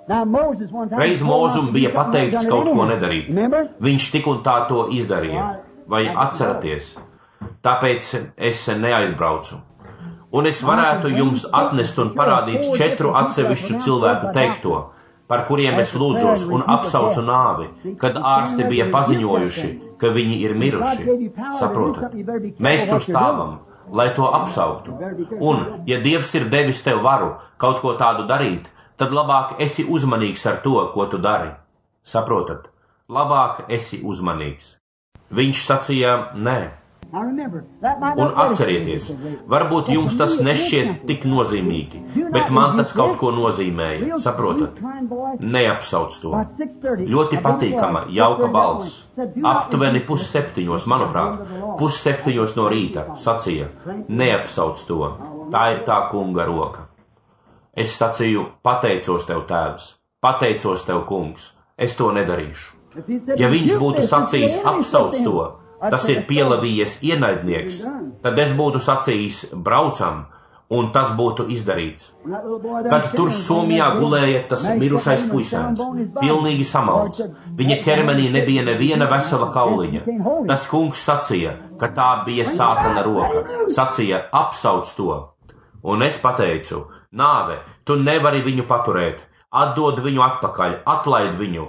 Reiz Mūzum bija pateikts kaut ko nedarīt. Viņš tik un tā to izdarīja. Vai atceraties? Tāpēc es neaizbraucu. Un es varētu jums atnest un parādīt četru atsevišķu cilvēku teikto, par kuriem es lūdzos un apsaucu nāvi, kad ārsti bija paziņojuši, ka viņi ir miruši. Saprotat? Mēs tur stāvam, lai to apsauktu. Un, ja Dievs ir devis tev varu kaut ko tādu darīt, tad labāk esi uzmanīgs ar to, ko tu dari. Saprotat? Labāk esi uzmanīgs. Viņš sacīja, nē. Un atcerieties, varbūt jums tas nešķiet tik nozīmīgi, bet man tas kaut ko nozīmēja. Saprotat? Neapsauc to. Ļoti patīkama, jauka balss. Aptuveni pusseptiņos, manuprāt, pusseptiņos no rīta, sacīja, neapsauc to. Tā ir tā kunga roka. Es sacīju, pateicos tev, Tēvs, pateicos tev, kungs, es to nedarīšu. Ja viņš būtu sacījis, apsauc to, tas ir pielavījies ienaidnieks, tad es būtu sacījis, braucam, un tas būtu izdarīts. Kad tur Somijā gulēja tas mirušais puisēns, pilnīgi samalts, viņa ķermenī nebija neviena vesela kauliņa. Tas kungs sacīja, ka tā bija sātana roka, sacīja, apsauc to. Un es pateicu, nāve, tu nevari viņu paturēt, atdod viņu atpakaļ, atlaid viņu.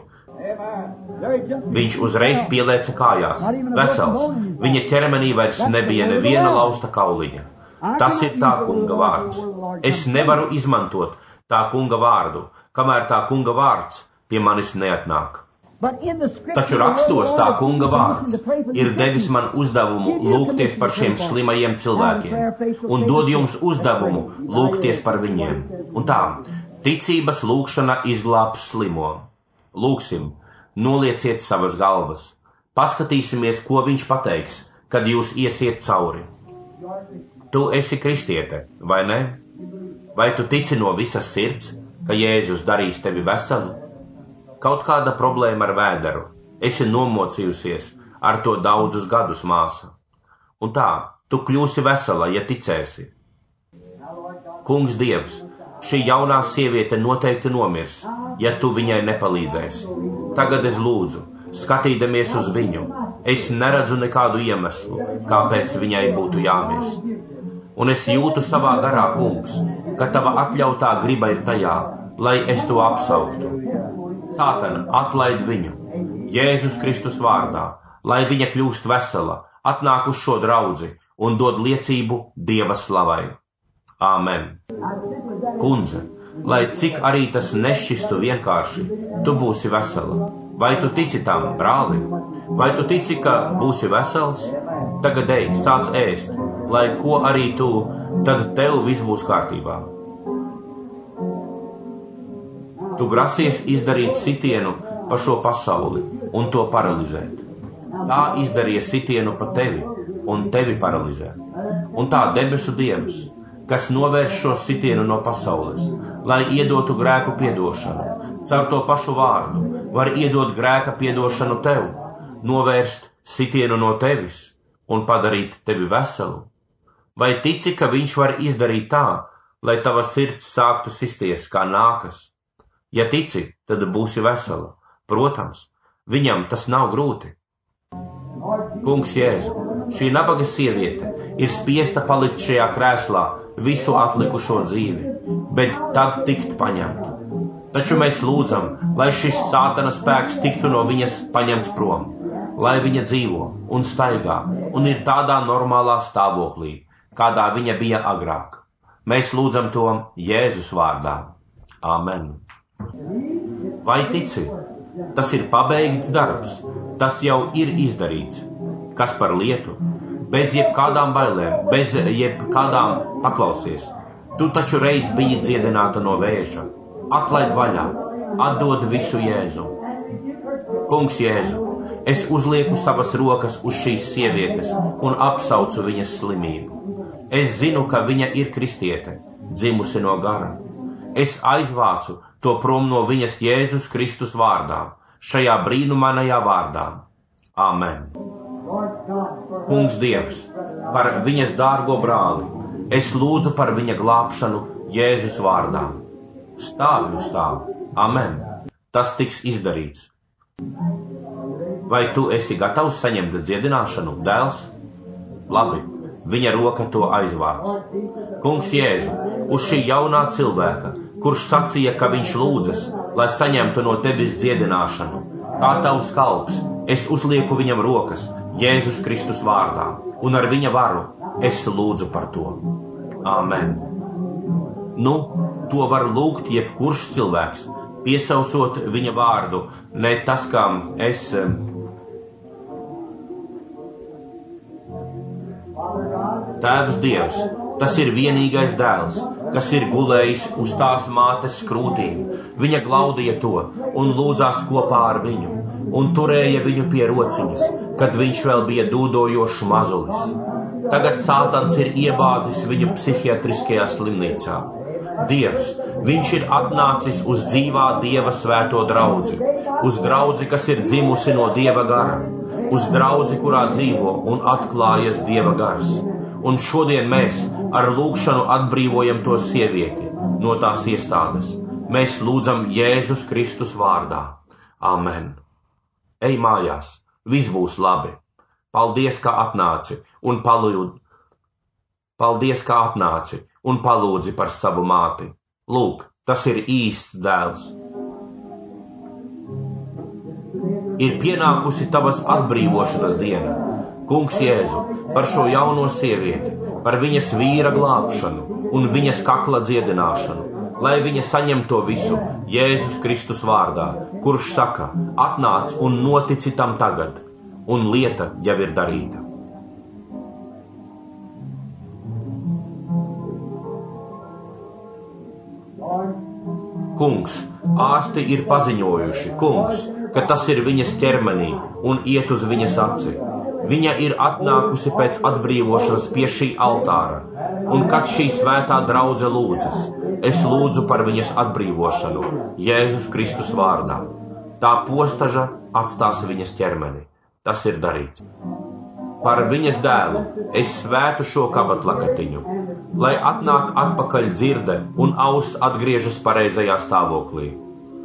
Viņš uzreiz pielēca kājās, vesels, viņa ķermenī vairs nebija neviena lausta kauliņa. Tas ir tā kunga vārds. Es nevaru izmantot tā kunga vārdu, kamēr tā kunga vārds pie manis neatnāk. Taču rakstos tā kunga vārds ir devis man uzdevumu lūgties par šiem slimajiem cilvēkiem un dod jums uzdevumu lūgties par viņiem. Un tā, ticības lūgšana izglābs slimo. Lūgsim, nolieciet savas galvas. Paskatīsimies, ko viņš pateiks, kad jūs iesiet cauri. Tu esi kristiete, vai ne? Vai tu tici no visas sirds, ka Jēzus darīs tevi veselu? Kaut kāda problēma ar vēderu, esi nomocījusies ar to daudzus gadus, māsa. Un tā, tu kļūsi vesela, ja ticēsi. Kungs Dievs, šī jaunā sieviete noteikti nomirs, ja tu viņai nepalīdzēsi. Tagad es lūdzu, skatīdamies uz viņu, es neredzu nekādu iemeslu, kāpēc viņai būtu jāmirst. Un es jūtu savā garā, kungs, ka tava atļautā griba ir tajā, lai es to apsauktu. Sātana, atlaid viņu, Jēzus Kristus vārdā, lai viņa kļūst vesela, atnāk uz šo draudzi un dod liecību Dieva slavai. Āmen. Kundze, lai cik arī tas nešķistu vienkārši, tu būsi vesela. Vai tu tici tam, brāli? Vai tu tici, ka būsi vesels? Tagad ej, sāc ēst, lai ko arī tu, tad tev viss būs kārtībā. Tu grasies izdarīt sitienu pa šo pasauli un to paralizēt. Tā izdarīja sitienu pa tevi un tevi paralizē. Un tā debesu Dievs, kas novērš šo sitienu no pasaules, lai iedotu grēku piedošanu, caur to pašu vārdu var iedot grēka piedošanu tev, novērst sitienu no tevis un padarīt tevi veselu. Vai tici, ka viņš var izdarīt tā, lai tava sirds sāktu sisties kā nākas? Ja tici, tad būsi vesela. Protams, viņam tas nav grūti. Kungs Jēzu, šī nabaga sieviete ir spiesta palikt šajā krēslā visu atlikušo dzīvi, bet tad tikt paņemta. Taču mēs lūdzam, lai šis sātana spēks tiktu no viņas paņemts prom, lai viņa dzīvo un staigā un ir tādā normālā stāvoklī, kādā viņa bija agrāk. Mēs lūdzam to Jēzus vārdā. Āmen. Vai tici? Tas ir pabeigts darbs, tas jau ir izdarīts. Kas par lietu? Bez jebkādām bailēm, bez jebkādām paklausies. Tu taču reiz biji dziedināta no vēža. Atlaid vaļā, atdod visu Jēzu. Kungs Jēzu, es uzlieku savas rokas uz šīs sievietes un apsaucu viņas slimību. Es zinu, ka viņa ir kristiete, dzimusi no gara. Es aizvācu to prom no viņas Jēzus Kristus vārdā, šajā brīnumainajā vārdā. Āmen. Kungs Dievs, par viņas dārgo brāli, es lūdzu par viņa glābšanu Jēzus vārdā. Stāvi uz tā. Āmen. Tas tiks izdarīts. Vai tu esi gatavs saņemt dziedināšanu, dēls? Labi, viņa roka to aizvāc. Kungs Jēzu, uz šī jaunā cilvēka, kurš sacīja, ka viņš lūdzas, lai saņemtu no tevis dziedināšanu. Kā tavs kalps, es uzlieku viņam rokas Jēzus Kristus vārdā, un ar viņa varu es lūdzu par to. Āmen. Nu, to var lūgt jebkurš cilvēks, piesaucot viņa vārdu, ne tas, kā es... Tēvs Dievs, tas ir vienīgais dēls, kas ir gulējis uz tās mātes skrūtīm. Viņa glaudīja to un lūdzās kopā ar viņu, un turēja viņu pie rociņas, kad viņš vēl bija dūdojošs mazulis. Tagad sātans ir iebāzis viņu psihiatriskajā slimnīcā. Dievs, viņš ir atnācis uz dzīvā Dieva svēto draudzi, uz draudzi, kas ir dzimusi no Dieva gara, uz draudzi, kurā dzīvo un atklājas Dieva gars. Un šodien mēs ar lūgšanu atbrīvojam to sievieti no tās iestādes. Mēs lūdzam Jēzus Kristus vārdā. Āmen. Ej mājās, viss būs labi. Paldies, ka atnāci un palūdzi. Paldies, ka atnāci un palūdzi par savu māti. Lūk, tas ir īsts dēls. Ir pienākusi tavas atbrīvošanas diena. Kungs Jēzu, par šo jauno sievieti, par viņas vīra glābšanu un viņas kakla dziedināšanu, lai viņa saņem to visu Jēzus Kristus vārdā, kurš saka, atnāc un notici tam tagad, un lieta jau ir darīta. Kungs, ārsti ir paziņojuši, kungs, ka tas ir viņas ķermenī un iet uz viņas aci. Viņa ir atnākusi pēc atbrīvošanas pie šī altāra, un kad šī svētā draudze lūdzas, es lūdzu par viņas atbrīvošanu Jēzus Kristus vārdā. Tā postaža atstās viņas ķermeni. Tas ir darīts. Par viņas dēlu es svētu šo kabatlakatiņu, lai atnāk atpakaļ dzirde un auss atgriežas pareizajā stāvoklī.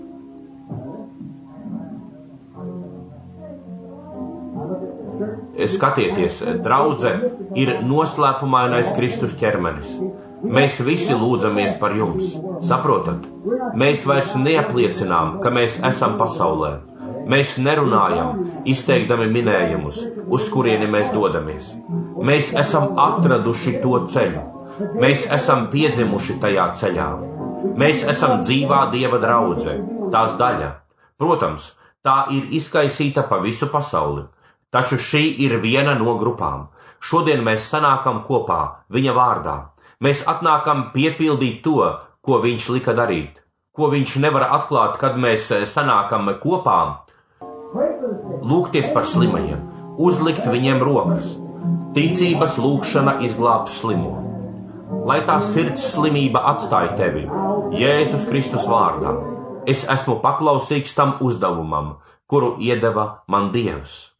Skatieties, draudze ir noslēpumainais Kristus ķermenis. Mēs visi lūdzamies par jums, saprotat? Mēs vairs neapliecinām, ka mēs esam pasaulē. Mēs nerunājam, izteikdami minējumus, uz kurieni mēs dodamies. Mēs esam atraduši to ceļu. Mēs esam piedzimuši tajā ceļā. Mēs esam dzīvā Dieva draudze, tās daļa. Protams, tā ir izkaisīta pa visu pasauli. Taču šī ir viena no grupām. Šodien mēs sanākam kopā viņa vārdā. Mēs atnākam piepildīt to, ko viņš lika darīt, ko viņš nevar atklāt, kad mēs sanākam kopā. Lūgties par slimajiem, uzlikt viņiem rokas. Ticības lūgšana izglābs slimo. Lai tā sirds slimība atstāja tevi, Jēzus Kristus vārdā. Es esmu paklausīgs tam uzdevumam, kuru iedeva man Dievs.